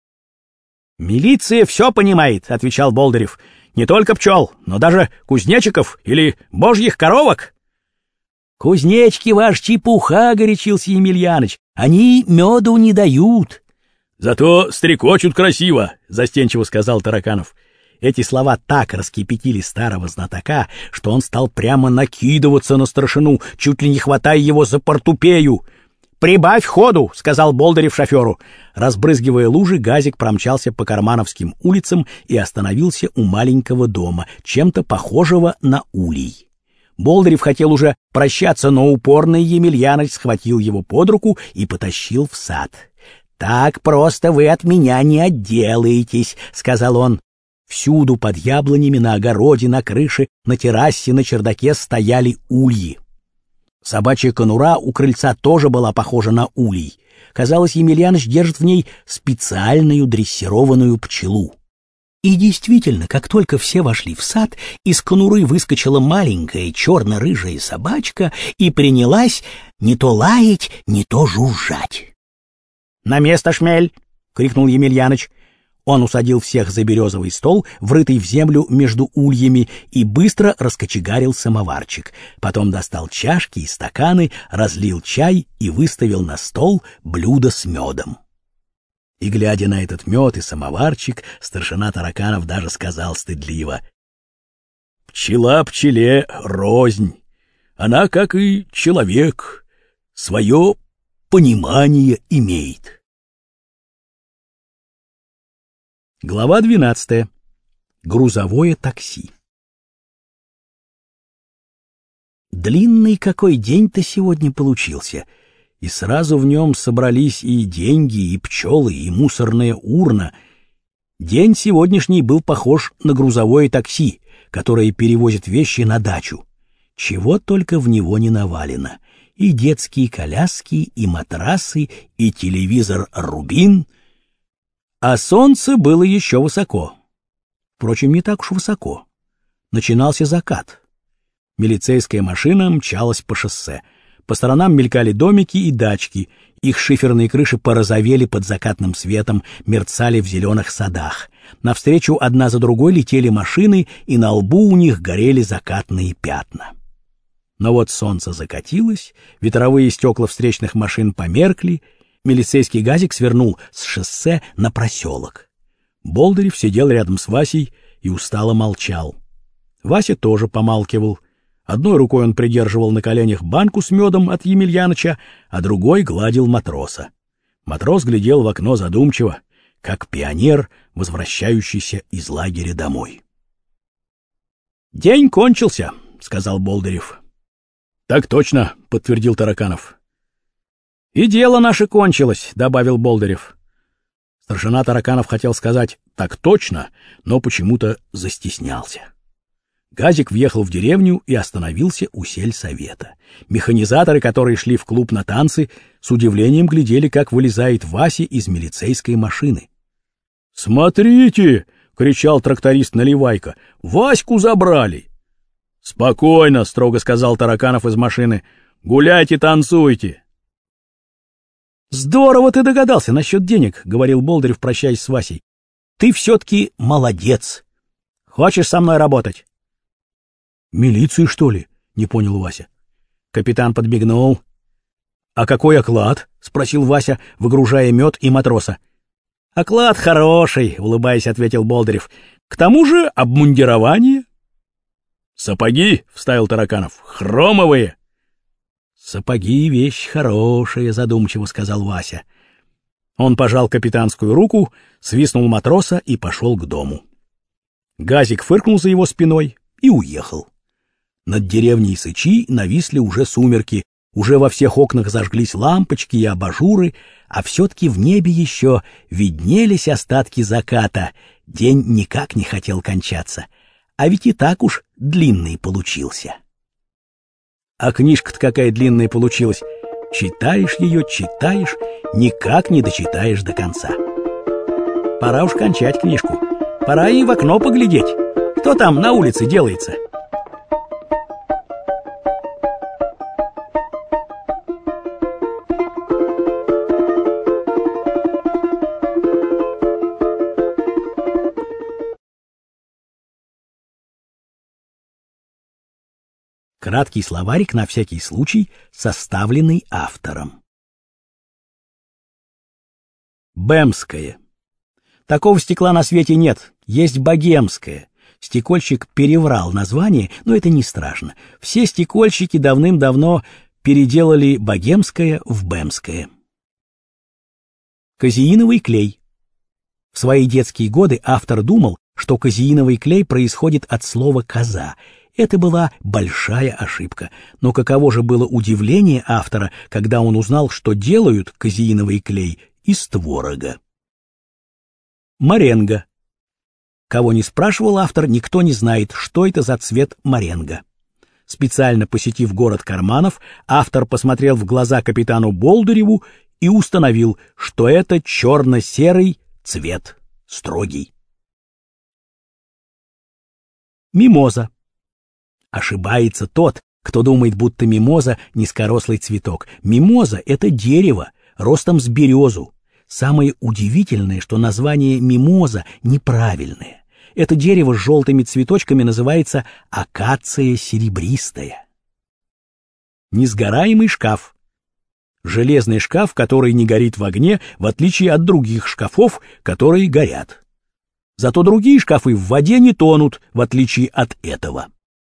«Милиция все понимает», — отвечал Болдырев. «Не только пчел, но даже кузнечиков или божьих коровок». «Кузнечки ваш чепуха», — горячился Емельяныч. «Они меду не дают». «Зато стрекочут красиво», — застенчиво сказал Тараканов. Эти слова так раскипятили старого знатока, что он стал прямо накидываться на старшину, чуть ли не хватая его за портупею. «Прибавь ходу», — сказал Болдырев шоферу. Разбрызгивая лужи, газик промчался по Кармановским улицам и остановился у маленького дома, чем-то похожего на улей. Болдырев хотел уже прощаться, но упорный Емельяныч схватил его под руку и потащил в сад. «Так просто вы от меня не отделаетесь», — сказал он. Всюду под яблонями, на огороде, на крыше, на террасе, на чердаке стояли ульи. Собачья конура у крыльца тоже была похожа на улей. Казалось, Емельяныч держит в ней специальную дрессированную пчелу. И действительно, как только все вошли в сад, из конуры выскочила маленькая черно-рыжая собачка и принялась не то лаять, не то жужжать. «На место, шмель!» — крикнул Емельяныч. Он усадил всех за березовый стол, врытый в землю между ульями, и быстро раскочегарил самоварчик. Потом достал чашки и стаканы, разлил чай и выставил на стол блюдо с медом. И, глядя на этот мед и самоварчик, старшина Тараканов даже сказал стыдливо: «Пчела пчеле рознь. Она, как и человек, свое понимание имеет». Глава 12. Грузовое такси. Длинный какой день-то сегодня получился, и сразу в нем собрались и деньги, и пчелы, и мусорная урна. День сегодняшний был похож на грузовое такси, которое перевозит вещи на дачу. Чего только в него не навалено. И детские коляски, и матрасы, и телевизор «Рубин». А солнце было еще высоко. Впрочем, не так уж высоко. Начинался закат. Милицейская машина мчалась по шоссе. По сторонам мелькали домики и дачки. Их шиферные крыши порозовели под закатным светом, мерцали в зеленых садах. Навстречу одна за другой летели машины, и на лбу у них горели закатные пятна. Но вот солнце закатилось, ветровые стекла встречных машин померкли, милицейский газик свернул с шоссе на проселок. Болдырев сидел рядом с Васей и устало молчал. Вася тоже помалкивал. Одной рукой он придерживал на коленях банку с медом от Емельяныча, а другой гладил матроса. Матрос глядел в окно задумчиво, как пионер, возвращающийся из лагеря домой. «День кончился», — сказал Болдырев. «Так точно», — подтвердил Тараканов. «И дело наше кончилось», — добавил Болдырев. Старшина Тараканов хотел сказать «так точно», но почему-то застеснялся. Газик въехал в деревню и остановился у сельсовета. Механизаторы, которые шли в клуб на танцы, с удивлением глядели, как вылезает Вася из милицейской машины. «Смотрите!» — кричал тракторист Наливайко. «Ваську забрали!» «Спокойно!» — строго сказал Тараканов из машины. «Гуляйте, танцуйте!» «Здорово ты догадался насчет денег», — говорил Болдырев, прощаясь с Васей. Ты все-таки молодец. Хочешь со мной работать? Милиции, что ли? Не понял Вася. Капитан подмигнул. А какой оклад? Спросил Вася, выгружая мед и матроса. Оклад хороший, улыбаясь, ответил Болдырев. К тому же обмундирование. Сапоги, вставил Тараканов, хромовые. Сапоги — вещь хорошая, задумчиво сказал Вася. Он пожал капитанскую руку, свистнул матроса и пошел к дому. Газик фыркнул за его спиной и уехал. Над деревней Сычи нависли уже сумерки, уже во всех окнах зажглись лампочки и абажуры, а все-таки в небе еще виднелись остатки заката. День никак не хотел кончаться, а ведь и так уж длинный получился. А книжка-то какая длинная получилась. Читаешь ее, читаешь, никак не дочитаешь до конца. Пора уж кончать книжку. Пора и в окно поглядеть. Кто там на улице делается? Краткий словарик на всякий случай, составленный автором. Бемское. Такого стекла на свете нет, есть богемское. Стекольщик переврал название, но это не страшно. Все стекольщики давным-давно переделали богемское в бемское. Казеиновый клей. В свои детские годы автор думал, что казеиновый клей происходит от слова «коза». Это была большая ошибка, но каково же было удивление автора, когда он узнал, что делают казеиновый клей из творога. Маренго. Кого не спрашивал автор, никто не знает, что это за цвет маренго. Специально посетив город Карманов, автор посмотрел в глаза капитану Болдыреву и установил, что это черно-серый цвет, строгий. Мимоза. Ошибается тот, кто думает, будто мимоза — низкорослый цветок. Мимоза — это дерево, ростом с березу. Самое удивительное, что название мимоза неправильное. Это дерево с желтыми цветочками называется акация серебристая. Несгораемый шкаф. Железный шкаф, который не горит в огне, в отличие от других шкафов, которые горят. Зато другие шкафы в воде не тонут, в отличие от этого.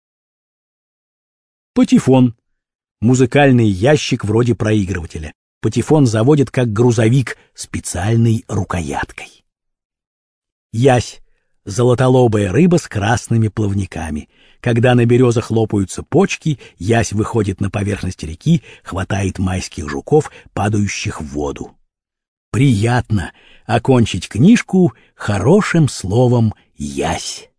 Патефон. Музыкальный ящик вроде проигрывателя. Патефон заводят как грузовик специальной рукояткой. Ясь. Золотолобая рыба с красными плавниками. Когда на березах лопаются почки, ясь выходит на поверхность реки, хватает майских жуков, падающих в воду. Приятно окончить книжку хорошим словом «ясь».